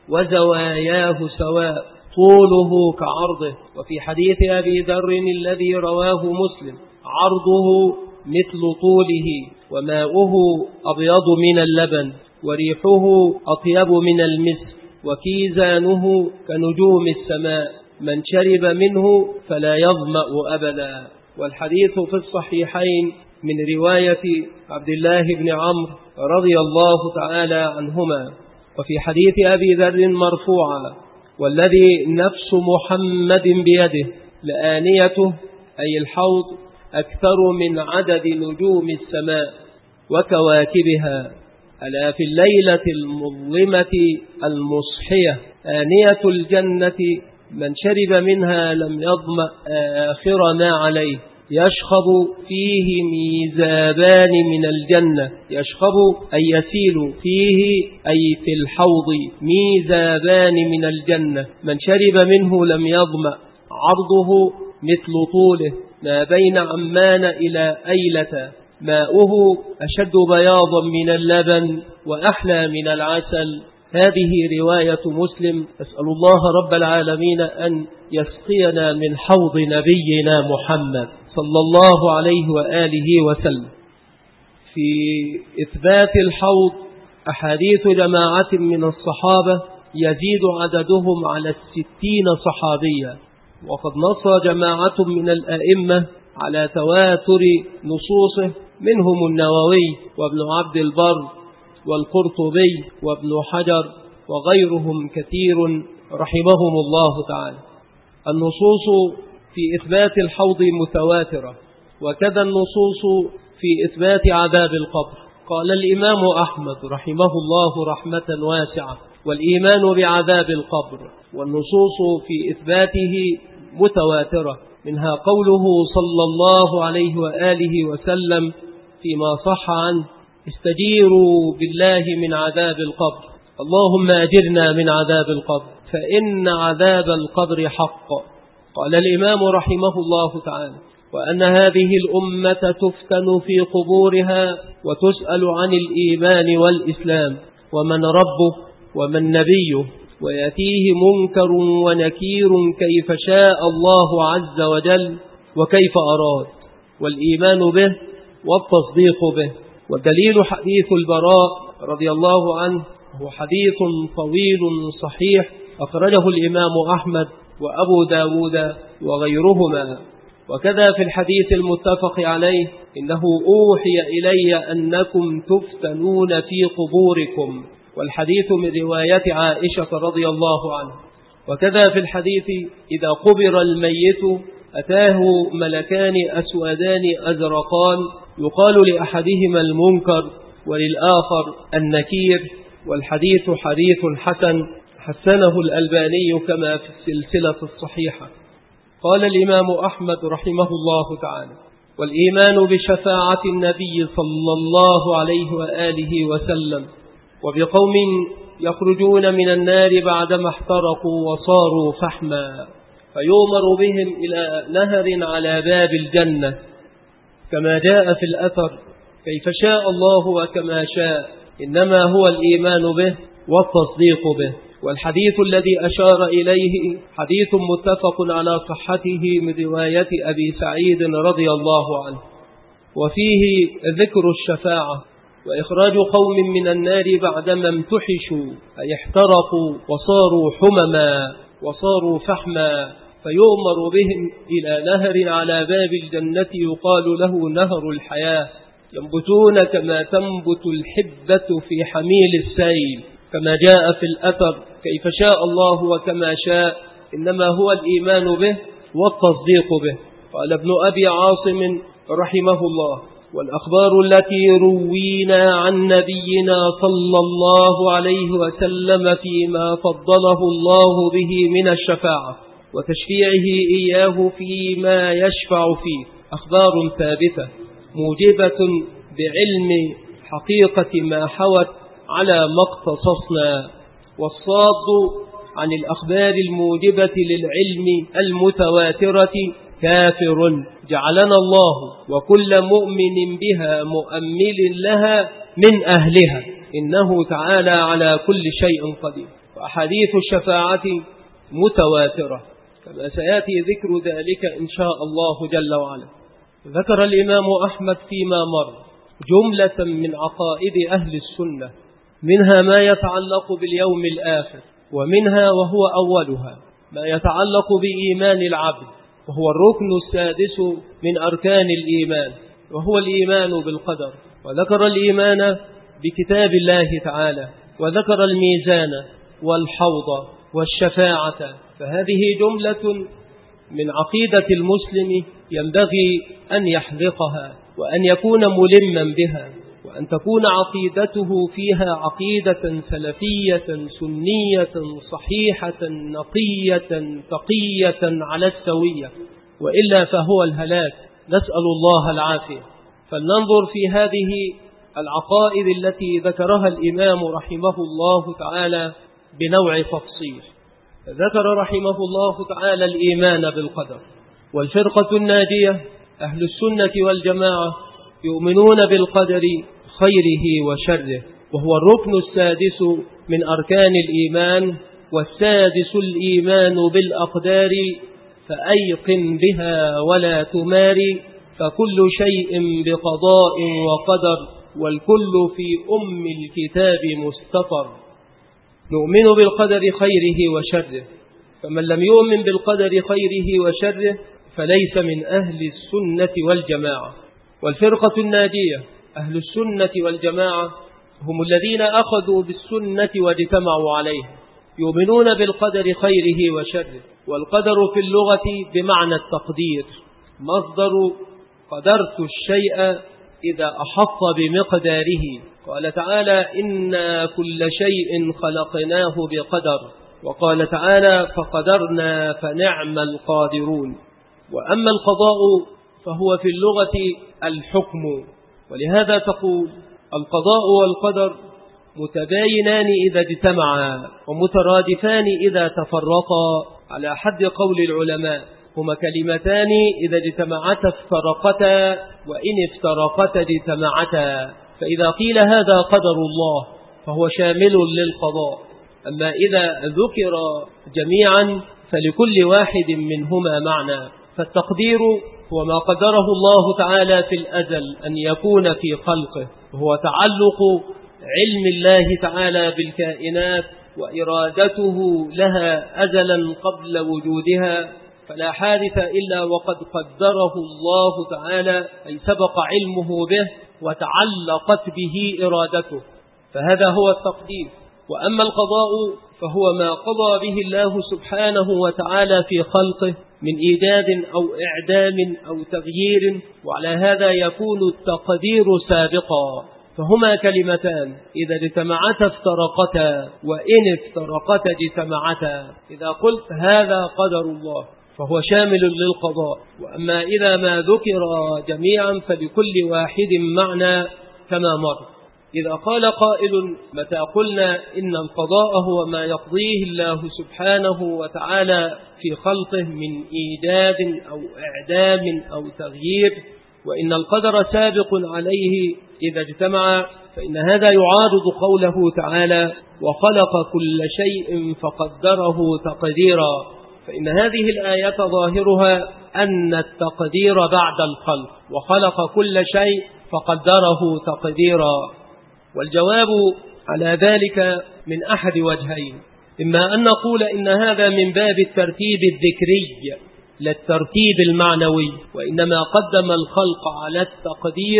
[SPEAKER 2] وزواياه سواء، طوله كعرضه. وفي حديث أبي ذر الذي رواه مسلم: عرضه مثل طوله، وماؤه أبيض من اللبن، وريحه أطيب من المسك، وكيزانه كنجوم السماء، من شرب منه فلا يظمأ أبدا. والحديث في الصحيحين من رواية عبد الله بن عمرو رضي الله تعالى عنهما. وفي حديث أبي ذر مرفوعا: والذي نفس محمد بيده لآنيته، أي الحوض، أكثر من عدد نجوم السماء وكواكبها، ألا في الليلة المظلمة المصحية آنية الجنة، من شرب منها لم يظمأ آخر ما عليه، يشخب فيه ميزابان من الجنة. يشخب أي يسيل فيه، أي في الحوض، ميزابان من الجنة، من شرب منه لم يظمأ. عرضه مثل طوله، ما بين عمان إلى أيلة، ماؤه أشد بياضا من اللبن وأحلى من العسل. هذه رواية مسلم. أسأل الله رب العالمين أن يسقينا من حوض نبينا محمد صلى الله عليه وآله وسلم. في إثبات الحوض أحاديث جماعة من الصحابة يزيد عددهم على الستين صحابيا، وقد نص جماعة من الأئمة على تواتر نصوصه، منهم النووي وابن عبد البر والقرطبي وابن حجر وغيرهم كثير رحمهم الله تعالى. النصوص في إثبات الحوض متواترة، وكذا النصوص في إثبات عذاب القبر. قال الإمام أحمد رحمه الله رحمة واسعة: والإيمان بعذاب القبر والنصوص في إثباته متواترة، منها قوله صلى الله عليه وآله وسلم فيما صح عنه: استجيروا بالله من عذاب القبر، اللهم أجرنا من عذاب القبر، فإن عذاب القبر حق. قال الإمام رحمه الله تعالى: وأن هذه الأمة تفتن في قبورها وتسأل عن الإيمان والإسلام، ومن ربه ومن نبيه، ويأتيه منكر ونكير كيف شاء الله عز وجل وكيف أراد، والإيمان به والتصديق به. والدليل حديث البراء رضي الله عنه، هو حديث طويل صحيح أخرجه الإمام أحمد وأبو داود وغيرهما. وكذا في الحديث المتفق عليه: إنه أوحي إلي أنكم تفتنون في قبوركم. والحديث من رواية عائشة رضي الله عنها. وكذا في الحديث: إذا قبر الميت أتاه ملكان أسودان أزرقان، يقال لأحدهما المنكر وللآخر النكير. والحديث حديث حسن، حسنه الألباني كما في السلسلة الصحيحة. قال الإمام أحمد رحمه الله تعالى: والإيمان بشفاعة النبي صلى الله عليه وآله وسلم، وبقوم يخرجون من النار بعدما احترقوا وصاروا فحما، فيؤمر بهم إلى نهر على باب الجنة، كما جاء في الأثر: كيف شاء الله وكما شاء، إنما هو الإيمان به والتصديق به. والحديث الذي أشار إليه حديث متفق على صحته من رواية أبي سعيد رضي الله عنه، وفيه ذكر الشفاعة وإخراج قوم من النار بعدما امتحشوا، أي احترقوا وصاروا حمما وصاروا فحما، فيؤمر بهم إلى نهر على باب الجنة يقال له نهر الحياة، ينبتون كما تنبت الحبة في حميل السيل، كما جاء في الأثر: كيف شاء الله وكما شاء، إنما هو الإيمان به والتصديق به. قال ابن أبي عاصم رحمه الله: والأخبار التي روينا عن نبينا صلى الله عليه وسلم فيما فضله الله به من الشفاعة وتشفيعه إياه فيما يشفع فيه أخبار ثابتة موجبة بعلم حقيقة ما حوت على ما اختصصنا. والصاد عن الأخبار الموجبة للعلم المتواترة كافر، جعلنا الله وكل مؤمن بها مؤمل لها من أهلها، إنه تعالى على كل شيء قدير. وأحاديث الشفاعة متواترة كما سيأتي ذكر ذلك إن شاء الله جل وعلا. ذكر الإمام أحمد فيما مر جملة من عقائد أهل السنة، منها ما يتعلق باليوم الآخر، ومنها وهو أولها ما يتعلق بإيمان العبد، وهو الركن السادس من أركان الإيمان، وهو الإيمان بالقدر. وذكر الإيمان بكتاب الله تعالى، وذكر الميزان والحوض والشفاعة. فهذه جملة من عقيدة المسلم ينبغي أن يحذقها وأن يكون ملما بها، وأن تكون عقيدته فيها عقيدة سلفية سنية صحيحة نقية تقية على السوية، وإلا فهو الهلاك، نسأل الله العافية. فلننظر في هذه العقائد التي ذكرها الإمام رحمه الله تعالى بنوع تفصيل. ذكر رحمه الله تعالى الإيمان بالقدر. والفرقة الناجية أهل السنة والجماعة يؤمنون بالقدر خيره وشره، وهو الركن السادس من أركان الإيمان، والسادس الإيمان بالأقدار، فأيقن بها ولا تماري، فكل شيء بقضاء وقدر، والكل في أم الكتاب مستطر. نؤمن بالقدر خيره وشره، فمن لم يؤمن بالقدر خيره وشره فليس من أهل السنة والجماعة. والفرقة الناجية أهل السنة والجماعة هم الذين أخذوا بالسنة واجتمعوا عليها، يؤمنون بالقدر خيره وشره. والقدر في اللغة بمعنى التقدير، مصدر قدرت الشيء إذا أحط بمقداره. قال تعالى: إنا كل شيء خلقناه بقدر. وقال تعالى: فقدرنا فنعم القادرون. وأما القضاء فهو في اللغة الحكم، ولهذا تقول: القضاء والقدر متباينان إذا اجتمعا، ومترادفان إذا تفرقا، على حد قول العلماء: هما كلمتان إذا اجتمعتا افترقتا، وإن افترقتا اجتمعتا. فإذا قيل هذا قدر الله فهو شامل للقضاء، أما إذا ذكر جميعا فلكل واحد منهما معنى. فالتقدير هو ما قدره الله تعالى في الأزل أن يكون في خلقه، وهو تعلق علم الله تعالى بالكائنات وإرادته لها أزلا قبل وجودها، فلا حادث إلا وقد قدره الله تعالى، أي سبق علمه به وتعلقت به إرادته، فهذا هو التقدير. وأما القضاء فهو ما قضى به الله سبحانه وتعالى في خلقه من إيجاد أو إعدام أو تغيير، وعلى هذا يكون التقدير سابقا. فهما كلمتان إذا اجتمعتا افترقتا، وإن افترقتا اجتمعتا. إذا قلت هذا قدر الله فهو شامل للقضاء، وأما إذا ما ذكر جميعا فلكل واحد معنى كما مر. إذا قال قائل: متى قلنا إن القضاء هو ما يقضيه الله سبحانه وتعالى في خلقه من إيجاد أو إعدام أو تغيير، وإن القدر سابق عليه إذا اجتمع، فإن هذا يعارض قوله تعالى: وخلق كل شيء فقدره تقديرا. فإن هذه الآية ظاهرها أن التقدير بعد الخلق، وخلق كل شيء فقدره تقديرا. والجواب على ذلك من أحد وجهين: إما أن نقول إن هذا من باب الترتيب الذكري لا الترتيب المعنوي، وإنما قدم الخلق على التقدير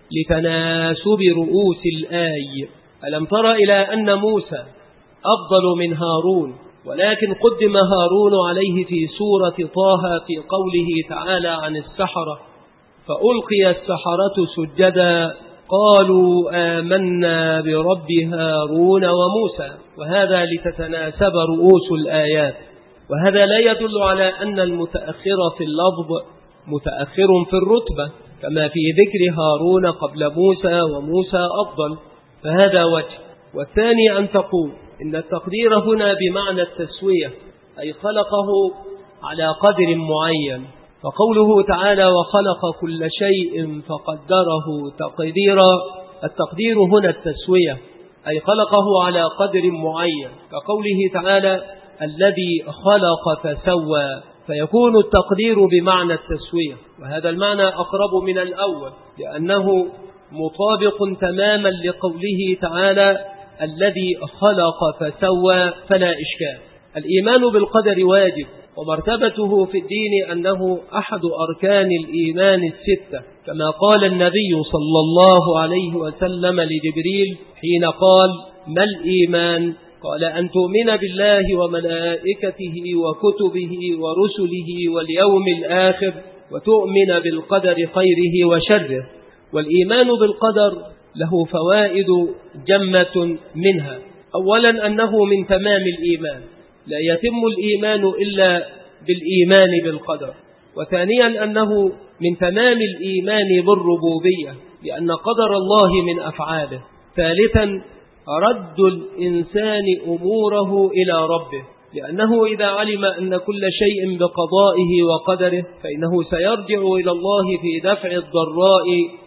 [SPEAKER 2] لتناسب رؤوس الآي. ألم تر إلى أن موسى أفضل من هارون، ولكن قدم هارون عليه في سورة طه في قوله تعالى عن السحرة: فألقي السحرة سجدا قالوا آمنا برب هارون وموسى. وهذا لتتناسب رؤوس الآيات. وهذا لا يدل على أن المتأخر في اللفظ متأخر في الرتبة، كما في ذكر هارون قبل موسى وموسى أفضل، فهذا وجه. والثاني أن تقول إن التقدير هنا بمعنى التسوية، أي خلقه على قدر معين. فقوله تعالى وخلق كل شيء فقدره تقديرا، التقدير هنا التسوية، أي خلقه على قدر معين، كقوله تعالى الذي خلق فسوى، فيكون التقدير بمعنى التسوية. وهذا المعنى أقرب من الأول، لأنه مطابق تماما لقوله تعالى الذي خلق فسوى، فلا إشكال. الإيمان بالقدر واجب، ومرتبته في الدين أنه أحد أركان الإيمان الستة، كما قال النبي صلى الله عليه وسلم لجبريل حين قال ما الإيمان؟ قال أن تؤمن بالله وملائكته وكتبه ورسله واليوم الآخر وتؤمن بالقدر خيره وشره. والإيمان بالقدر له فوائد جمة، منها أولا أنه من تمام الإيمان، لا يتم الإيمان إلا بالإيمان بالقدر. وثانيا أنه من تمام الإيمان بالربوبية، لأن قدر الله من أفعاله. ثالثا رد الإنسان أموره إلى ربه، لأنه إذا علم أن كل شيء بقضائه وقدره فإنه سيرجع إلى الله في دفع الضراء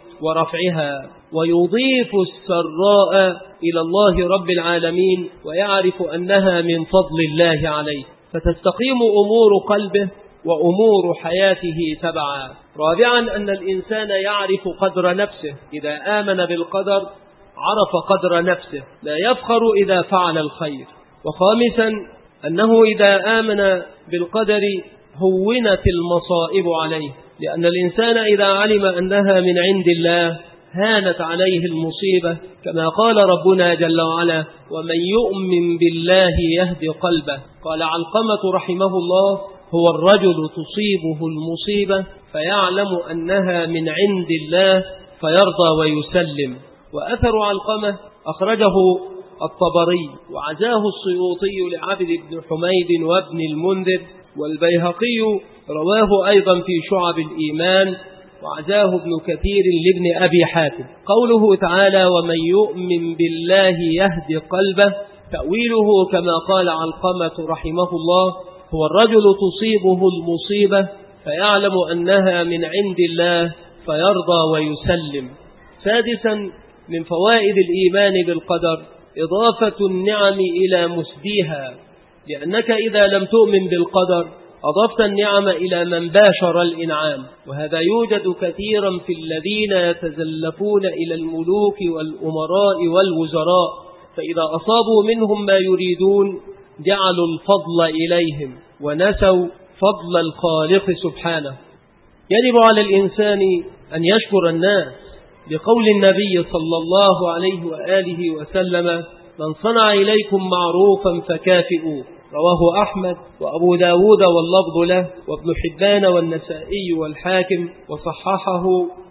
[SPEAKER 2] ورفعها، ويضيف السراء إلى الله رب العالمين، ويعرف أنها من فضل الله عليه، فتستقيم أمور قلبه وأمور حياته تبعا. رابعا أن الإنسان يعرف قدر نفسه، إذا آمن بالقدر عرف قدر نفسه، لا يفخر إذا فعل الخير. وخامسا أنه إذا آمن بالقدر هونت المصائب عليه، لأن الإنسان إذا علم أنها من عند الله هانت عليه المصيبة، كما قال ربنا جل وعلا ومن يؤمن بالله يهدي قلبه. قال علقمة رحمه الله هو الرجل تصيبه المصيبة فيعلم أنها من عند الله فيرضى ويسلم. وأثر علقمة أخرجه الطبري وعزاه السيوطي لعبد بن حميد وابن المنذر، والبيهقي رواه أيضا في شعب الإيمان، وعزاه ابن كثير لابن أبي حاتم. قوله تعالى ومن يؤمن بالله يهدي قلبه، تأويله كما قال علقمة رحمه الله هو الرجل تصيبه المصيبة فيعلم أنها من عند الله فيرضى ويسلم. سادسا من فوائد الإيمان بالقدر إضافة النعم إلى مسديها، لأنك إذا لم تؤمن بالقدر أضفت النعم إلى من باشر الإنعام، وهذا يوجد كثيرا في الذين يتزلفون إلى الملوك والأمراء والوزراء، فإذا أصابوا منهم ما يريدون جعلوا الفضل إليهم ونسوا فضل الخالق سبحانه. يجب على الإنسان أن يشكر الناس، لقول النبي صلى الله عليه وآله وسلم من صنع إليكم معروفا فكافئوه، رواه أحمد وأبو داود واللفظ له وابن حبان والنسائي والحاكم، وصححه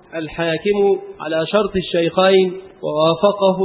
[SPEAKER 2] الحاكم على شرط الشيخين، ووافقه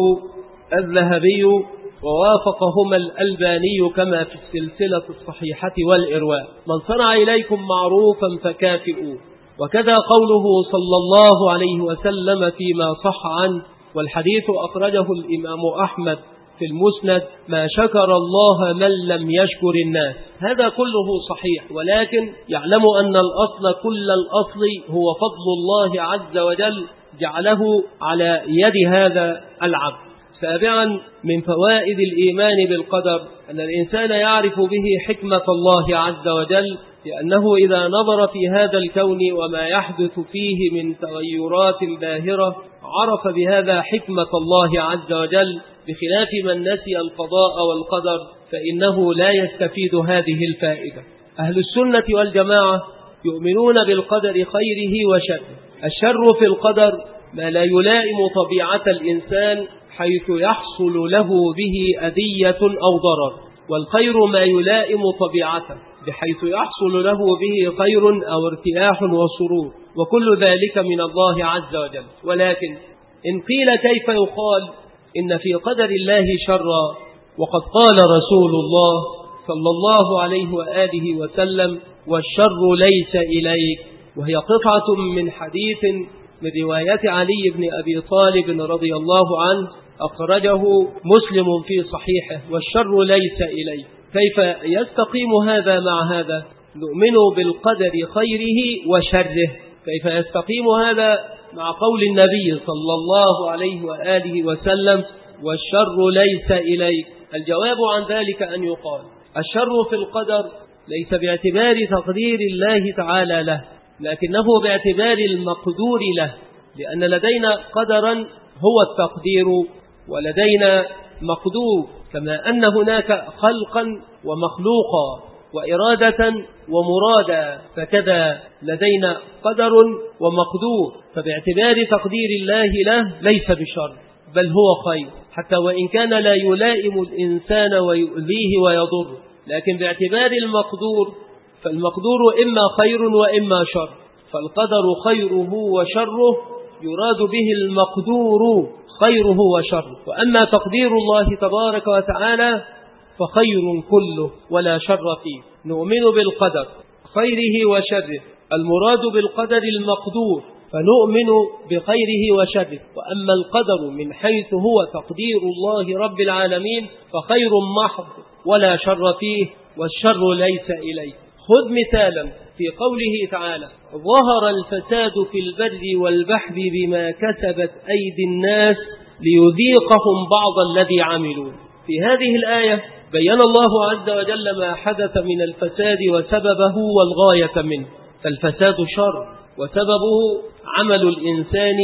[SPEAKER 2] الذهبي ووافقهما الألباني كما في السلسلة الصحيحة والإرواء. من صنع إليكم معروفا فكافئوه. وكذا قوله صلى الله عليه وسلم فيما صح عنه، والحديث أخرجه الإمام أحمد في المسند ما شكر الله من لم يشكر الناس. هذا كله صحيح، ولكن يعلم أن الأصل كل الأصل هو فضل الله عز وجل جعله على يد هذا العبد. سابعا من فوائد الإيمان بالقدر أن الإنسان يعرف به حكمة الله عز وجل، لأنه إذا نظر في هذا الكون وما يحدث فيه من تغيرات باهرة عرف بهذا حكمة الله عز وجل، بخلاف من نسي القضاء والقدر فإنه لا يستفيد هذه الفائدة. أهل السنة والجماعة يؤمنون بالقدر خيره وشره. الشر في القدر ما لا يلائم طبيعة الإنسان حيث يحصل له به أذية أو ضرر، والخير ما يلائم طبيعته بحيث يحصل له به خير أو ارتياح وسرور، وكل ذلك من الله عز وجل. ولكن إن قيل كيف يقال إن في قدر الله شرا وقد قال رسول الله صلى الله عليه وآله وسلم: والشر ليس إليك، وهي قطعة من حديث من رواية علي بن أبي طالب رضي الله عنه أخرجه مسلم في صحيحه: والشر ليس إليك. كيف يستقيم هذا مع هذا؟ نؤمن بالقدر خيره وشره. كيف يستقيم هذا مع قول النبي صلى الله عليه وآله وسلم: والشر ليس إليك؟ الجواب عن ذلك أن يقال: الشر في القدر ليس باعتبار تقدير الله تعالى له، لكنه باعتبار المقدور له، لأن لدينا قدرا هو التقدير ولدينا مقدور، كما أن هناك خلقا ومخلوقا وإرادة ومرادا، فكذا لدينا قدر ومقدور، فباعتبار تقدير الله له ليس بشر بل هو خير، حتى وإن كان لا يلائم الإنسان ويؤذيه ويضر، لكن باعتبار المقدور فالمقدور إما خير وإما شر، فالقدر خيره وشره يراد به المقدور خيره وشره. وأما تقدير الله تبارك وتعالى فخير كله ولا شر فيه. نؤمن بالقدر خيره وشره، المراد بالقدر المقدور، فنؤمن بخيره وشره. وأما القدر من حيث هو تقدير الله رب العالمين فخير محض ولا شر فيه، والشر ليس إليه. خذ مثالا في قوله تعالى: ظهر الفساد في البر والبحر بما كسبت أيدي الناس ليذيقهم بعض الذي عملوا. في هذه الآية بيّن الله عز وجل ما حدث من الفساد وسببه والغاية منه. فالفساد شر وسببه عمل الإنسان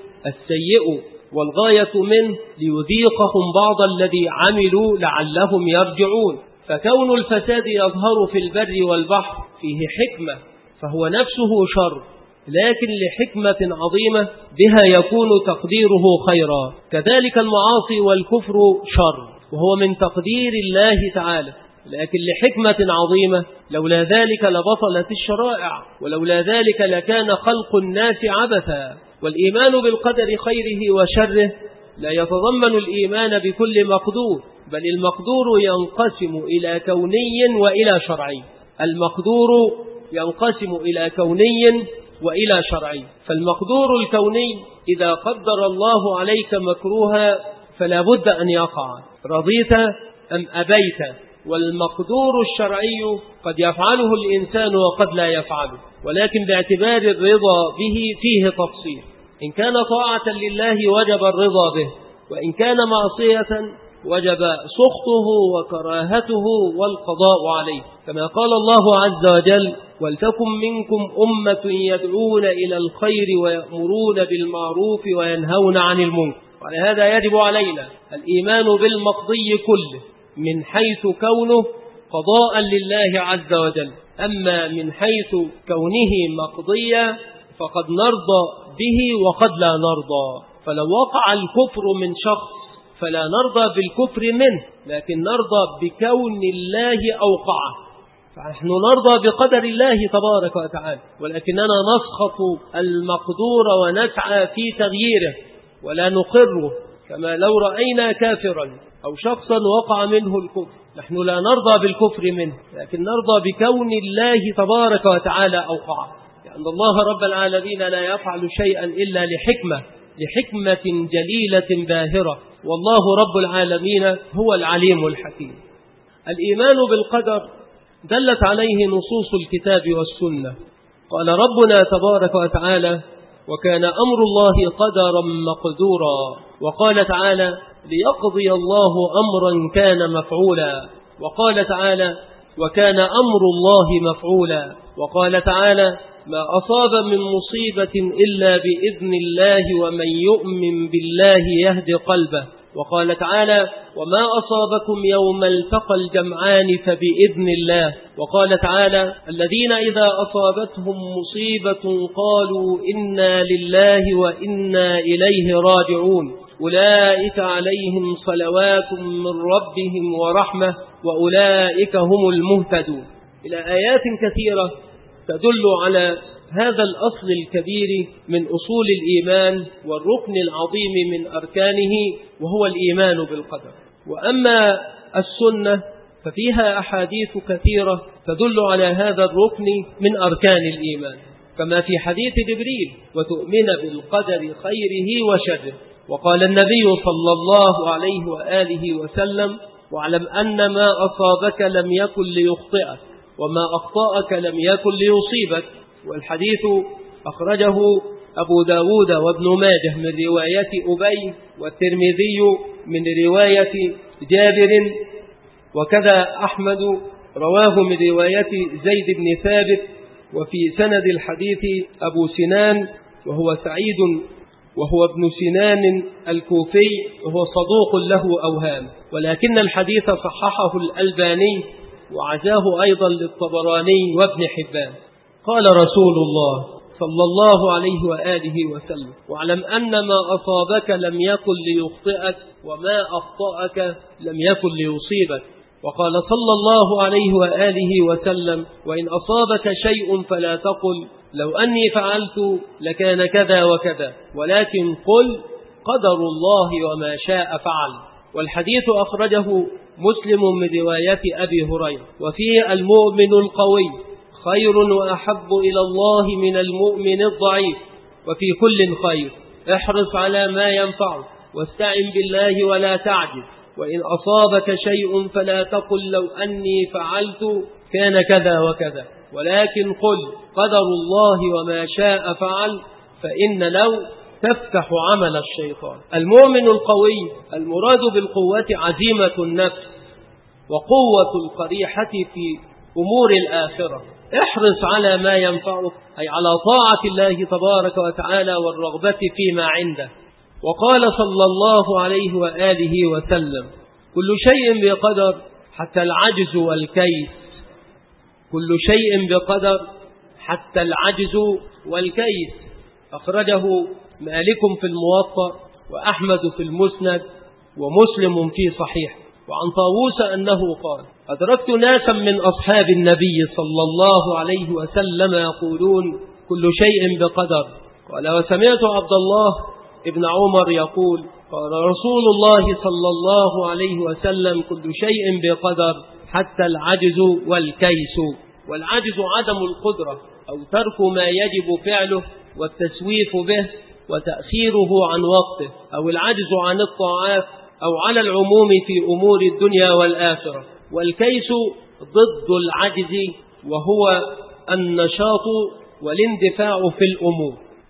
[SPEAKER 2] السيء، والغاية منه ليذيقهم بعض الذي عملوا لعلهم يرجعون. فكون الفساد يظهر في البر والبحر فيه حكمة، فهو نفسه شر، لكن لحكمة عظيمة بها يكون تقديره خيرا. كذلك المعاصي والكفر شر، وهو من تقدير الله تعالى، لكن لحكمة عظيمة، لولا ذلك لبطلت الشرائع، ولولا ذلك لكان خلق الناس عبثا. والإيمان بالقدر خيره وشره لا يتضمن الإيمان بكل مقدور، بل المقدور ينقسم إلى كوني وإلى شرعي. المقدور ينقسم إلى كوني وإلى شرعي. فالمقدور الكوني: إذا قدر الله عليك مكروها فلا بد أن يقع، رضيت أم أبيت. والمقدور الشرعي: قد يفعله الإنسان وقد لا يفعله، ولكن باعتبار الرضا به فيه تفصيل. إن كان طاعة لله وجب الرضا به، وإن كان معصية وجب سخطه وكراهته والقضاء عليه، كما قال الله عز وجل: ولتكن منكم أمة يدعون إلى الخير ويأمرون بالمعروف وينهون عن المنكر. ولهذا يجب علينا الإيمان بالمقضي كله، من حيث كونه قضاء لله عز وجل. أما من حيث كونه مقضيا فقد نرضى به وقد لا نرضى. فلو وقع الكفر من شخص فلا نرضى بالكفر منه، لكن نرضى بكون الله أوقعه. فنحن نرضى بقدر الله تبارك وتعالى، ولكننا نسخط المقدور ونسعى في تغييره ولا نقره. كما لو رأينا كافرا أو شخصا وقع منه الكفر، نحن لا نرضى بالكفر منه، لكن نرضى بكون الله تبارك وتعالى أوقعه، لأن الله رب العالمين لا يفعل شيئا إلا لحكمة لحكمة جليلة باهرة، والله رب العالمين هو العليم الحكيم. الإيمان بالقدر دلت عليه نصوص الكتاب والسنة. قال ربنا تبارك وتعالى: وكان أمر الله قدرا مقدورا. وقال تعالى: ليقضي الله أمرا كان مفعولا. وقال تعالى: وكان أمر الله مفعولا. وقال تعالى: ما أصاب من مصيبة إلا بإذن الله ومن يؤمن بالله يهد قلبه. وقال تعالى: وما أصابكم يوم التقى الجمعان فبإذن الله. وقال تعالى: الذين إذا أصابتهم مصيبة قالوا إنا لله وإنا إليه راجعون أولئك عليهم صلوات من ربهم ورحمة وأولئك هم المهتدون، إلى آيات كثيرة تدل على هذا الأصل الكبير من أصول الإيمان والركن العظيم من أركانه، وهو الإيمان بالقدر. وأما السنة ففيها أحاديث كثيرة تدل على هذا الركن من أركان الإيمان، كما في حديث جبريل: وتؤمن بالقدر خيره وشره. وقال النبي صلى الله عليه وآله وسلم: واعلم أن ما أصابك لم يكن ليخطئك وما أخطأك لم يكن ليصيبك. والحديث أخرجه أبو داود وابن ماجه من رواية أبي، والترمذي من رواية جابر، وكذا أحمد رواه من رواية زيد بن ثابت. وفي سند الحديث أبو سنان وهو سعيد وهو ابن سنان الكوفي، وهو صدوق له أوهام، ولكن الحديث صححه الألباني وعزاه أيضا للطبراني وابن حبان. قال رسول الله صلى الله عليه وآله وسلم: واعلم أن ما أصابك لم يكن ليخطئك وما أخطأك لم يكن ليصيبك. وقال صلى الله عليه وآله وسلم: وإن أصابك شيء فلا تقل لو أني فعلت لكان كذا وكذا، ولكن قل قدر الله وما شاء فعل. والحديث أخرجه مسلم من رواية أبي هريرة. وفيه: المؤمن القوي خير وأحب إلى الله من المؤمن الضعيف، وفي كل خير، احرص على ما ينفعك واستعن بالله ولا تعجز، وإن أصابك شيء فلا تقل لو أني فعلت كان كذا وكذا، ولكن قل قدر الله وما شاء فعل، فإن لو تفتح عمل الشيطان. المؤمن القوي المراد بالقوة عزيمة النفس وقوة القريحة في أمور الآخرة. احرص على ما ينفعك، أي على طاعة الله تبارك وتعالى والرغبة فيما عنده. وقال صلى الله عليه وآله وسلم: كل شيء بقدر حتى العجز والكيس. كل شيء بقدر حتى العجز والكيس. أخرجه مالك في الموطأ وأحمد في المسند ومسلم في صحيح. وعن طاووس أنه قال: أدركت ناسا من أصحاب النبي صلى الله عليه وسلم يقولون كل شيء بقدر. قال: وسمعت عبد الله ابن عمر يقول: قال رسول الله صلى الله عليه وسلم: كل شيء بقدر حتى العجز والكيس. والعجز عدم القدرة أو ترك ما يجب فعله والتسويف به وتأخيره عن وقته، أو العجز عن الطاعات، أو على العموم في أمور الدنيا والآخرة. والكيس ضد العجز، وهو النشاط والاندفاع في الأمور.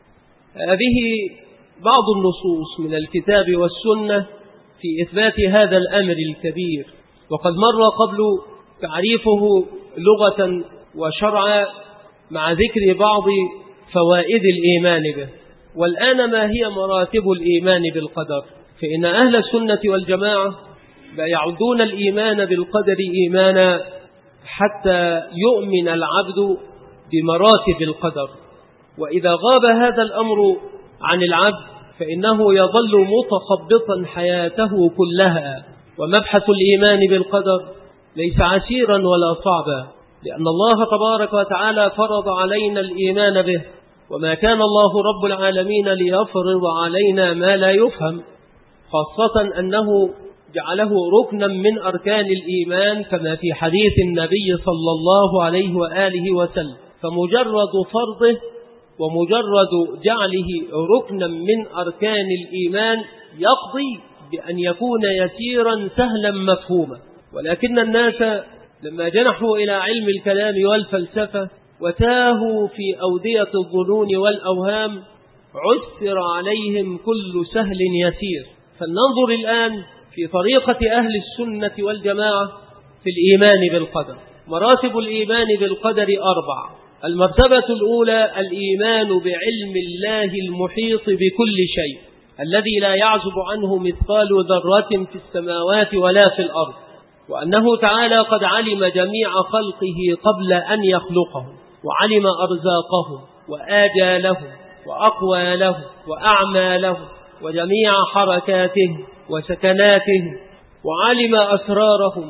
[SPEAKER 2] هذه بعض النصوص من الكتاب والسنة في إثبات هذا الأمر الكبير، وقد مر قبل تعريفه لغة وشرعا مع ذكر بعض فوائد الإيمان به. والآن ما هي مراتب الإيمان بالقدر؟ فإن أهل السنة والجماعة لا يعدون الإيمان بالقدر إيمانا حتى يؤمن العبد بمراتب القدر، وإذا غاب هذا الأمر عن العبد فإنه يظل متخبطا حياته كلها. ومبحث الإيمان بالقدر ليس عسيرا ولا صعبا، لأن الله تبارك وتعالى فرض علينا الإيمان به، وما كان الله رب العالمين ليفرض علينا ما لا يفهم، خاصة أنه جعله ركنا من أركان الإيمان كما في حديث النبي صلى الله عليه وآله وسلم. فمجرد فرضه ومجرد جعله ركنا من أركان الإيمان يقضي بأن يكون يسيرا سهلا مفهوما. ولكن الناس لما جنحوا إلى علم الكلام والفلسفة وتاهوا في أودية الظنون والأوهام عسر عليهم كل سهل يسير. فلننظر الآن في طريقة أهل السنة والجماعة في الإيمان بالقدر. مراتب الإيمان بالقدر أربع. المرتبة الأولى الإيمان بعلم الله المحيط بكل شيء، الذي لا يعزب عنه مثقال ذرة في السماوات ولا في الأرض، وأنه تعالى قد علم جميع خلقه قبل أن يخلقهم، وعلم أرزاقهم وآجالهم وأقوالهم وأعمالهم وجميع حركاتهم وسكناتهم، وعلم أسرارهم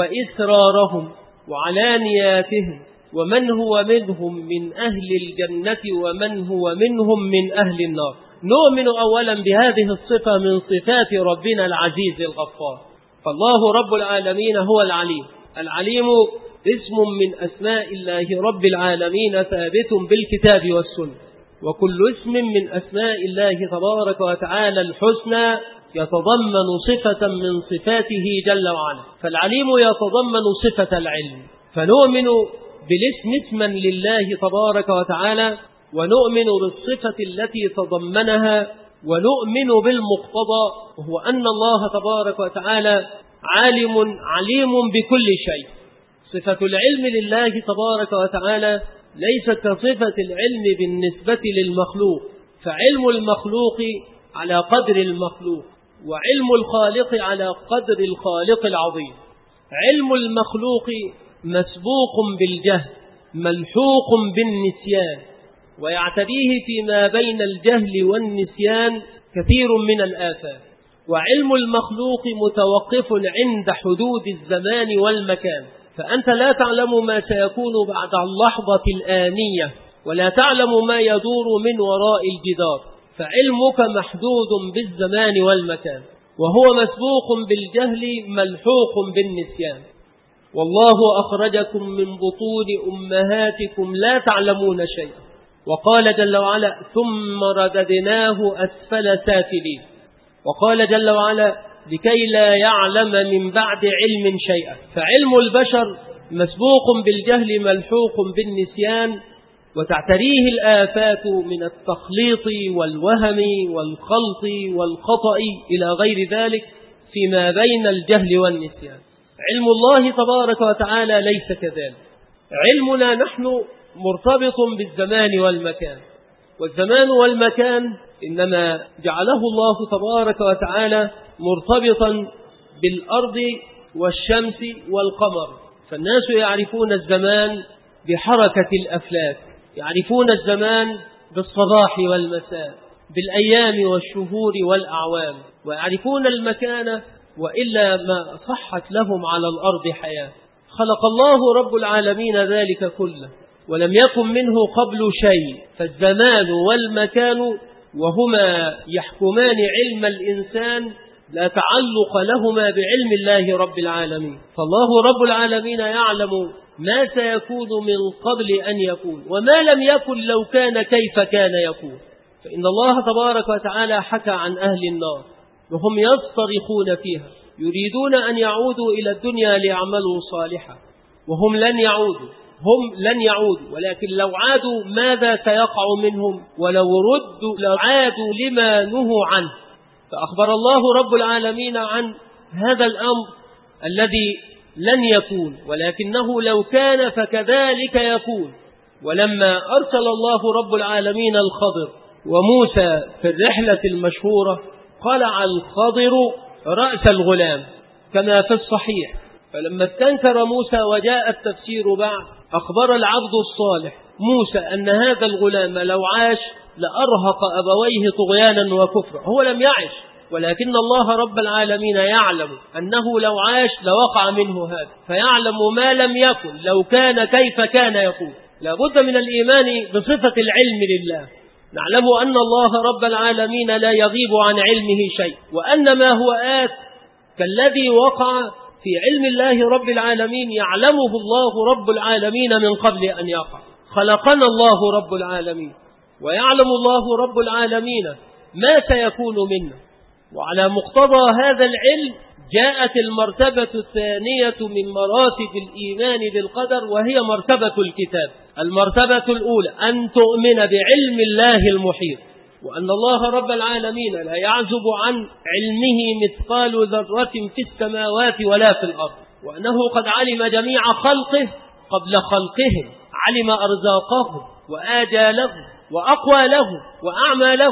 [SPEAKER 2] وإسرارهم وعلانياتهم، ومن هو منهم من أهل الجنة ومن هو منهم من أهل النار. نؤمن أولا بهذه الصفة من صفات ربنا العزيز الغفار. فالله رب العالمين هو العليم. العليم اسم من أسماء الله رب العالمين ثابت بالكتاب والسنة، وكل اسم من أسماء الله تبارك وتعالى الحسنى يتضمن صفة من صفاته جل وعلا. فالعليم يتضمن صفة العلم، فنؤمن بالاسم اسما لله تبارك وتعالى، ونؤمن بالصفة التي تضمنها، ونؤمن بالمقتضى، وهو أن الله تبارك وتعالى عالم عليم بكل شيء. صفة العلم لله تبارك وتعالى ليست كصفة العلم بالنسبة للمخلوق، فعلم المخلوق على قدر المخلوق، وعلم الخالق على قدر الخالق العظيم. علم المخلوق مسبوق بالجهل ملحوق بالنسيان، ويعتريه فيما بين الجهل والنسيان كثير من الآفات. وعلم المخلوق متوقف عند حدود الزمان والمكان، فأنت لا تعلم ما سيكون بعد اللحظة الآنية، ولا تعلم ما يدور من وراء الجدار، فعلمك محدود بالزمان والمكان، وهو مسبوق بالجهل ملحوق بالنسيان. والله أخرجكم من بطون أمهاتكم لا تعلمون شيئا، وقال جل وعلا ثم رددناه أسفل سافلين، وقال جل وعلا لكي لا يعلم من بعد علم شيئا. فعلم البشر مسبوق بالجهل ملحوق بالنسيان، وتعتريه الآفات من التخليط والوهم والخلط والخطأ إلى غير ذلك فيما بين الجهل والنسيان. علم الله تبارك وتعالى ليس كذلك. علمنا نحن مرتبط بالزمان والمكان، والزمان والمكان إنما جعله الله تبارك وتعالى مرتبطا بالأرض والشمس والقمر. فالناس يعرفون الزمان بحركة الأفلاك، يعرفون الزمان بالصباح والمساء، بالأيام والشهور والأعوام، ويعرفون المكان وإلا ما صحت لهم على الأرض حياة. خلق الله رب العالمين ذلك كله، ولم يكن منه قبل شيء، فالزمان والمكان وهما يحكمان علم الإنسان لا تعلق لهما بعلم الله رب العالمين. فالله رب العالمين يعلم ما سيكون من قبل أن يكون، وما لم يكن لو كان كيف كان يكون. فإن الله تبارك وتعالى حكى عن أهل النار وهم يصطرخون فيها يريدون أن يعودوا إلى الدنيا ليعملوا صالحا، وهم لن يعودوا هم لن يعودوا ولكن لو عادوا ماذا سيقع منهم؟ ولو ردوا لعادوا لما نهوا عنه. فأخبر الله رب العالمين عن هذا الأمر الذي لن يكون، ولكنه لو كان فكذلك يكون. ولما أرسل الله رب العالمين الخضر وموسى في الرحلة المشهورة قلع الخضر رأس الغلام كما في الصحيح، فلما استنكر موسى وجاء التفسير بعد أخبر العبد الصالح موسى أن هذا الغلام لو عاش لأرهق أبويه طغيانا وكفرا. هو لم يعش، ولكن الله رب العالمين يعلم أنه لو عاش لوقع منه هذا، فيعلم ما لم يكن لو كان كيف كان يكون. لا بد من الإيمان بصفة العلم لله. نعلم أن الله رب العالمين لا يغيب عن علمه شيء، وأن ما هو آت كالذي وقع في علم الله رب العالمين يعلمه الله رب العالمين من قبل أن يقع. خلقنا الله رب العالمين، ويعلم الله رب العالمين ما سيكون منا. وعلى مقتضى هذا العلم جاءت المرتبة الثانية من مراتب الإيمان بالقدر، وهي مرتبة الكتاب. المرتبة الأولى أن تؤمن بعلم الله المحيط، وأن الله رب العالمين لا يعزب عن علمه مثقال ذرة في السماوات ولا في الأرض، وأنه قد علم جميع خلقه قبل خلقهم، علم أرزاقهم وآجالهم وأقوالهم وأعمالهم،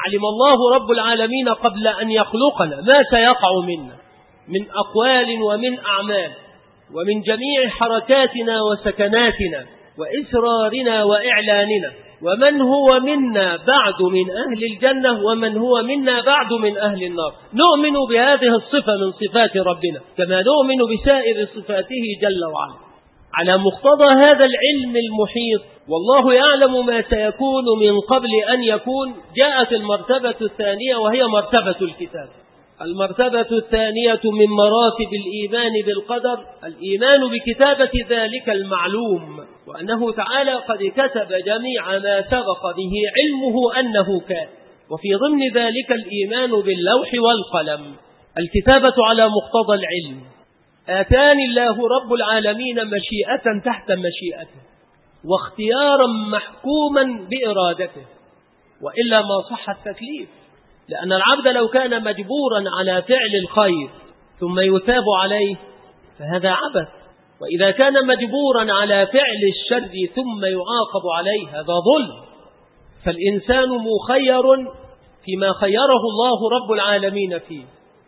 [SPEAKER 2] علم الله رب العالمين قبل أن يخلقنا ما سيقع منا من أقوال ومن أعمال ومن جميع حركاتنا وسكناتنا وإسرارنا وإعلاننا، ومن هو منا بعد من أهل الجنة ومن هو منا بعد من أهل النار. نؤمن بهذه الصفة من صفات ربنا كما نؤمن بسائر صفاته جل وعلا على مقتضى هذا العلم المحيط. والله يعلم ما سيكون من قبل أن يكون. جاءت المرتبة الثانية وهي مرتبة الكتاب. المرتبة الثانية من مراتب الإيمان بالقدر الإيمان بكتابة ذلك المعلوم، وأنه تعالى قد كتب جميع ما سبق به علمه أنه كان، وفي ضمن ذلك الإيمان باللوح والقلم. الكتابة على مقتضى العلم. آتاني الله رب العالمين مشيئة تحت مشيئته واختيارا محكوما بإرادته، وإلا ما صح التكليف، لأن العبد لو كان مجبورا على فعل الخير ثم يثاب عليه فهذا عبث، وإذا كان مجبورا على فعل الشر ثم يعاقب عليه هذا ظلم. فالإنسان مخير فيما خيره الله رب العالمين فيه.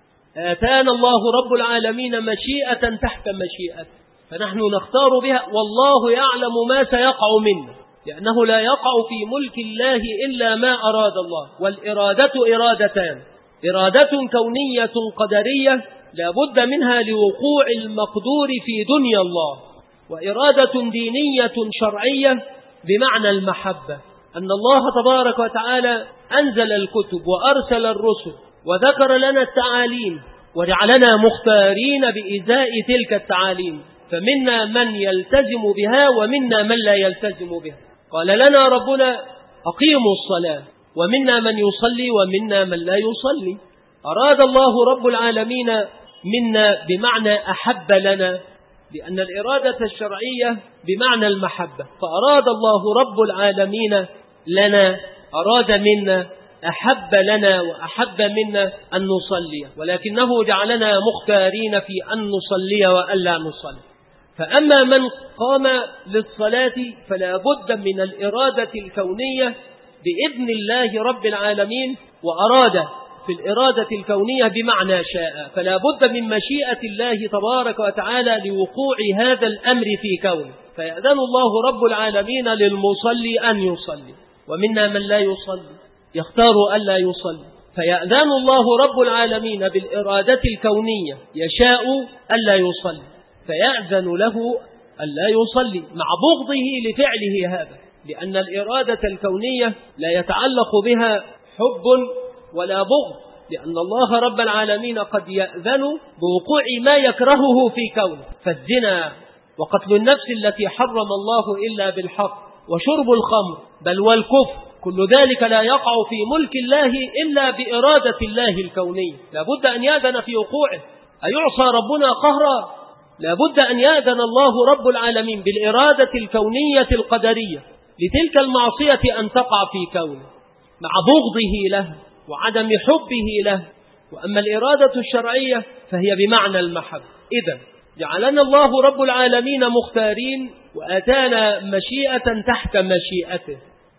[SPEAKER 2] آتانا الله رب العالمين مشيئة تحت مشيئته، فنحن نختار بها، والله يعلم ما سيقع منا، لأنه لا يقع في ملك الله إلا ما أراد الله. والإرادة إرادتان: إرادة كونية قدرية لا بد منها لوقوع المقدور في دنيا الله، وإرادة دينية شرعية بمعنى المحبة، أن الله تبارك وتعالى أنزل الكتب وأرسل الرسل وذكر لنا التعاليم وجعلنا مختارين بإزاء تلك التعاليم، فمنا من يلتزم بها ومنا من لا يلتزم بها. قال لنا ربنا أقيموا الصلاة، ومنا من يصلي ومنا من لا يصلي. أراد الله رب العالمين منا بمعنى أحب لنا، لأن الإرادة الشرعية بمعنى المحبة، فأراد الله رب العالمين لنا، أراد منا، أحب لنا وأحب منا أن نصلي، ولكنه جعلنا مختارين في أن نصلي وألا نصلي. فأما من قام للصلاة فلا بد من الإرادة الكونية بإذن الله رب العالمين، وأراد في الإرادة الكونية بمعنى شاء، فلا بد من مشيئة الله تبارك وتعالى لوقوع هذا الأمر في كونه، فيأذن الله رب العالمين للمصلي أن يصلي، ومنا من لا يصلي يختار ألا يصلي، فيأذن الله رب العالمين بالإرادة الكونية يشاء ألا يصلي، فيأذن له ألا يصلي مع بغضه لفعله هذا، لأن الإرادة الكونية لا يتعلق بها حب ولا بغض، لأن الله رب العالمين قد يأذن بوقوع ما يكرهه في كونه، فالزنا وقتل النفس التي حرم الله إلا بالحق وشرب الخمر بل والكفر، كل ذلك لا يقع في ملك الله إلا بإرادة الله الكونية، لا بد أن يأذن في وقوعه. أيعصى ربنا قهرا؟ لا بد أن يأذن الله رب العالمين بالإرادة الكونية القدرية لتلك المعصية أن تقع في كونه مع بغضه له وعدم حبه له. وأما الإرادة الشرعية فهي بمعنى المحبة. إذن جعلنا الله رب العالمين مختارين وآتانا مشيئة تحت مشيئته،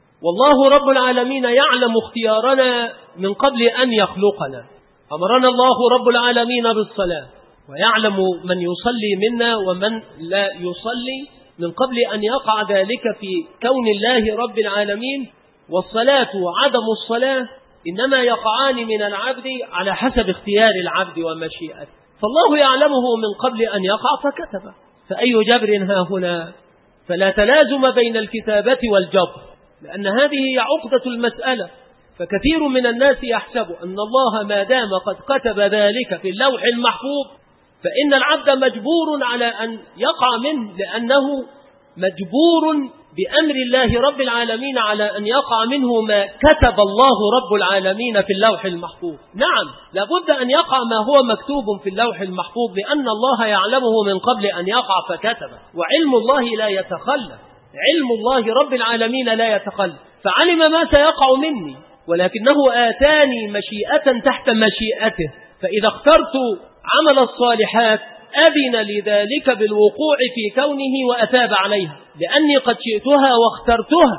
[SPEAKER 2] والله رب العالمين يعلم اختيارنا من قبل أن يخلقنا. أمرنا الله رب العالمين بالصلاة، ويعلم من يصلي منا ومن لا يصلي من قبل أن يقع ذلك في كون الله رب العالمين. والصلاة وعدم الصلاة إنما يقعان من العبد على حسب اختيار العبد ومشيئته، فالله يعلمه من قبل أن يقع فكتبه، فأي جبر ها هنا؟ فلا تلازم بين الكتابة والجبر، لأن هذه هي عقدة المسألة. فكثير من الناس يحسب أن الله ما دام قد كتب ذلك في اللوح المحفوظ فإن العبد مجبور على أن يقع منه، لأنه مجبور بأمر الله رب العالمين على أن يقع منه ما كتب الله رب العالمين في اللوح المحفوظ. نعم، لابد أن يقع ما هو مكتوب في اللوح المحفوظ، لأن الله يعلمه من قبل أن يقع فكتبه، وعلم الله لا يتخلى، علم الله رب العالمين لا يتخلى، فعلم ما سيقع مني، ولكنه آتاني مشيئة تحت مشيئته، فإذا اخترت عمل الصالحات أذن لذلك بالوقوع في كونه وأثاب عليها، لأني قد شئتها واخترتها،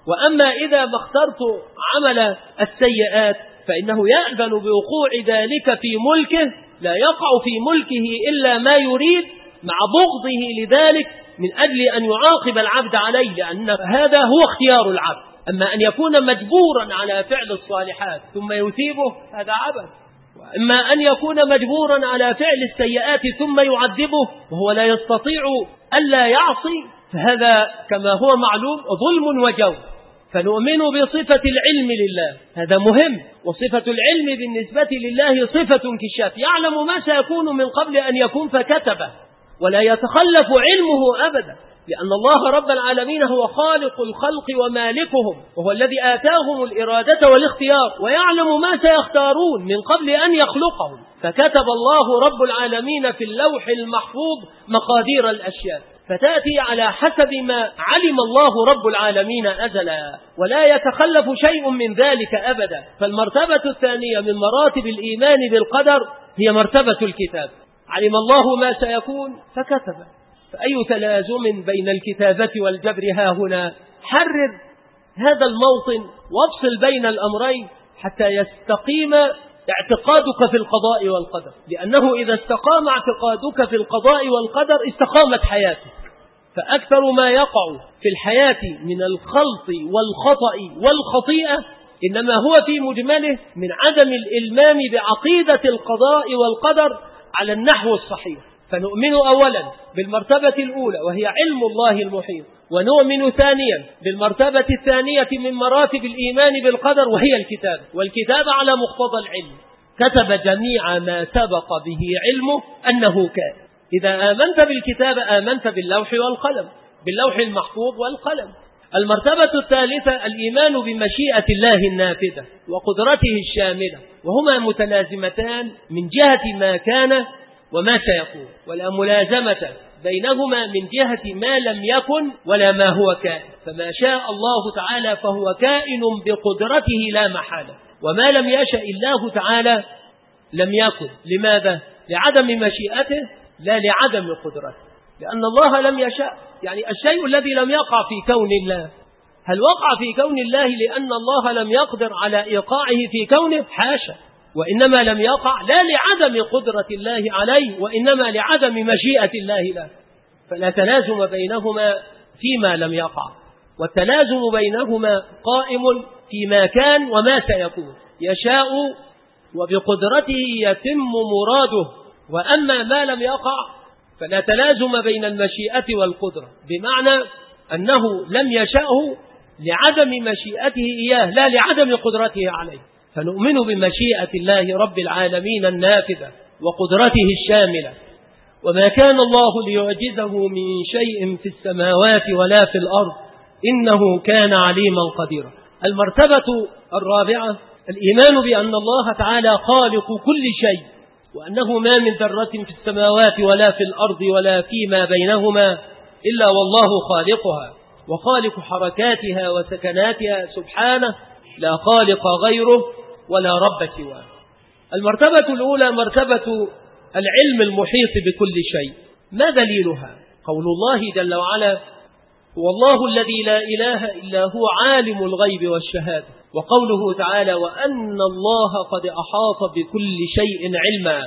[SPEAKER 2] وأما إذا ما اخترت عمل السيئات فإنه يأذن بوقوع ذلك في ملكه، لا يقع في ملكه إلا ما يريد مع بغضه لذلك من أجل أن يعاقب العبد عليه، لأن هذا هو اختيار العبد. أما أن يكون مجبورا على فعل الصالحات ثم يثيبه هذا عبث، وإما أن يكون مجبورا على فعل السيئات ثم يعذبه وهو لا يستطيع ألا يعصي، فهذا كما هو معلوم ظلم وجور. فنؤمن بصفة العلم لله، هذا مهم، وصفة العلم بالنسبة لله صفة انكشاف، يعلم ما سيكون من قبل أن يكون فكتبه، ولا يتخلف علمه أبدا، لأن الله رب العالمين هو خالق الخلق ومالكهم، وهو الذي آتاهم الإرادة والاختيار، ويعلم ما سيختارون من قبل أن يخلقهم، فكتب الله رب العالمين في اللوح المحفوظ مقادير الأشياء، فتأتي على حسب ما علم الله رب العالمين أزلا، ولا يتخلف شيء من ذلك أبدا. فالمرتبة الثانية من مراتب الإيمان بالقدر هي مرتبة الكتاب، علم الله ما سيكون فكتب. فأي تلازم بين الكتابة والجبر ها هنا؟ حرر هذا الموطن وافصل بين الأمرين حتى يستقيم اعتقادك في القضاء والقدر، لأنه إذا استقام اعتقادك في القضاء والقدر استقامت حياتك. فأكثر ما يقع في الحياة من الخلط والخطأ والخطيئة إنما هو في مجمله من عدم الإلمام بعقيدة القضاء والقدر على النحو الصحيح. فنؤمن أولا بالمرتبة الأولى وهي علم الله المحيط، ونؤمن ثانيا بالمرتبة الثانية من مراتب الإيمان بالقدر وهي الكتاب، والكتاب على مقتضى العلم، كتب جميع ما سبق به علمه أنه كان. إذا آمنت بالكتاب آمنت باللوح والقلم، باللوح المحفوظ والقلم. المرتبة الثالثة الإيمان بمشيئة الله النافذة وقدرته الشاملة، وهما متلازمتان من جهة ما كان وما سيكون، ولا ملازمة بينهما من جهة ما لم يكن ولا ما هو كائن. فما شاء الله تعالى فهو كائن بقدرته لا محالة، وما لم يشأ الله تعالى لم يكن. لماذا؟ لعدم مشيئته لا لعدم قدرته، لأن الله لم يشأ. يعني الشيء الذي لم يقع في كون الله، هل وقع في كون الله لأن الله لم يقدر على إيقاعه في كونه؟ حاشا، وإنما لم يقع لا لعدم قدرة الله عليه، وإنما لعدم مشيئة الله له. فلا تلازم بينهما فيما لم يقع، والتلازم بينهما قائم فيما كان وما سيكون، يشاء وبقدرته يتم مراده. وأما ما لم يقع فلا تلازم بين المشيئة والقدرة، بمعنى أنه لم يشأه لعدم مشيئته إياه لا لعدم قدرته عليه. فنؤمن بمشيئة الله رب العالمين النافذة وقدرته الشاملة، وما كان الله ليعجزه من شيء في السماوات ولا في الأرض إنه كان عليما قديرا. المرتبة الرابعة الإيمان بأن الله تعالى خالق كل شيء، وأنه ما من ذرة في السماوات ولا في الأرض ولا فيما بينهما إلا والله خالقها وخالق حركاتها وسكناتها سبحانه، لا خالق غيره ولا رب سواه. المرتبة الأولى مرتبة العلم المحيط بكل شيء. ما دليلها؟ قول الله جل وعلا: هو الله الذي لا إله إلا هو عالم الغيب والشهادة. وقوله تعالى: وأن الله قد أحاط بكل شيء علما.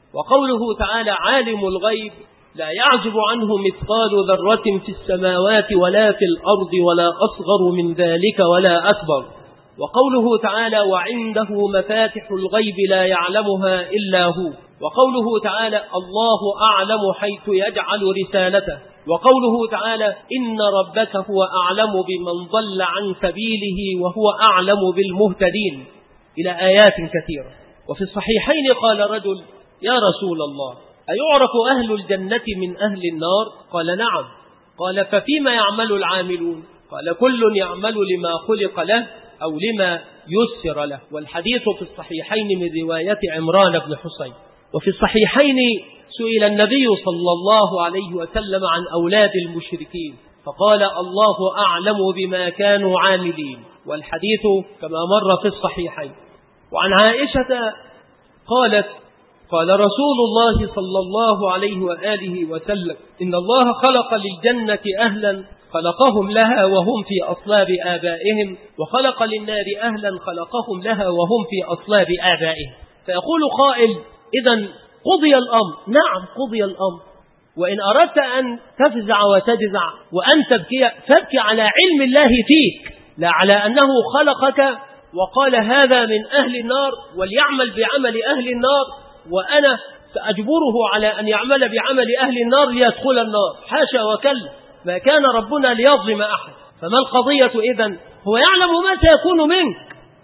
[SPEAKER 2] وقوله تعالى: عالم الغيب لا يعزب عنه مثقال ذرة في السماوات ولا في الأرض ولا أصغر من ذلك ولا أكبر. وقوله تعالى: وعنده مفاتح الغيب لا يعلمها إلا هو. وقوله تعالى: الله أعلم حيث يجعل رسالته. وقوله تعالى: إن ربك هو أعلم بمن ضل عن سبيله وهو أعلم بالمهتدين، إلى آيات كثيرة. وفي الصحيحين قال رجل: يا رسول الله، أيعرف أهل الجنة من أهل النار؟ قال: نعم. قال: ففيما يعمل العاملون؟ قال: كل يعمل لما خلق له أو لما يسر له. والحديث في الصحيحين من رواية عمران بن حسين. وفي الصحيحين سئل النبي صلى الله عليه وسلم عن أولاد المشركين فقال: الله أعلم بما كانوا عاملين. والحديث كما مر في الصحيحين. وعن عائشة قالت: قال رسول الله صلى الله عليه وآله وسلم: إن الله خلق للجنة أهلا خلقهم لها وهم في أصلاب آبائهم، وخلق للنار أهلا خلقهم لها وهم في أصلاب آبائهم. فيقول قائل: إذن قضي الأمر. نعم قضي الأمر، وإن أردت أن تفزع وتجزع وأن تبكي فابكي على علم الله فيك، لا على أنه خلقك وقال هذا من أهل النار وليعمل بعمل أهل النار وأنا سأجبره على أن يعمل بعمل أهل النار ليدخل النار. حاشا وكلا، ما كان ربنا ليظلم أحد. فما القضية إذن؟ هو يعلم ما سيكون منك.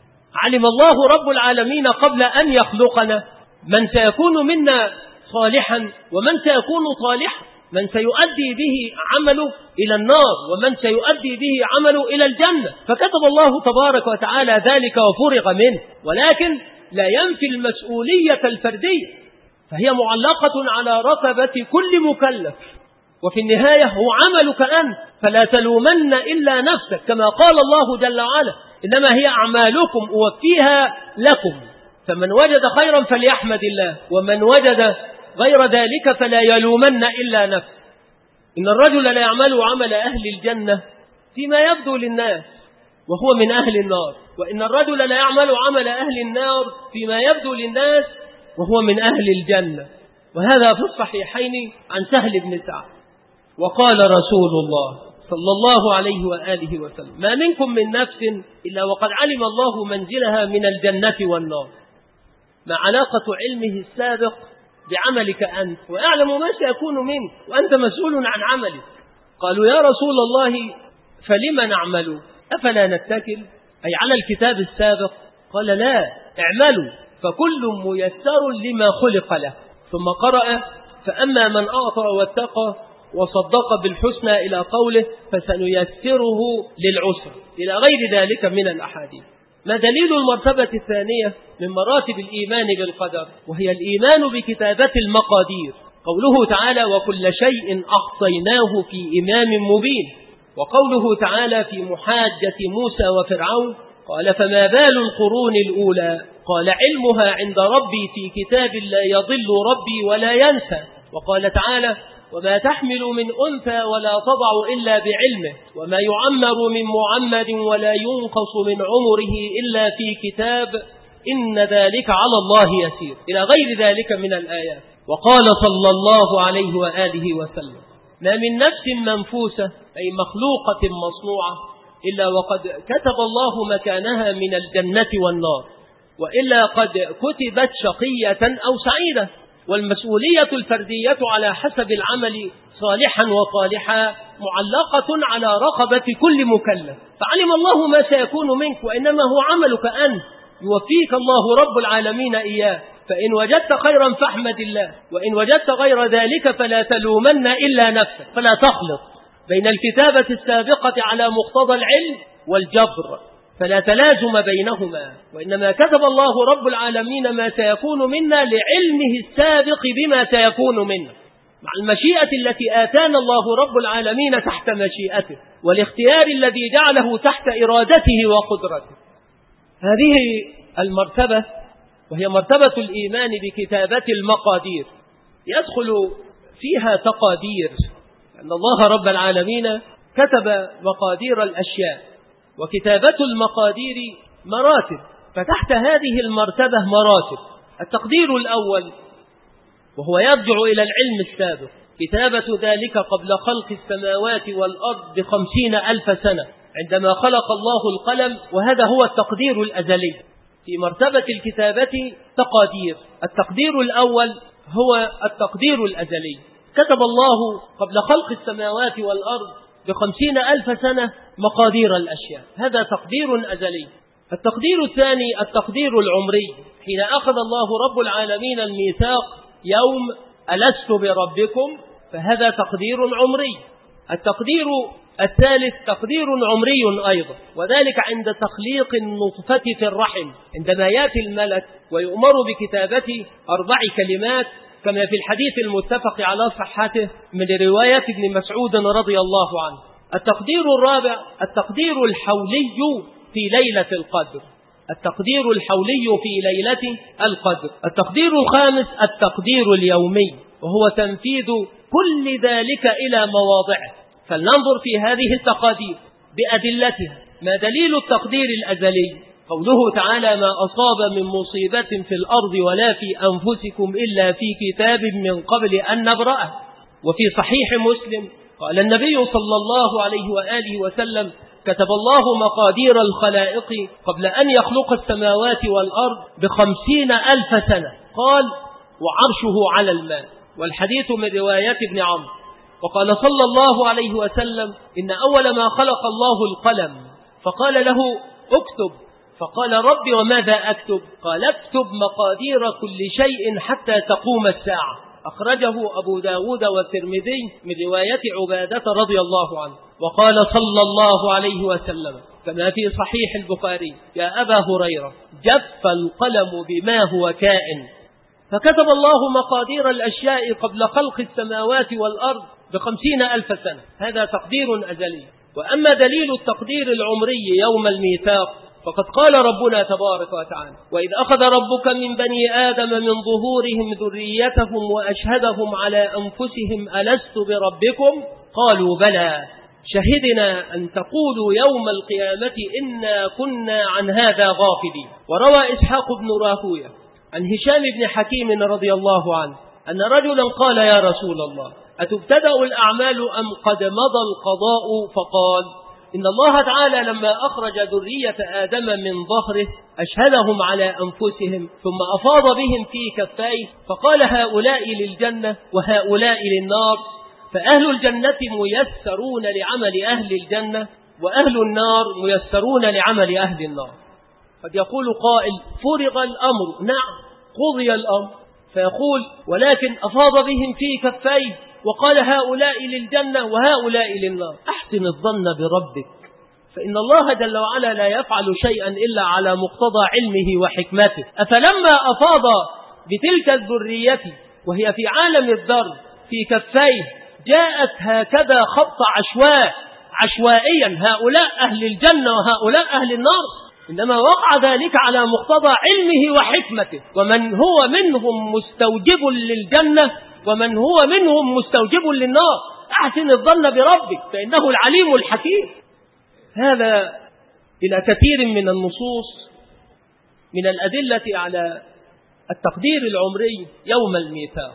[SPEAKER 2] علم الله رب العالمين قبل أن يخلقنا من سيكون منا صالحا ومن سيكون صالحا، من سيؤدي به عمله إلى النار ومن سيؤدي به عمله إلى الجنة. فكتب الله تبارك وتعالى ذلك وفرغ منه، ولكن لا ينفي المسؤولية الفردية، فهي معلقة على رقبة كل مكلف، وفي النهاية هو عملك أنت، فلا تلومن إلا نفسك، كما قال الله جل وعلا: إنما هي أعمالكم أوفيها لكم، فمن وجد خيرا فليحمد الله، ومن وجد غير ذلك فلا يلومن إلا نفسه. إن الرجل لا يعمل عمل أهل الجنة فيما يبدو للناس وهو من أهل النار، وإن الرجل لا يعمل عمل أهل النار فيما يبدو للناس وهو من أهل الجنة. وهذا في الصحيحين عن سهل بن سعد. وقال رسول الله صلى الله عليه وآله وسلم: ما منكم من نفس إلا وقد علم الله منزلها من الجنة والنار. ما علاقة علمه السابق بعملك أنت؟ ويعلم ما سيكون منك وأنت مسؤول عن عملك. قالوا: يا رسول الله فلما نعمل؟ أفلا نتكل؟ أي على الكتاب السابق؟ قال: لا، اعملوا فكل ميسر لما خلق له. ثم قرأ: فأما من أعطى واتقى وصدق بالحسنى إلى قوله فسنيسره للعسر، إلى غير ذلك من الأحاديث. ما دليل المرتبة الثانية من مراتب الإيمان بالقدر؟ وهي الإيمان بكتابة المقادير. قوله تعالى: وكل شيء أحصيناه في إمام مبين. وقوله تعالى في محاجة موسى وفرعون: قال: فما بال القرون الأولى؟ قال: علمها عند ربي في كتاب لا يضل ربي ولا ينسى. وقال تعالى: وما تحمل من أنثى ولا تضع إلا بعلمه، وما يعمر من معمر ولا ينقص من عمره إلا في كتاب، إن ذلك على الله يسير، إلى غير ذلك من الآيات. وقال صلى الله عليه وآله وسلم: ما من نفس منفوسة أي مخلوقة مصنوعة إلا وقد كتب الله مكانها من الجنة والنار، وإلا قد كتبت شقية أو سعيدة. والمسؤولية الفردية على حسب العمل صالحا وطالحا معلقة على رقبة كل مكلف. فعلم الله ما سيكون منك، وإنما هو عملك أنت يوفيك الله رب العالمين إياه. فإن وجدت خيرا فاحمد الله، وإن وجدت غير ذلك فلا تلومن إلا نفسك. فلا تخلط بين الكتابة السابقة على مقتضى العلم والجبر، فلا تلازم بينهما، وإنما كتب الله رب العالمين ما سيكون منا لعلمه السابق بما سيكون منا، مع المشيئة التي آتانا الله رب العالمين تحت مشيئته، والاختيار الذي جعله تحت إرادته وقدرته. هذه المرتبة وهي مرتبة الإيمان بكتابة المقادير، يدخل فيها تقادير، أن الله رب العالمين كتب مقادير الأشياء، وكتابة المقادير مراتب، فتحت هذه المرتبة مراتب. التقدير الأول وهو يرجع إلى العلم السابق، كتابة ذلك قبل خلق السماوات والأرض بخمسين ألف سنة عندما خلق الله القلم، وهذا هو التقدير الأزلي. في مرتبة الكتابة تقادير، التقدير الأول هو التقدير الأزلي، كتب الله قبل خلق السماوات والأرض بخمسين ألف سنة مقادير الأشياء، هذا تقدير أزلي. التقدير الثاني التقدير العمري، حين أخذ الله رب العالمين الميثاق يوم ألست بربكم، فهذا تقدير عمري. التقدير الثالث تقدير عمري أيضا، وذلك عند تخليق النطفة في الرحم، عندما يأتي الملك ويؤمر بكتابة أربع كلمات كما في الحديث المتفق على صحته من رواية ابن مسعود رضي الله عنه. التقدير الرابع التقدير الحولي في ليلة القدر، التقدير الحولي في ليلة القدر. التقدير الخامس التقدير اليومي، وهو تنفيذ كل ذلك إلى مواضعه. فلننظر في هذه التقادير بأدلتها. ما دليل التقدير الأزلي؟ قوله تعالى: ما أصاب من مصيبة في الأرض ولا في أنفسكم إلا في كتاب من قبل أن نبرأه. وفي صحيح مسلم قال النبي صلى الله عليه وآله وسلم: كتب الله مقادير الخلائق قبل أن يخلق السماوات والأرض بخمسين ألف سنة. قال: وعرشه على الماء. والحديث من روايات ابن عمرو. وقال صلى الله عليه وسلم: إن أول ما خلق الله القلم فقال له: اكتب. فقال: رب وماذا أكتب؟ قال: اكتب مقادير كل شيء حتى تقوم الساعة. أخرجه أبو داود والترمذي من رواية عبادة رضي الله عنه. وقال صلى الله عليه وسلم كما في صحيح البخاري: يا أبا هريرة، جف القلم بما هو كائن. فكتب الله مقادير الأشياء قبل خلق السماوات والأرض بخمسين ألف سنة. هذا تقدير أزلي. وأما دليل التقدير العمري يوم الميثاق، فقد قال ربنا تبارك وتعالى: وإذ أخذ ربك من بني آدم من ظهورهم ذريتهم وأشهدهم على أنفسهم ألست بربكم؟ قالوا بلى شهدنا أن تقولوا يوم القيامة إنا كنا عن هذا غافلين. وروى إسحاق بن راهوية عن هشام بن حكيم رضي الله عنه أن رجلا قال: يا رسول الله، أتبتدأ الأعمال أم قد مضى القضاء؟ فقال: إن الله تعالى لما أخرج ذرية آدم من ظهره أشهدهم على أنفسهم ثم أفاض بهم في كفيه فقال: هؤلاء للجنة وهؤلاء للنار، فأهل الجنة ميسرون لعمل أهل الجنة وأهل النار ميسرون لعمل أهل النار. قد يقول قائل: فرغ الأمر. نعم، قضي الأمر. فيقول: ولكن أفاض بهم في كفيه وقال: هؤلاء للجنة وهؤلاء للنار. أحسن الظن بربك، فإن الله جل وعلا لا يفعل شيئا إلا على مقتضى علمه وحكمته. أفلما أفاض بتلك الذرية وهي في عالم الذر في كفيه جاءت هكذا خط عشواء عشوائيا، هؤلاء أهل الجنة وهؤلاء أهل النار، إنما وقع ذلك على مقتضى علمه وحكمته. ومن هو منهم مستوجب للجنة ومن هو منهم مستوجب للنار. أحسن الظن بربك فإنه العليم الحكيم. هذا إلى كثير من النصوص من الأدلة على التقدير العمري يوم الميثاق.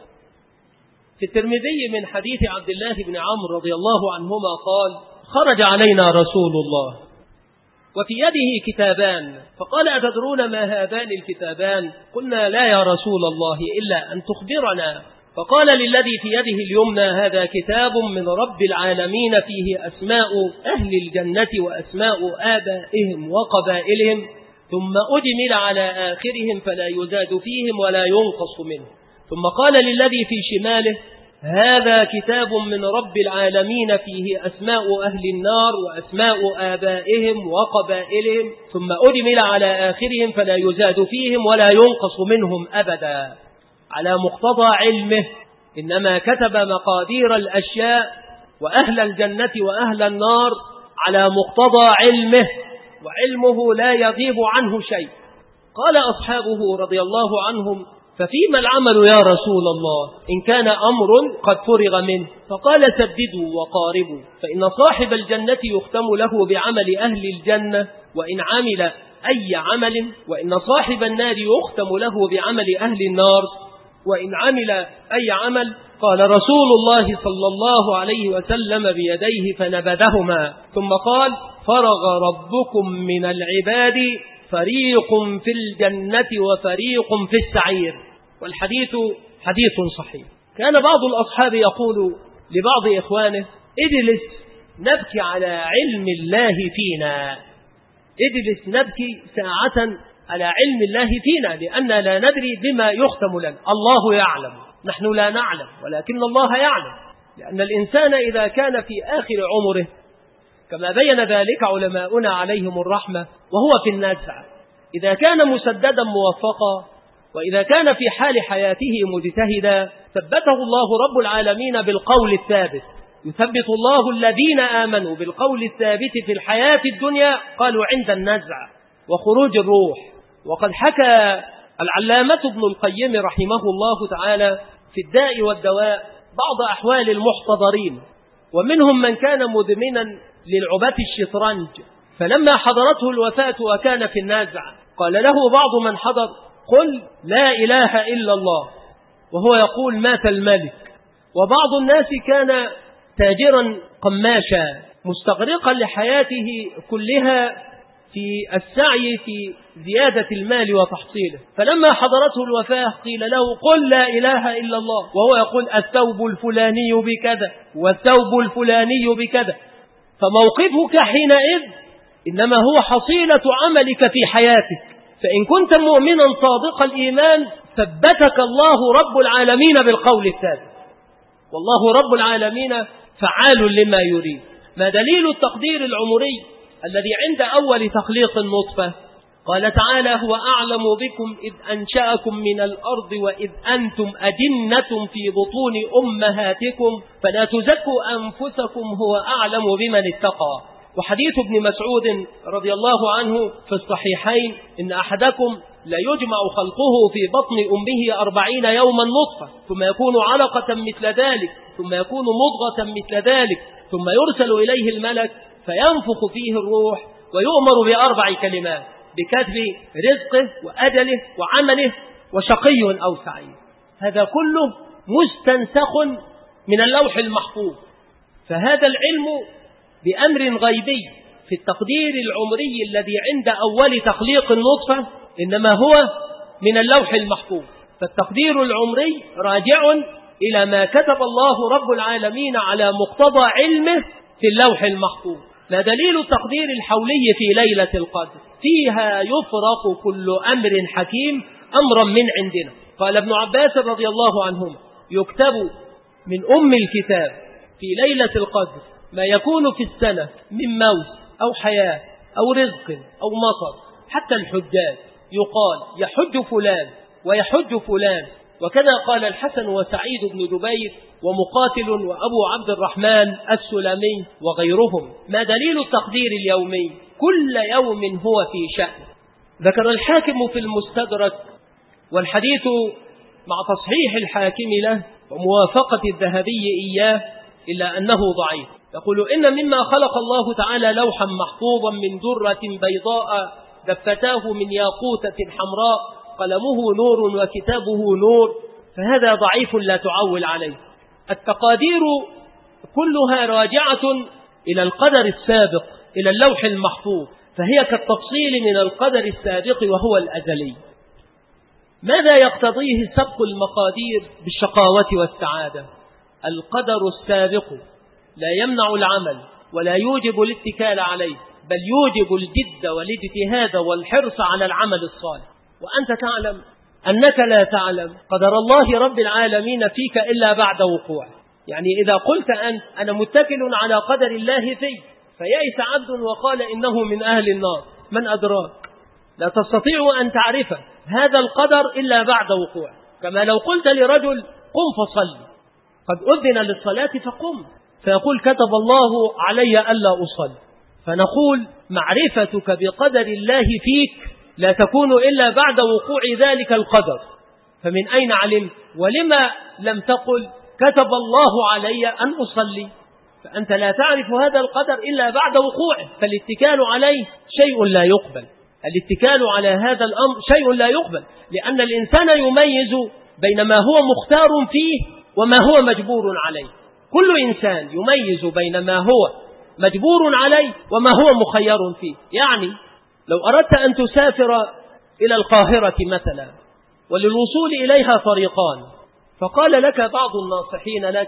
[SPEAKER 2] في الترمذي من حديث عبد الله بن عمرو رضي الله عنهما قال: خرج علينا رسول الله وفي يده كتابان، فقال: أتدرون ما هذان الكتابان؟ قلنا: لا يا رسول الله، إلا أن تخبرنا. فقال للذي في يده اليمنى: هذا كتاب من رب العالمين فيه أسماء أهل الجنة وأسماء آبائهم وقبائلهم، ثم أجمل على آخرهم فلا يزاد فيهم ولا ينقص منه. ثم قال للذي في شماله: هذا كتاب من رب العالمين فيه أسماء أهل النار وأسماء آبائهم وقبائلهم، ثم أجمل على آخرهم فلا يزاد فيهم ولا ينقص منهم أبدا. على مقتضى علمه إنما كتب مقادير الأشياء وأهل الجنة وأهل النار على مقتضى علمه، وعلمه لا يغيب عنه شيء. قال أصحابه رضي الله عنهم: ففيما العمل يا رسول الله إن كان أمر قد فرغ منه؟ فقال: سددوا وقاربوا، فإن صاحب الجنة يختم له بعمل أهل الجنة وإن عمل أي عمل، وإن صاحب النار يختم له بعمل أهل النار وإن عمل أي عمل. قال رسول الله صلى الله عليه وسلم بيديه فنبذهما، ثم قال: فرغ ربكم من العباد، فريق في الجنة وفريق في السعير. والحديث حديث صحيح. كان بعض الأصحاب يقول لبعض إخوانه: اجلس نبكي على علم الله فينا، اجلس نبكي ساعة على علم الله فينا، لأننا لا ندري بما يختم لنا. الله يعلم، نحن لا نعلم، ولكن الله يعلم. لأن الإنسان إذا كان في آخر عمره كما بين ذلك علماؤنا عليهم الرحمة وهو في النزع، إذا كان مسددا موفقا وإذا كان في حال حياته مجتهدا ثبته الله رب العالمين بالقول الثابت. يثبت الله الذين آمنوا بالقول الثابت في الحياة الدنيا، قالوا عند النزع، وخروج الروح. وقد حكى العلامة ابن القيم رحمه الله تعالى في الداء والدواء بعض أحوال المحتضرين، ومنهم من كان مدمنا للعبة الشطرنج، فلما حضرته الوفاة وكان في النازع قال له بعض من حضر: قل لا إله إلا الله، وهو يقول مات الملك. وبعض الناس كان تاجرا قماشا مستغرقا لحياته كلها في السعي في زيادة المال وتحصيله، فلما حضرته الوفاة قيل له: قل لا إله إلا الله، وهو يقول الثوب الفلاني بكذا والثوب الفلاني بكذا. فموقفك حينئذ إنما هو حصيلة عملك في حياتك، فإن كنت مؤمنا صادق الإيمان ثبتك الله رب العالمين بالقول الثابت، والله رب العالمين فعال لما يريد. ما دليل التقدير العمري الذي عند أول تخليق النطفة؟ قال تعالى: هو أعلم بكم إذ أنشأكم من الأرض وإذ أنتم أجنة في بطون أمهاتكم فلا تزكوا أنفسكم هو أعلم بمن اتقى. وحديث ابن مسعود رضي الله عنه في الصحيحين: إن أحدكم لا يجمع خلقه في بطن أمه أربعين يوما نطفة ثم يكون علقة مثل ذلك ثم يكون مضغة مثل ذلك ثم يرسل إليه الملك فينفخ فيه الروح ويؤمر بأربع كلمات: بكتب رزقه وأجله وعمله وشقي أو سعيد. هذا كله مستنسخ من اللوح المحفوظ. فهذا العلم بأمر غيبي في التقدير العمري الذي عند أول تخليق النطفة إنما هو من اللوح المحفوظ. فالتقدير العمري راجع إلى ما كتب الله رب العالمين على مقتضى علمه في اللوح المحفوظ. ما دليل التقدير الحولي في ليلة القدر؟ فيها يفرق كل أمر حكيم أمرا من عندنا. قال ابن عباس رضي الله عنهما: يكتب من أم الكتاب في ليلة القدر ما يكون في السنة من موت أو حياة أو رزق أو مطر، حتى الحجاج يقال يحج فلان ويحج فلان. وكذا قال الحسن وسعيد بن جبير ومقاتل وأبو عبد الرحمن السلمي وغيرهم. ما دليل التقدير اليومي؟ كل يوم هو في شأن. ذكر الحاكم في المستدرك، والحديث مع تصحيح الحاكم له وموافقة الذهبي إياه إلا أنه ضعيف. يقول: إن مما خلق الله تعالى لوحا محفوظا من درة بيضاء دفتاه من ياقوتة حمراء قلمه نور وكتابه نور، فهذا ضعيف لا تعول عليه. التقادير كلها راجعة إلى القدر السابق، إلى اللوح المحفوظ، فهي كالتفصيل من القدر السابق وهو الأزلي. ماذا يقتضيه سبق المقادير بالشقاوة والسعادة؟ القدر السابق لا يمنع العمل ولا يوجب الاتكال عليه، بل يوجب الجد والاجتهاد والحرص على العمل الصالح. وأنت تعلم أنك لا تعلم قدر الله رب العالمين فيك إلا بعد وقوع. يعني إذا قلت أنت أنا متكل على قدر الله فيه فيأس عبد وقال إنه من أهل النار، من أدراك؟ لا تستطيع أن تعرف هذا القدر إلا بعد وقوع. كما لو قلت لرجل قم فصل، قد أذن للصلاة فقم، فيقول كتب الله علي ألا أصلي. فنقول معرفتك بقدر الله فيك لا تكون إلا بعد وقوع ذلك القدر. فمن أين علمت؟ ولما لم تقل كتب الله علي أن أصلي؟ فأنت لا تعرف هذا القدر إلا بعد وقوعه، فالاتكال عليه شيء لا يقبل. الاتكال على هذا الأمر شيء لا يقبل، لأن الإنسان يميز بين ما هو مختار فيه وما هو مجبور عليه. كل إنسان يميز بين ما هو مجبور عليه وما هو مخير فيه. يعني لو أردت أن تسافر إلى القاهرة مثلا وللوصول إليها طريقان، فقال لك بعض الناصحين لك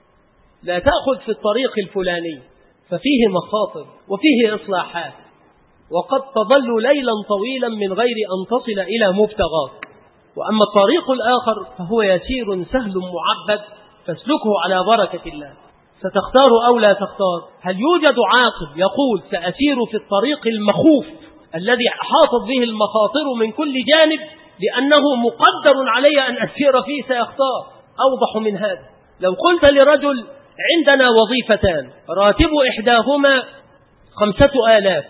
[SPEAKER 2] لا تأخذ في الطريق الفلاني ففيه مخاطر وفيه إصلاحات وقد تظل ليلا طويلا من غير أن تصل إلى مبتغاك، وأما الطريق الآخر فهو يسير سهل معبد فاسلكه على بركة الله. ستختار أو لا تختار؟ هل يوجد عاقل يقول سأسير في الطريق المخوف الذي أحاطت به المخاطر من كل جانب لأنه مقدر علي أن أسير فيه سيختار؟ أوضح من هذا. لو قلت لرجل عندنا وظيفتان راتب إحداهما خمسة آلاف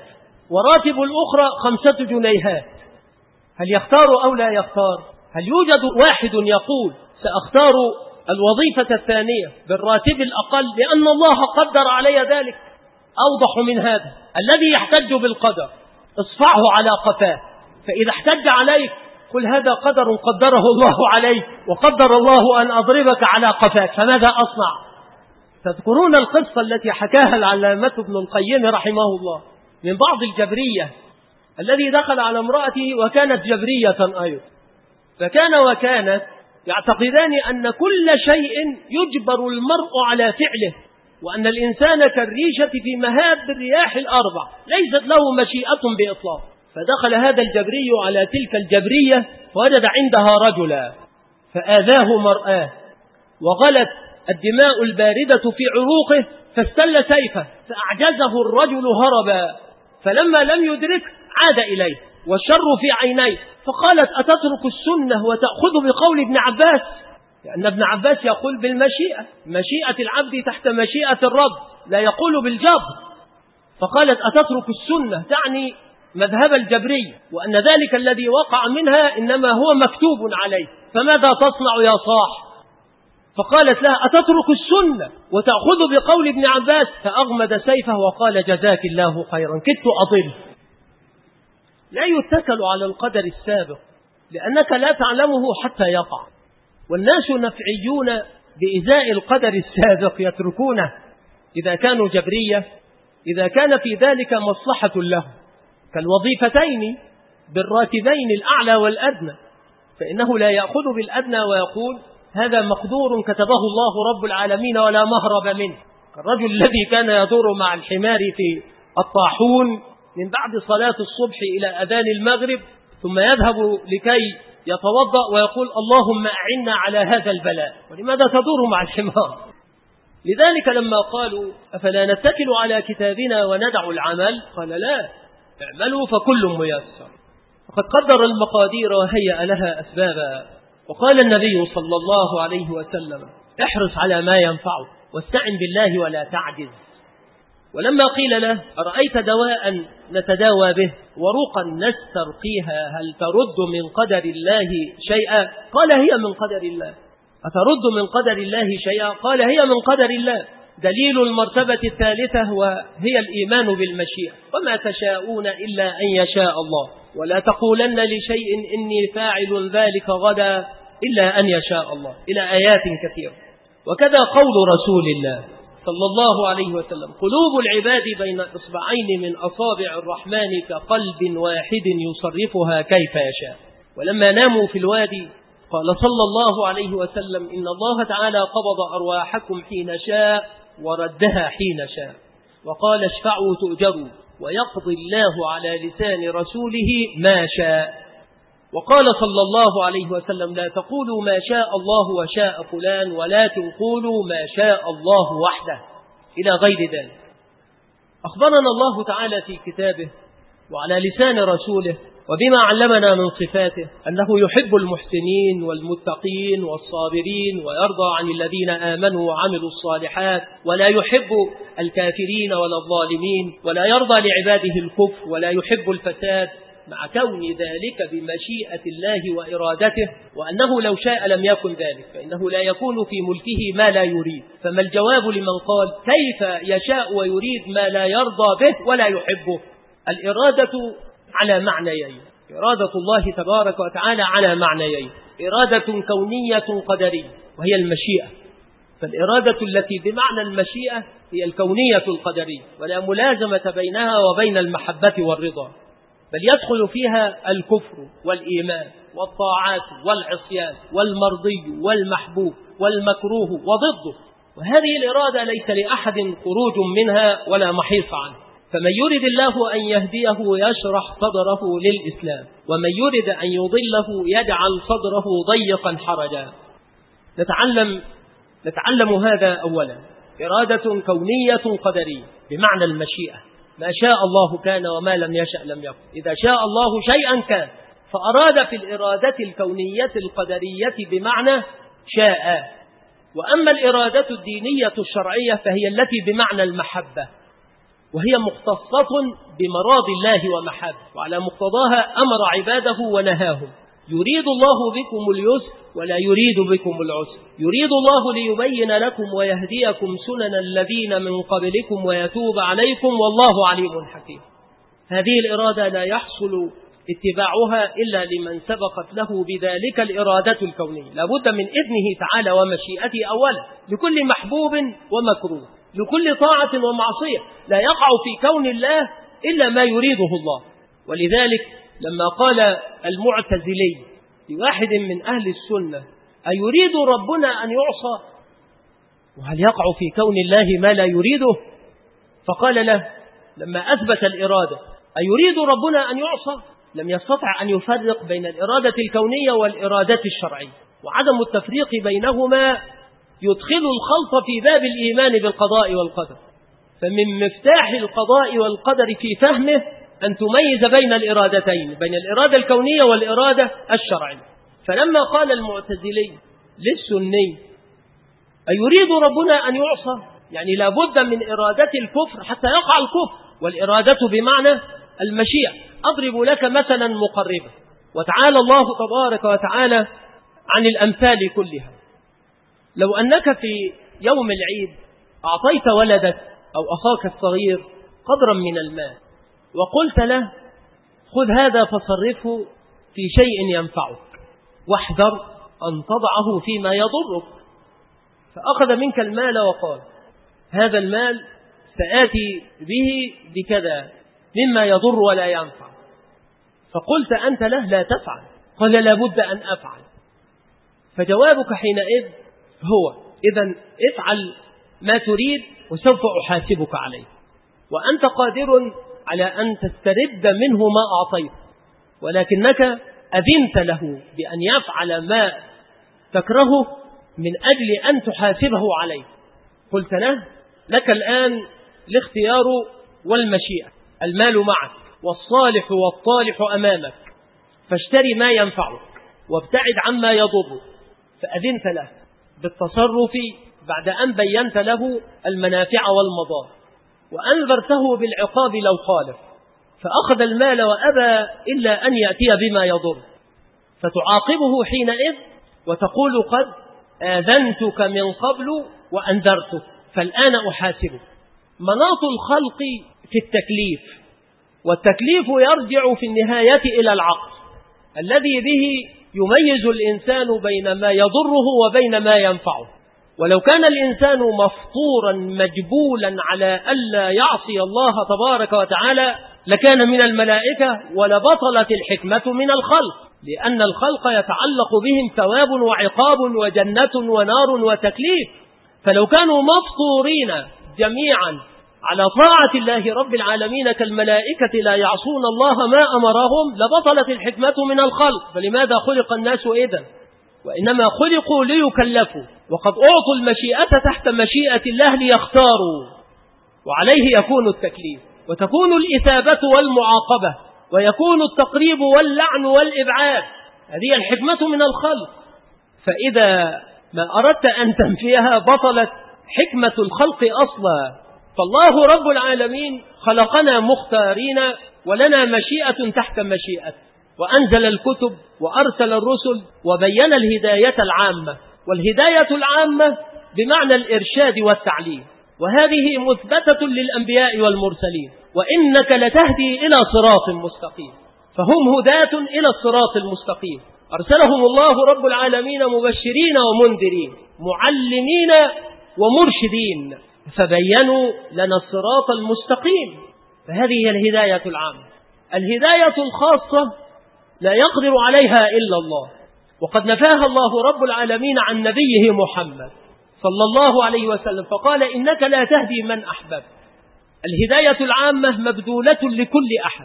[SPEAKER 2] وراتب الأخرى خمسة جنيهات، هل يختار أو لا يختار؟ هل يوجد واحد يقول سأختار الوظيفة الثانية بالراتب الأقل لأن الله قدر علي ذلك؟ أوضح من هذا الذي يحتج بالقدر اصفعه على قفاه، فإذا احتج عليك قل هذا قدر قدره الله عليك، وقدر الله أن أضربك على قفاك، فماذا أصنع؟ تذكرون القصة التي حكاها العلامة ابن القيم رحمه الله من بعض الجبرية الذي دخل على امرأته وكانت جبرية أيضا، فكان وكانت يعتقدان أن كل شيء يجبر المرء على فعله، وأن الإنسان كالريشة في مهاب الرياح الأربع ليست له مشيئة بإطلاق. فدخل هذا الجبري على تلك الجبرية فوجد عندها رجلا فآذاه مرآه، وغلت الدماء الباردة في عروقه فاستل سيفه فأعجزه الرجل هربا، فلما لم يدرك عاد إليه والشر في عينيه، فقالت أتترك السنة وتأخذ بقول ابن عباس؟ لأن ابن عباس يقول بالمشيئة، مشيئة العبد تحت مشيئة الرب، لا يقول بالجبر. فقالت أتترك السنة تعني مذهب الجبري، وأن ذلك الذي وقع منها إنما هو مكتوب عليه، فماذا تصنع يا صاح؟ فقالت لها أتترك السنة وتأخذ بقول ابن عباس، فأغمد سيفه وقال جزاك الله خيرا كدت أضل. لا يتكل على القدر السابق لأنك لا تعلمه حتى يقع، والناس نفعيون بإزاء القدر السابق يتركونه إذا كانوا جبرية، إذا كان في ذلك مصلحة له كالوظيفتين بالراتبين الأعلى والأدنى، فإنه لا يأخذ بالأدنى ويقول هذا مقدور كتبه الله رب العالمين ولا مهرب منه، كالرجل الذي كان يدور مع الحمار في الطاحون من بعد صلاة الصبح إلى أذان المغرب، ثم يذهب لكي يتوضأ ويقول اللهم أعنا على هذا البلاء، ولماذا تدور مع الحمار؟ لذلك لما قالوا أفلا نتكل على كتابنا وندع العمل، قال لا، اعملوا فكل ميسر، فقد قدر المقادير وهيأ لها أسبابا. وقال النبي صلى الله عليه وسلم احرص على ما ينفعك واستعن بالله ولا تعجز. ولما قيل له أرأيت دواء نتداوى به ورقا نسترقيها هل ترد من قدر الله شيئا؟ قال هي من قدر الله. أترد من قدر الله شيئا؟ قال هي من قدر الله. دليل المرتبة الثالثة وهي الإيمان بالمشيئة، وما تشاءون إلا أن يشاء الله، ولا تقولن لشيء إني فاعل ذلك غدا إلا أن يشاء الله، إلى آيات كثيرة. وكذا قول رسول الله صلى الله عليه وسلم قلوب العباد بين إصبعين من أصابع الرحمن كقلب واحد يصرفها كيف يشاء. ولما ناموا في الوادي قال صلى الله عليه وسلم إن الله تعالى قبض أرواحكم حين شاء وردها حين شاء، وقال اشفعوا تؤجروا، ويقضي الله على لسان رسوله ما شاء. وقال صلى الله عليه وسلم لا تقولوا ما شاء الله وشاء فلان ولكن قولوا ما شاء الله وحده، إلى غير ذلك. أخبرنا الله تعالى في كتابه وعلى لسان رسوله وبما علمنا من صفاته أنه يحب المحسنين والمتقين والصابرين، ويرضى عن الذين آمنوا وعملوا الصالحات، ولا يحب الكافرين ولا الظالمين، ولا يرضى لعباده الكفر ولا يحب الفساد، مع كون ذلك بمشيئة الله وإرادته، وأنه لو شاء لم يكن ذلك، فإنه لا يكون في ملكه ما لا يريد. فما الجواب لمن قال كيف يشاء ويريد ما لا يرضى به ولا يحبه؟ الإرادة على معنيين، إرادة الله تبارك وتعالى على معنيين، إرادة كونية قدرية وهي المشيئة، فالإرادة التي بمعنى المشيئة هي الكونية القدرية، ولا ملازمة بينها وبين المحبة والرضا، بل يدخل فيها الكفر والإيمان والطاعات والعصيان والمرضي والمحبوب والمكروه وضده، وهذه الإرادة ليس لأحد خروج منها ولا محيص عنه. فمن يرد الله أن يهديه يشرح صدره للإسلام، ومن يرد أن يضله يجعل صدره ضيقا حرجا. نتعلم, نتعلم هذا أولا، إرادة كونية قدرية بمعنى المشيئة، ما شاء الله كان وما لم يشأ لم يكن، إذا شاء الله شيئا كان، فأراد في الإرادة الكونية القدرية بمعنى شاء. وأما الإرادة الدينية الشرعية فهي التي بمعنى المحبة، وهي مختصة بمراض الله ومحابه، وعلى مقتضاها أمر عباده ونهاهم. يريد الله بكم اليسر ولا يريد بكم العسر، يريد الله ليبين لكم ويهديكم سنن الذين من قبلكم ويتوب عليكم والله عليم حكيم. هذه الإرادة لا يحصل اتباعها إلا لمن سبقت له بذلك الإرادة الكونية. لابد من إذنه تعالى ومشيئته أولا لكل محبوب ومكروه، لكل طاعة ومعصية، لا يقع في كون الله إلا ما يريده الله. ولذلك لما قال المعتزلي لواحد من أهل السنة: أيريد ربنا أن يعصى؟ وهل يقع في كون الله ما لا يريده؟ فقال له لما أثبت الإرادة: أيريد ربنا أن يعصى؟ لم يستطع أن يفرق بين الإرادة الكونية والإرادة الشرعية، وعدم التفريق بينهما يدخل الخلط في باب الإيمان بالقضاء والقدر. فمن مفتاح القضاء والقدر في فهمه أن تميز بين الإرادتين، بين الإرادة الكونية والإرادة الشرعية. فلما قال المعتزلي للسني: أيريد ربنا أن يعصى؟ يعني لا بد من إرادة الكفر حتى يقع الكفر، والإرادة بمعنى المشيئة. أضرب لك مثلا مقربا، وتعالى الله تبارك وتعالى عن الأمثال كلها. لو أنك في يوم العيد أعطيت ولدك أو أخاك الصغير قدرا من المال وقلت له: خذ هذا فصرفه في شيء ينفعك واحذر أن تضعه فيما يضرك، فأخذ منك المال وقال: هذا المال سآتي به بكذا مما يضر ولا ينفع، فقلت أنت له: لا تفعل. قال: لابد أن أفعل. فجوابك حينئذ هو: إذن افعل ما تريد وسوف أحاسبك عليه. وأنت قادر على أن تسترد منه ما أعطيت، ولكنك أذنت له بأن يفعل ما تكرهه من أجل أن تحاسبه عليه. قلت له: لك الآن الاختيار والمشيئة، المال معك والصالح والطالح أمامك، فاشتري ما ينفعك وابتعد عما يضرك. فأذنت له بالتصرف بعد أن بينت له المنافع والمضار، وأنذرته بالعقاب لو خالف، فأخذ المال وأبى إلا أن يأتي بما يضر، فتعاقبه حينئذ وتقول: قد آذنتك من قبل وأنذرتك فالآن أحاسبك. مناط الخلق في التكليف، والتكليف يرجع في النهاية إلى العقل الذي به يميز الإنسان بين ما يضره وبين ما ينفعه. ولو كان الإنسان مفطورا مجبولا على ألا يعصي الله تبارك وتعالى لكان من الملائكة، ولبطلت الحكمة من الخلق، لأن الخلق يتعلق بهم ثواب وعقاب وجنة ونار وتكليف. فلو كانوا مفطورين جميعا على طاعة الله رب العالمين كالملائكة لا يعصون الله ما أمرهم لبطلت الحكمة من الخلق. فلماذا خلق الناس إذن؟ وإنما خلقوا ليكلفوا، وقد أعطوا المشيئة تحت مشيئة الله ليختاروا، وعليه يكون التكليف، وتكون الإثابة والمعاقبة، ويكون التقريب واللعن والإبعاد. هذه الحكمة من الخلق. فإذا ما أردت أن تنفيها بطلت حكمة الخلق أصلا. فالله رب العالمين خلقنا مختارين ولنا مشيئة تحت مشيئة، وأنزل الكتب وأرسل الرسل وبين الهداية العامة. والهداية العامة بمعنى الإرشاد والتعليم، وهذه مثبتة للأنبياء والمرسلين. وإنك لتهدي إلى صراط مستقيم، فهم هداة إلى الصراط المستقيم. أرسلهم الله رب العالمين مبشرين ومنذرين، معلمين ومرشدين، فبينوا لنا الصراط المستقيم. فهذه هي الهداية العامة. الهداية الخاصة لا يقدر عليها إلا الله، وقد نفاها الله رب العالمين عن نبيه محمد صلى الله عليه وسلم، فقال: إنك لا تهدي من أحببت. الهداية العامة مبذولة لكل أحد،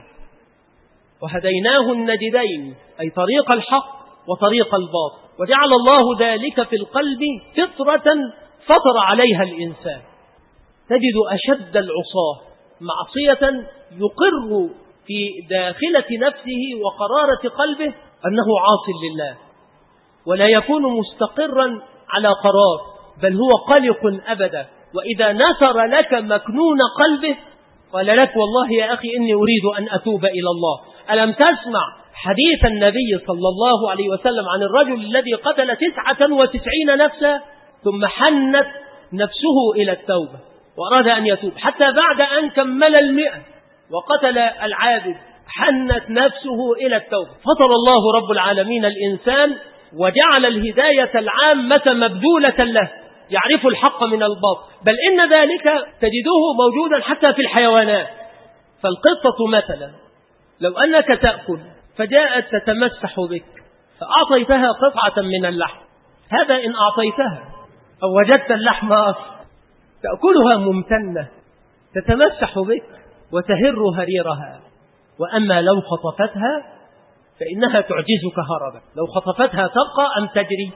[SPEAKER 2] وهديناه النجدين، أي طريق الحق وطريق الباطل، وجعل الله ذلك في القلب فطرة فطر عليها الإنسان. تجد أشد العصاة معصية يقر في داخلة نفسه وقرارة قلبه أنه عاص لله، ولا يكون مستقرا على قرار، بل هو قلق أبدا. وإذا نثر لك مكنون قلبه قال لك والله يا أخي إني أريد أن أتوب إلى الله. ألم تسمع حديث النبي صلى الله عليه وسلم عن الرجل الذي قتل تسعة وتسعين نفسا ثم حنت نفسه إلى التوبة وأراد أن يتوب، حتى بعد أن كمل المئة وقتل العابد حنت نفسه إلى التوبة. فطر الله رب العالمين الإنسان وجعل الهداية العامة مبذولة له، يعرف الحق من الباطل، بل إن ذلك تجده موجودا حتى في الحيوانات. فالقطة مثلا لو أنك تأكل فجاءت تتمسح بك فأعطيتها قطعة من اللحم، هذا إن أعطيتها أو وجدت اللحم أصل تأكلها ممتنة تتمسح بك وتهر هريرها. وأما لو خطفتها فإنها تعجزك هربا، لو خطفتها تبقى أم تجري؟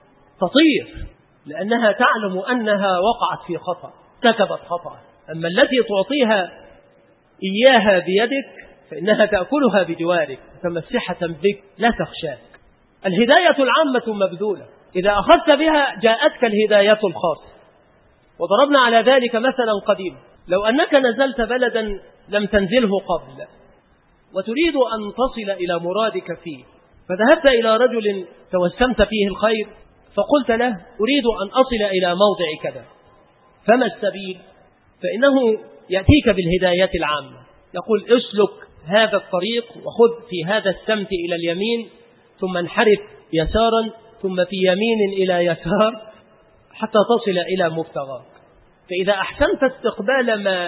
[SPEAKER 2] تطير، لأنها تعلم أنها وقعت في خطأ، ارتكبت خطأ. أما التي تعطيها إياها بيدك فإنها تأكلها بجوارك متمسحة بك لا تخشاك. الهداية العامة مبذولة، إذا أخذت بها جاءتك الهداية الخاصة. وضربنا على ذلك مثلا قديما، لو أنك نزلت بلدا لم تنزله قبل وتريد أن تصل إلى مرادك فيه، فذهبت إلى رجل توسمت فيه الخير فقلت له أريد أن أصل إلى موضع كذا، فما السبيل؟ فإنه يأتيك بالهداية العامة، يقول اسلك هذا الطريق وخذ في هذا السمت إلى اليمين ثم انحرف يسارا ثم في يمين إلى يسار حتى تصل إلى مبتغاك. فإذا أحسنت استقبال ما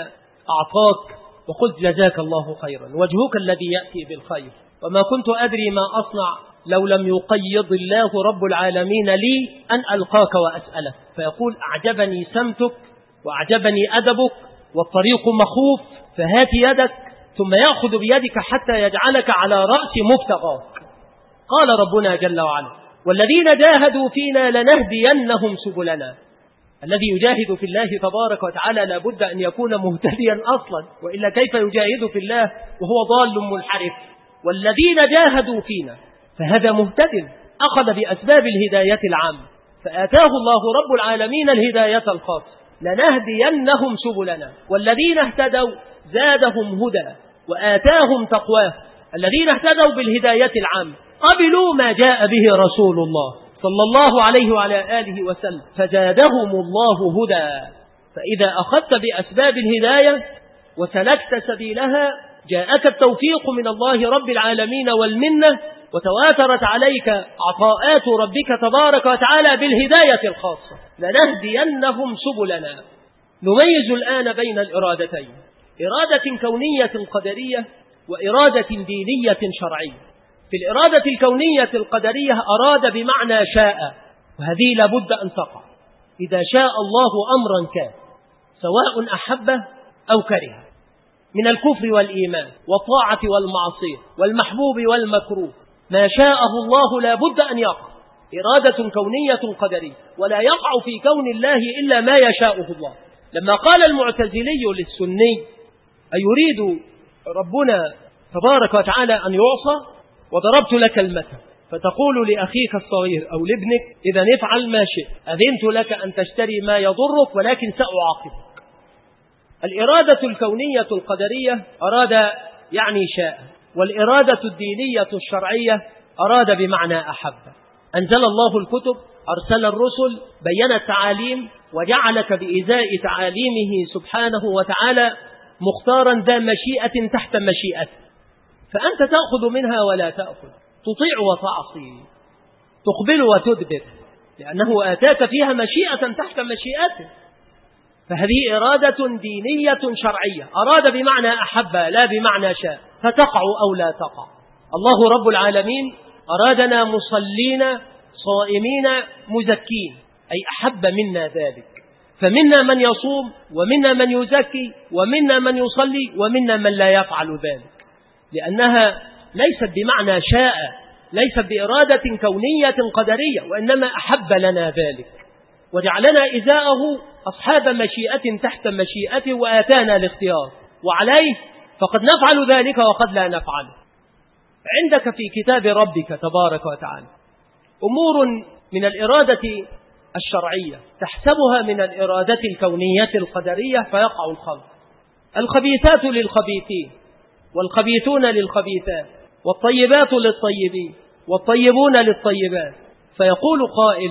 [SPEAKER 2] أعطاك وقلت جزاك الله خيرا وجهك الذي يأتي بالخير، وما كنت أدري ما أصنع لو لم يقيض الله رب العالمين لي أن ألقاك وأسألك، فيقول أعجبني سمتك وأعجبني أدبك والطريق مخوف فهات يدك، ثم يأخذ بيدك حتى يجعلك على رأس مبتغاك. قال ربنا جل وعلا والذين جاهدوا فينا لنهدينهم سبلنا. الذي يجاهد في الله تبارك وتعالى لابد أن يكون مهتديا أصلا، وإلا كيف يجاهد في الله وهو ضال منحرف؟ والذين جاهدوا فينا فهذا مهتد أخذ بأسباب الهداية العامة، فآتاه الله رب العالمين الهداية الخاصة. لنهدينهم سبلنا والذين اهتدوا زادهم هدى وآتاهم تقواه. الذين اهتدوا بالهداية العامة قبلوا ما جاء به رسول الله صلى الله عليه وعلى آله وسلم فزادهم الله هدى. فإذا أخذت بأسباب الهداية وسلكت سبيلها جاءك التوفيق من الله رب العالمين والمنة، وتواترت عليك عطاءات ربك تبارك وتعالى بالهداية الخاصة. لنهدينهم سبلنا. نميز الآن بين الإرادتين، إرادة كونية قدرية وإرادة دينية شرعية. في الإرادة الكونية القدرية أراد بمعنى شاء، وهذه لابد أن تقع. إذا شاء الله أمرا كان سواء أحبه أو كره، من الكفر والإيمان والطاعة والمعصية والمحبوب والمكروه، ما شاءه الله لابد أن يقع. إرادة كونية قدرية، ولا يقع في كون الله إلا ما يشاءه الله. لما قال المعتزلي للسني أيريد ربنا تبارك وتعالى أن يعصى وضربت لك المثل، فتقول لأخيك الصغير أو لابنك إذا افعل ما شئت، أذنت لك أن تشتري ما يضرك ولكن سأعاقبك. الإرادة الكونية القدرية أراد يعني شاء، والإرادة الدينية الشرعية أراد بمعنى أحب. أنزل الله الكتب، أرسل الرسل، بين التعاليم، وجعلك بإزاء تعاليمه سبحانه وتعالى مختارا ذا مشيئة تحت مشيئته، فأنت تأخذ منها ولا تأخذ، تطيع وتعصي، تقبل وتدبر، لأنه آتاك فيها مشيئة تحت مشيئته. فهذه إرادة دينية شرعية، أراد بمعنى أحب لا بمعنى شاء، فتقع أو لا تقع. الله رب العالمين أرادنا مصلين صائمين مزكين، أي أحب منا ذلك. فمنا من يصوم ومنا من يزكي ومنا من يصلي ومنا من لا يفعل ذلك، لأنها ليست بمعنى شاء، ليست بإرادة كونية قدرية، وإنما أحب لنا ذلك وجعلنا إزاءه أصحاب مشيئة تحت مشيئته وآتانا الاختيار، وعليه فقد نفعل ذلك وقد لا نفعل. عندك في كتاب ربك تبارك وتعالى أمور من الإرادة الشرعية تحسبها من الإرادة الكونية القدرية فيقع الخلق. الخبيثات للخبيثين والخبيثون للخبيثات والطيبات للطيبين والطيبون للطيبات. فيقول قائل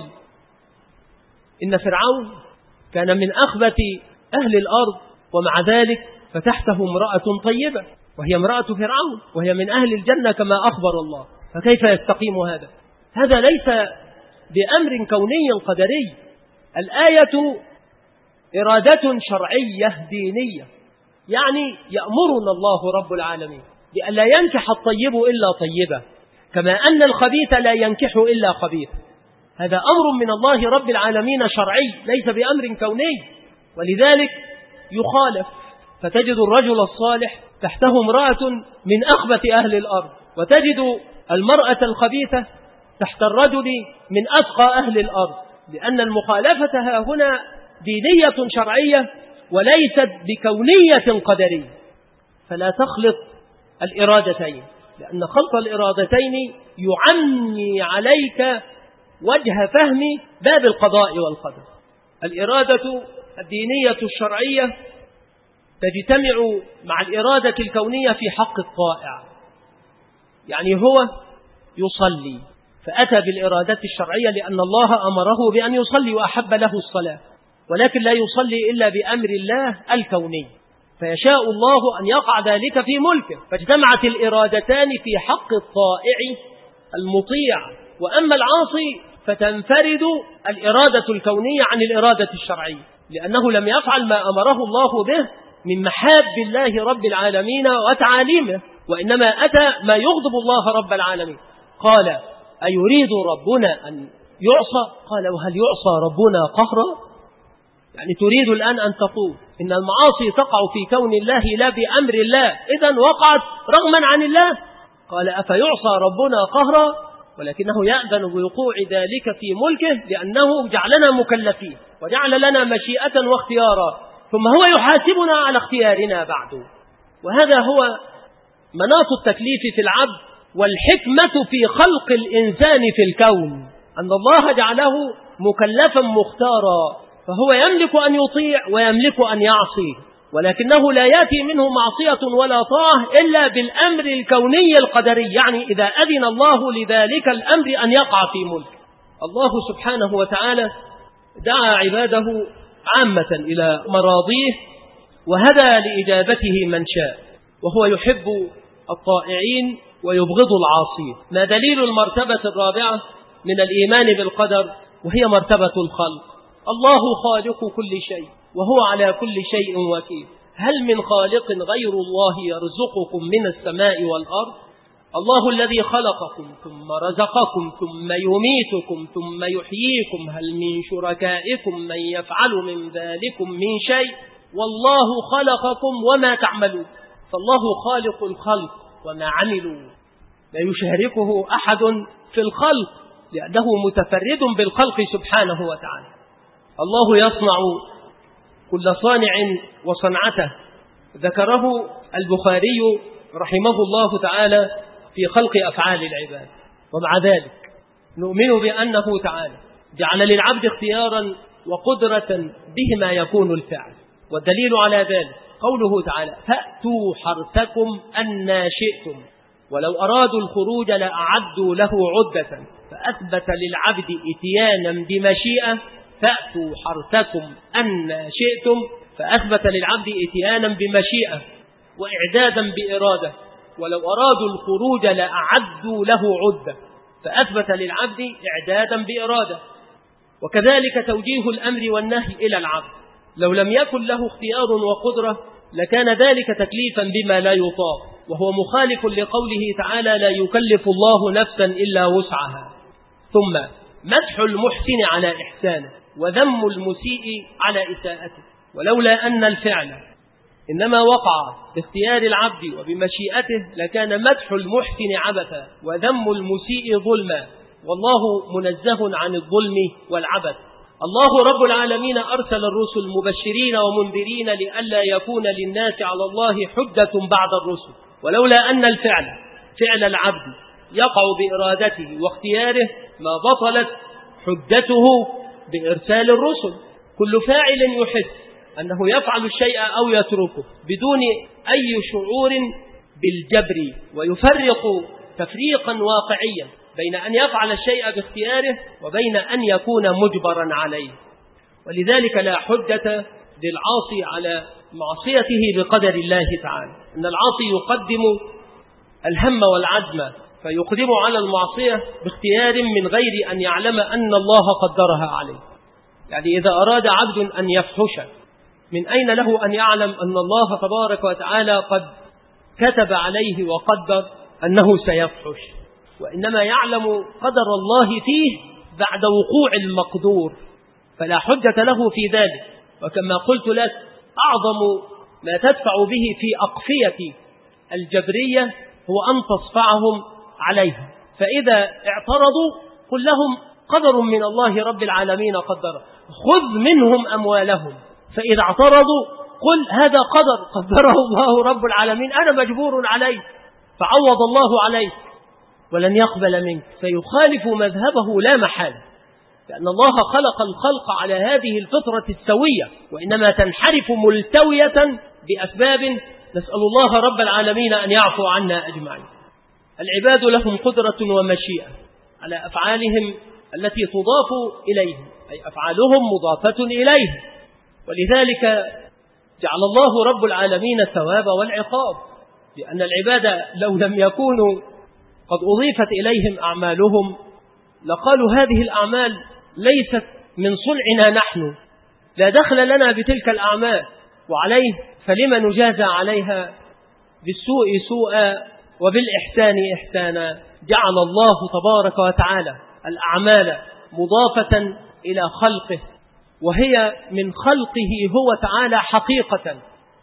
[SPEAKER 2] إن فرعون كان من أخبث أهل الأرض، ومع ذلك فتحته امرأة طيبة وهي امرأة فرعون وهي من أهل الجنة كما أخبر الله، فكيف يستقيم هذا؟ هذا ليس بأمر كوني قدري. الآية إرادة شرعية دينية، يعني يأمرنا الله رب العالمين بأن لا ينكح الطيب إلا طيبة، كما أن الخبيث لا ينكح إلا خبيث. هذا أمر من الله رب العالمين شرعي ليس بأمر كوني، ولذلك يخالف. فتجد الرجل الصالح تحته امرأة من أخبث أهل الأرض، وتجد المرأة الخبيثة تحت الرجل من أتقى أهل الأرض، لأن المخالفة ها هنا دينية شرعية وليست بكونية قدرية. فلا تخلط الإرادتين، لأن خلط الإرادتين يعمي عليك وجه فهم باب القضاء والقدر. الإرادة الدينية الشرعية تجتمع مع الإرادة الكونية في حق الطائع، يعني هو يصلي فأتى بالإرادة الشرعية لأن الله أمره بأن يصلي وأحب له الصلاة، ولكن لا يصلي إلا بأمر الله الكوني، فيشاء الله أن يقع ذلك في ملكه، فاجتمعت الإرادتان في حق الطائع المطيع. وأما العاصي فتنفرد الإرادة الكونية عن الإرادة الشرعية، لأنه لم يفعل ما أمره الله به من محاب الله رب العالمين وتعاليمه، وإنما أتى ما يغضب الله رب العالمين. قال أيريد ربنا أن يعصى؟ قال وهل يعصى ربنا قهرا؟ يعني تريد الآن أن تقول إن المعاصي تقع في كون الله لا بأمر الله، إذن وقعت رغما عن الله. قال أفيعصى ربنا قهرا؟ ولكنه يأذن بوقوع ذلك في ملكه لأنه جعلنا مكلفين وجعل لنا مشيئة واختيارا، ثم هو يحاسبنا على اختيارنا بعد. وهذا هو مناط التكليف في العبد والحكمة في خلق الإنسان في الكون، أن الله جعله مكلفا مختارا، فهو يملك أن يطيع ويملك أن يعصي، ولكنه لا يأتي منه معصية ولا طاعة إلا بالأمر الكوني القدري، يعني إذا أذن الله لذلك الأمر أن يقع في ملك. الله سبحانه وتعالى دعا عباده عامة إلى مراضيه وهدى لإجابته من شاء، وهو يحب الطائعين ويبغض العاصين. ما دليل المرتبة الرابعة من الإيمان بالقدر؟ وهي مرتبة الخلق. الله خالق كل شيء وهو على كل شيء وكيل. هل من خالق غير الله يرزقكم من السماء والأرض؟ الله الذي خلقكم ثم رزقكم ثم يميتكم ثم يحييكم، هل من شركائكم من يفعل من ذلكم من شيء؟ والله خلقكم وما تعملون. فالله خالق الخلق وما عملوا، لا يشاركه أحد في الخلق لأنه متفرد بالخلق سبحانه وتعالى. الله يصنع كل صانع وصنعته، ذكره البخاري رحمه الله تعالى في خلق أفعال العباد. ومع ذلك نؤمن بأنه تعالى جعل للعبد اختيارا وقدرة بهما يكون الفعل، والدليل على ذلك قوله تعالى فأتوا حرثكم أنى شئتم، ولو أرادوا الخروج لأعدوا له عدة، فأثبت للعبد إتيانا بمشيئة. فأتوا حرثكم أنى شئتم، فأثبت للعبد إتيانا بمشيئة وإعدادا بإرادة، ولو أرادوا الخروج لأعدوا له عدة، فأثبت للعبد إعدادا بإرادة. وكذلك توجيه الأمر والنهي إلى العبد، لو لم يكن له اختيار وقدرة لكان ذلك تكليفا بما لا يطاق، وهو مخالف لقوله تعالى لا يكلف الله نفسا إلا وسعها. ثم مدح المحسن على إحسانه وذم المسيء على إساءته، ولولا أن الفعل إنما وقع باختيار العبد وبمشيئته لكان مدح المحسن عبثا وذم المسيء ظلما، والله منزه عن الظلم والعبث. الله رب العالمين أرسل الرسل مبشرين ومنذرين لئلا يكون للناس على الله حجة بعد الرسل، ولولا أن الفعل فعل العبد يقع بإرادته واختياره ما بطلت حجته بإرسال الرسل. كل فاعل يحس أنه يفعل الشيء أو يتركه بدون أي شعور بالجبر، ويفرق تفريقا واقعيا بين أن يفعل الشيء باختياره وبين أن يكون مجبرا عليه. ولذلك لا حجة للعاصي على معصيته بقدر الله تعالى، أن العاصي يقدم الهم والعزم فيقدم على المعصية باختيار من غير أن يعلم أن الله قدرها عليه. يعني إذا أراد عبد أن يفحش، من أين له أن يعلم أن الله تبارك وتعالى قد كتب عليه وقدر أنه سيفحش؟ وإنما يعلم قدر الله فيه بعد وقوع المقدور، فلا حجة له في ذلك. وكما قلت لك، أعظم ما تدفع به في أقفية الجبرية هو أن تصفعهم عليها، فإذا اعترضوا قل لهم قدر من الله رب العالمين قدر، خذ منهم أموالهم. فإذا اعترضوا قل هذا قدر قدره الله رب العالمين، أنا مجبور عليه فعوض الله عليه، ولن يقبل منك، فيخالف مذهبه لا محالة، لأن الله خلق الخلق على هذه الفطرة السوية، وإنما تنحرف ملتوية بأسباب، نسأل الله رب العالمين أن يعفو عنا أجمعين. العباد لهم قدرة ومشيئة على أفعالهم التي تضاف إليهم، أي أفعالهم مضافة إليه، ولذلك جعل الله رب العالمين الثواب والعقاب، لأن العباد لو لم يكونوا قد أضيفت إليهم أعمالهم لقالوا هذه الأعمال ليست من صنعنا نحن، لا دخل لنا بتلك الأعمال، وعليه فلما نجازى عليها بالسوء سوءا وبالإحسان إحسانا. جعل الله تبارك وتعالى الأعمال مضافة إلى خلقه، وهي من خلقه هو تعالى حقيقة،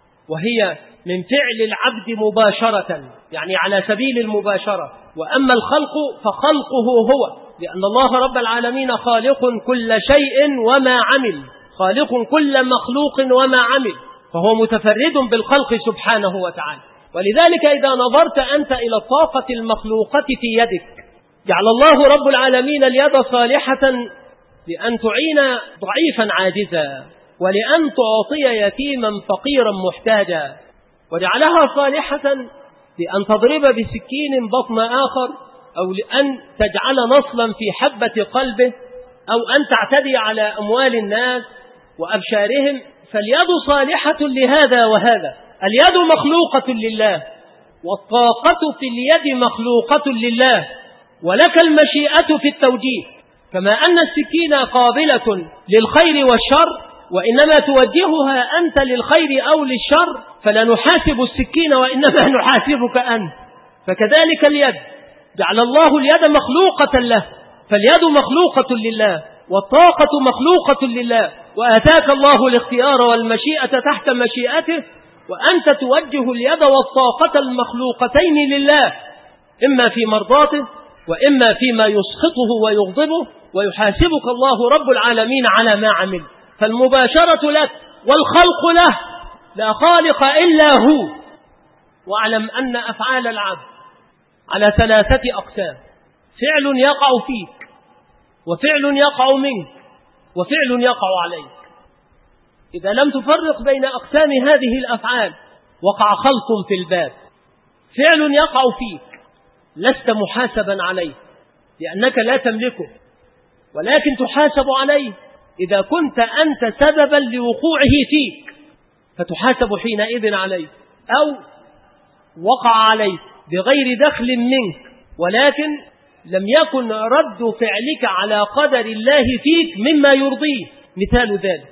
[SPEAKER 2] وهي من فعل العبد مباشرة، يعني على سبيل المباشرة. وأما الخلق فخلقه هو، لأن الله رب العالمين خالق كل شيء وما عمل، خالق كل مخلوق وما عمل، فهو متفرد بالخلق سبحانه وتعالى. ولذلك إذا نظرت أنت إلى الطاقة المخلوقة في يدك، جعل الله رب العالمين اليد صالحة لأن تعين ضعيفا عاجزا، ولأن تعطي يتيما فقيرا محتاجا، وجعلها صالحة لأن تضرب بسكين بطن آخر، أو لأن تجعل نصلا في حبة قلبه، أو أن تعتدي على أموال الناس وأبشارهم. فاليد صالحة لهذا وهذا، اليد مخلوقة لله، والطاقة في اليد مخلوقة لله، ولك المشيئة في التوجيه، كما أن السكين قابلة للخير والشر، وإنما توجهها أنت للخير أو للشر، فلا نحاسب السكين وإنما نحاسبك أنت. فكذلك اليد، جعل الله اليد مخلوقة له، فاليد مخلوقة لله، والطاقة مخلوقة لله، وآتاك الله الاختيار والمشيئة تحت مشيئته، وأنت توجه اليد والطاقة المخلوقتين لله، إما في مرضاته وإما فيما يسخطه ويغضبه، ويحاسبك الله رب العالمين على ما عمل. فالمباشرة لك والخلق له، لا خالق إلا هو. واعلم أن أفعال العبد على ثلاثة أقسام: فعل يقع فيك، وفعل يقع منك، وفعل يقع عليك. إذا لم تفرق بين أقسام هذه الأفعال وقع خلط في الباب. فعل يقع فيك لست محاسبا عليه لأنك لا تملكه، ولكن تحاسب عليه إذا كنت أنت سببا لوقوعه فيك، فتحاسب حينئذ عليه. أو وقع عليك بغير دخل منك، ولكن لم يكن رد فعلك على قدر الله فيك مما يرضيه. مثال ذلك: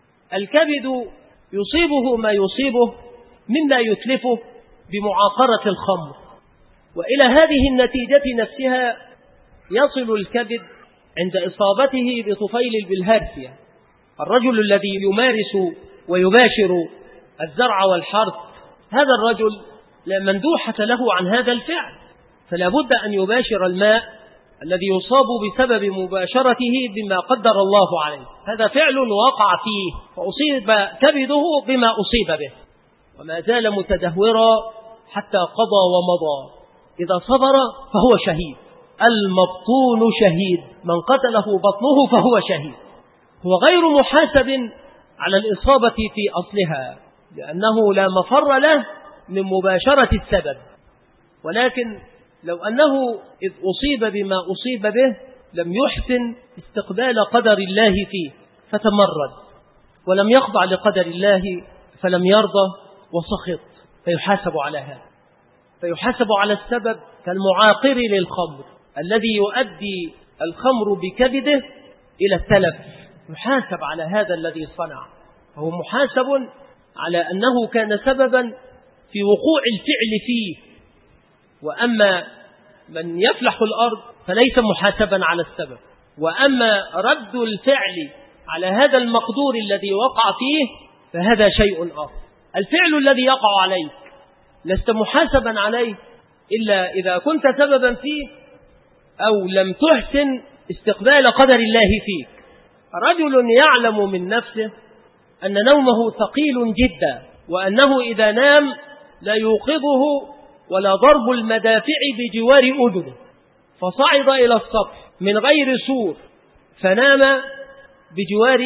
[SPEAKER 2] الكبد يصيبه ما يصيبه مما يتلفه بمعاقرة الخمر، وإلى هذه النتيجة نفسها يصل الكبد عند إصابته بطفيل البلهارسيا. الرجل الذي يمارس ويباشر الزرع والحرث، هذا الرجل لا مندوحة له عن هذا الفعل، فلا بد أن يباشر الماء الذي يصاب بسبب مباشرته بما قدر الله عليه. هذا فعل وقع فيه، فأصيب كبده بما أصيب به، وما زال متدهورا حتى قضى ومضى. إذا صبر فهو شهيد. المبطون شهيد، من قتله بطنه فهو شهيد. هو غير محاسب على الإصابة في أصلها، لأنه لا مفر له من مباشرة السبب. ولكن لو أنه إذ أصيب بما أصيب به لم يحسن استقبال قدر الله فيه فتمرد، ولم يخضع لقدر الله فلم يرضى وسخط، فيحاسب على هذا، فيحاسب على السبب كالمعاقر للخمر الذي يؤدي الخمر بكبده إلى التلف، يحاسب على هذا الذي صنع، فهو محاسب على أنه كان سببا في وقوع الفعل فيه. وأما من يفلح الأرض فليس محاسبا على السبب، وأما رد الفعل على هذا المقدور الذي وقع فيه فهذا شيء آخر. الفعل الذي يقع عليك لست محاسبا عليه إلا إذا كنت سببا فيه أو لم تحسن استقبال قدر الله فيك. رجل يعلم من نفسه أن نومه ثقيل جدا، وأنه إذا نام لا يوقظه ولا ضرب المدافع بجوار أذنه، فصعد إلى السطح من غير سور فنام بجوار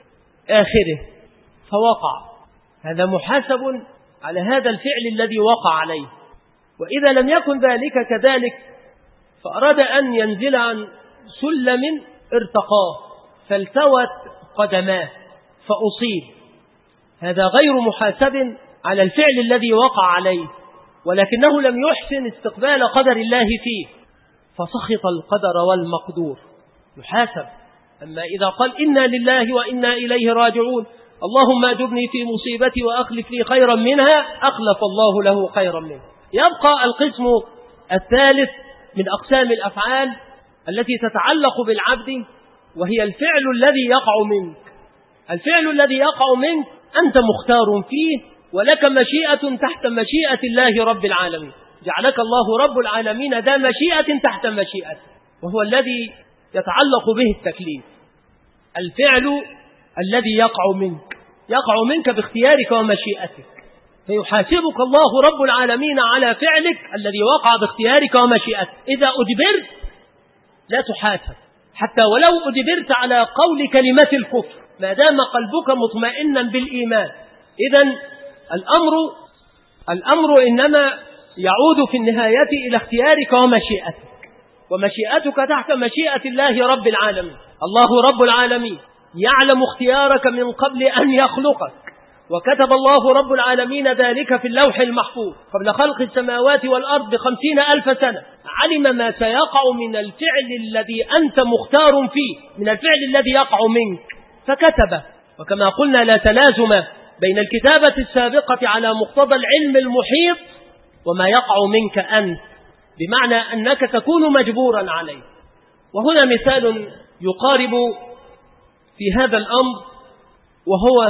[SPEAKER 2] آخره فوقع، هذا محاسب على هذا الفعل الذي وقع عليه. وإذا لم يكن ذلك كذلك فأراد أن ينزل عن سلم ارتقاه فالتوت قدماه فأصيب، هذا غير محاسب على الفعل الذي وقع عليه، ولكنه لم يحسن استقبال قدر الله فيه فسخط القدر والمقدور، يحاسب. أما إذا قال إنا لله وإنا إليه راجعون، اللهم أجبني في مصيبتي وأخلف لي خيرا منها، أخلف الله له خيرا منها. يبقى القسم الثالث من أقسام الأفعال التي تتعلق بالعبد، وهي الفعل الذي يقع منك. الفعل الذي يقع منك أنت مختار فيه، ولك مشيئة تحت مشيئة الله رب العالمين، جعلك الله رب العالمين ذا مشيئة تحت مشيئته، وهو الذي يتعلق به التكليف. الفعل الذي يقع منك يقع منك باختيارك ومشيئتك، فيحاسبك الله رب العالمين على فعلك الذي وقع باختيارك ومشيئتك. إذا أجبرت لا تحاسب، حتى ولو أجبرت على قول كلمة الكفر ما دام قلبك مطمئنا بالإيمان. إذن الأمر الأمر إنما يعود في النهاية إلى اختيارك ومشيئتك، ومشيئتك تحت مشيئة الله رب العالمين. الله رب العالمين يعلم اختيارك من قبل أن يخلقك، وكتب الله رب العالمين ذلك في اللوح المحفوظ قبل خلق السماوات والأرض بخمسين ألف سنة. علم ما سيقع من الفعل الذي أنت مختار فيه، من الفعل الذي يقع منك فكتبه. وكما قلنا لا تلازم بين الكتابة السابقة على مقتضى العلم المحيط وما يقع منك أنت، بمعنى أنك تكون مجبورا عليه. وهنا مثال يقارب في هذا الأمر، وهو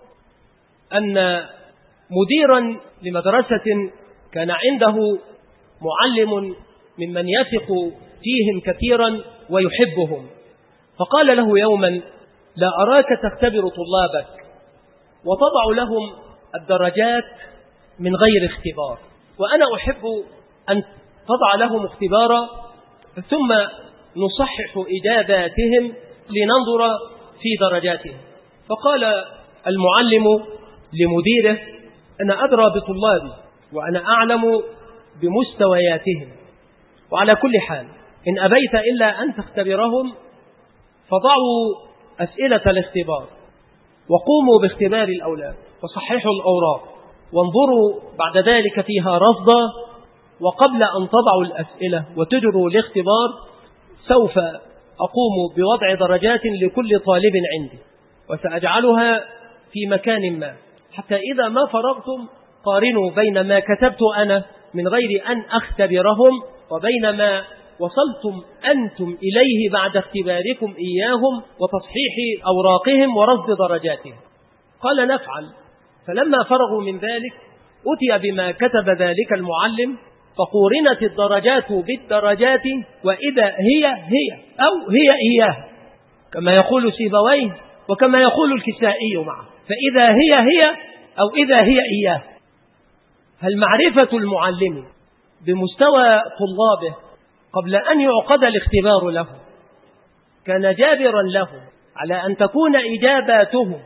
[SPEAKER 2] أن مديرا لمدرسة كان عنده معلم ممن يثق فيهم كثيرا ويحبهم، فقال له يوما: لا أراك تختبر طلابك وتضع لهم الدرجات من غير اختبار، وأنا أحب أن تضع لهم اختبارا ثم نصحح إجاباتهم لننظر في درجاتهم. فقال المعلم لمديره: أنا أدرى بطلابي وأنا أعلم بمستوياتهم، وعلى كل حال إن أبيت إلا أن تختبرهم فضعوا أسئلة الاختبار وقوموا باختبار الأولاد وصححوا الأوراق وانظروا بعد ذلك فيها رصدا، وقبل أن تضعوا الأسئلة وتجروا الاختبار سوف أقوم بوضع درجات لكل طالب عندي، وسأجعلها في مكان ما، حتى إذا ما فرغتم قارنوا بين ما كتبت أنا من غير أن أختبرهم وبين ما وصلتم أنتم إليه بعد اختباركم إياهم وتصحيح أوراقهم ورصد درجاتهم. قال: نفعل. فلما فرغوا من ذلك أتي بما كتب ذلك المعلم فقورنت الدرجات بالدرجات، وإذا هي هي أو هي إياه، كما يقول سيبويه وكما يقول الكسائي معه، فإذا هي هي أو إذا هي إياه. هل معرفة المعلم بمستوى طلابه قبل أن يعقد الاختبار له كان جابرا له على أن تكون إجاباتهم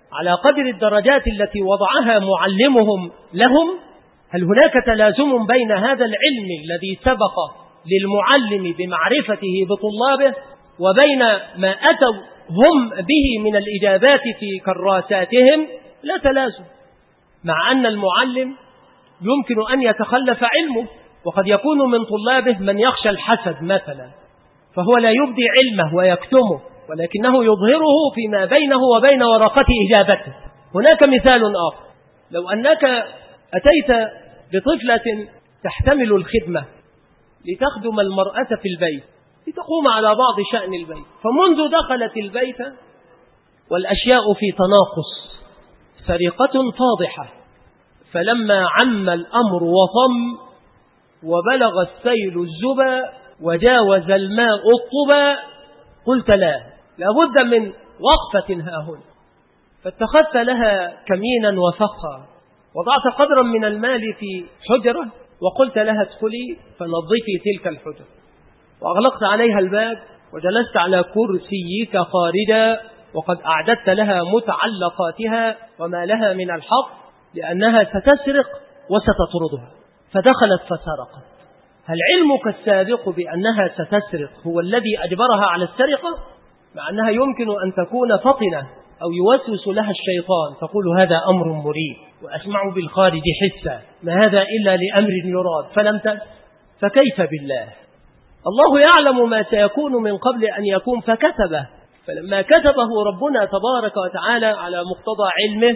[SPEAKER 2] على قدر الدرجات التي وضعها معلمهم لهم. هل هناك تلازم بين هذا العلم الذي سبق للمعلم بمعرفته بطلابه وبين ما أتوا هم به من الإجابات في كراساتهم؟ لا تلازم، مع أن المعلم يمكن أن يتخلف علمه، وقد يكون من طلابه من يخشى الحسد مثلا، فهو لا يبدي علمه ويكتمه، ولكنه يظهره فيما بينه وبين ورقة إجابته. هناك مثال آخر، لو أنك أتيت بطفلة تحتمل الخدمة لتخدم المرأة في البيت، لتقوم على بعض شأن البيت، فمنذ دخلت البيت والأشياء في تناقص، سرقة فاضحة، فلما عم الأمر وطم وبلغ السيل الزبا وجاوز الماء الطبا، قلت لا لابد من وقفة ها هنا، فاتخذت لها كمينا وفخا، وضعت قدرا من المال في حجرة وقلت لها ادخلي فنظفي تلك الحجرة، وأغلقت عليها الباب وجلست على كرسيك خارجا، وقد أعددت لها متعلقاتها وما لها من الحق، لأنها ستسرق وستطردها، فدخلت فسرقت. هل علمك السابق بأنها ستسرق هو الذي أجبرها على السرقة؟ مع أنها يمكن أن تكون فطنة أو يوسوس لها الشيطان، تقول هذا أمر مريب وأسمع بالخارج حسا، ما هذا إلا لأمر يراد، فلم تس. فكيف بالله؟ الله يعلم ما سيكون من قبل أن يكون فكتبه، فلما كتبه ربنا تبارك وتعالى على مقتضى علمه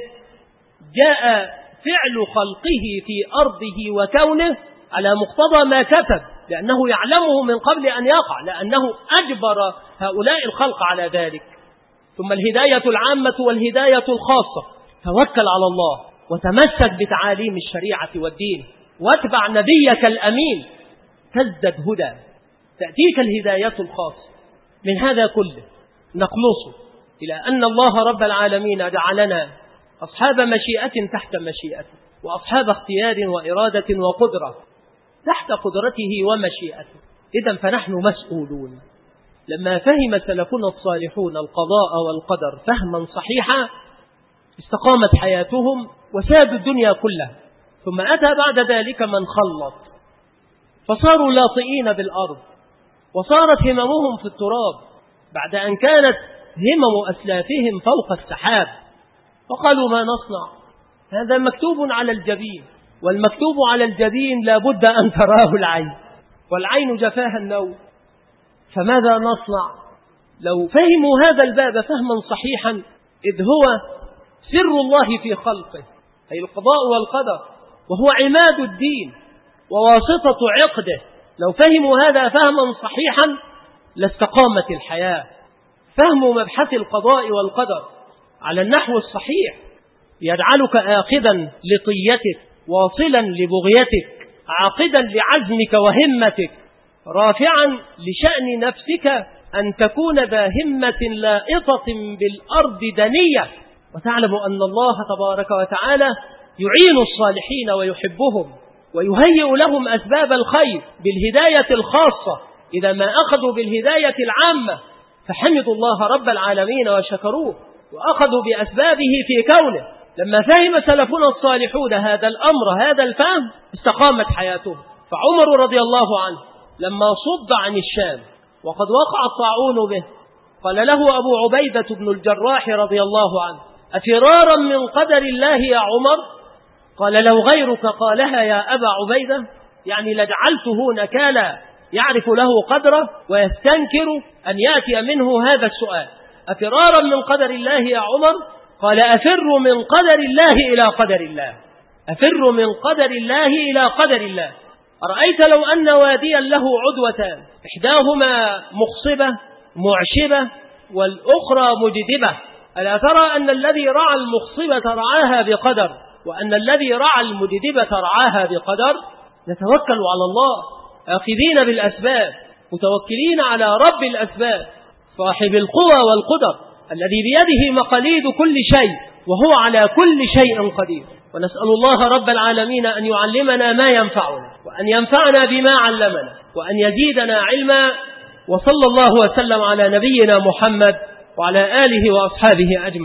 [SPEAKER 2] جاء فعل خلقه في أرضه وكونه على مقتضى ما كتب، لأنه يعلمه من قبل أن يقع، لأنه أجبر هؤلاء الخلق على ذلك. ثم الهداية العامة والهداية الخاصة، توكل على الله وتمسك بتعاليم الشريعة والدين واتبع نبيك الأمين تزدد هدى، تأتيك الهداية الخاصة. من هذا كله نخلص إلى أن الله رب العالمين جعلنا أصحاب مشيئة تحت مشيئته، وأصحاب اختيار وإرادة وقدرة تحت قدرته ومشيئته. إذن فنحن مسؤولون. لما فهم سلفنا الصالحون القضاء والقدر فهما صحيحا استقامت حياتهم وسادوا الدنيا كلها. ثم أتى بعد ذلك من خلط، فصاروا لاطئين بالأرض، وصارت هممهم في التراب بعد أن كانت همم أسلافهم فوق السحاب، فقالوا ما نصنع؟ هذا مكتوب على الجبين، والمكتوب على الجبين لا بد أن تراه العين، والعين جفاها النوم، فماذا نصنع؟ لو فهموا هذا الباب فهما صحيحا، إذ هو سر الله في خلقه، أي القضاء والقدر، وهو عماد الدين وواسطة عقده، لو فهموا هذا فهما صحيحا لاستقامت الحياة. فهم مبحث القضاء والقدر على النحو الصحيح يجعلك آخذا لطيتك، واصلا لبغيتك، عاقدا لعزمك وهمتك، رافعا لشأن نفسك أن تكون ذا همة لائطة بالأرض دنية، وتعلم أن الله تبارك وتعالى يعين الصالحين ويحبهم ويهيئ لهم أسباب الخير بالهداية الخاصة إذا ما أخذوا بالهداية العامة، فحمدوا الله رب العالمين وشكروه وأخذوا بأسبابه في كونه. لما فهم سلفنا الصالحون هذا الأمر هذا الفهم استقامت حياتهم. فعمر رضي الله عنه لما صد عن الشام وقد وقع الطاعون به، قال له أبو عبيدة بن الجراح رضي الله عنه أفرارا من قدر الله يا عمر؟ قال لو غيرك قالها يا أبا عبيدة، يعني لجعلته نكالا يعرف له قدره ويستنكر أن يأتي منه هذا السؤال، أفرارا من قدر الله يا عمر؟ قال أفر من قدر الله إلى قدر الله، أفر من قدر الله إلى قدر الله. أرأيت لو أن واديا له عدوتان، إحداهما مخصبة معشبة والأخرى مجدبة، ألا ترى أن الذي رعى المخصبة رعاها بقدر وأن الذي رعى المجدبة رعاها بقدر؟ نتوكل على الله آخذين بالأسباب متوكلين على رب الأسباب صاحب القوى والقدر الذي بيده مقاليد كل شيء وهو على كل شيء قدير. ونسأل الله رب العالمين أن يعلمنا ما ينفعنا وأن ينفعنا بما علمنا وأن يزيدنا علما. وصلى الله وسلم على نبينا محمد وعلى آله وأصحابه أجمعين.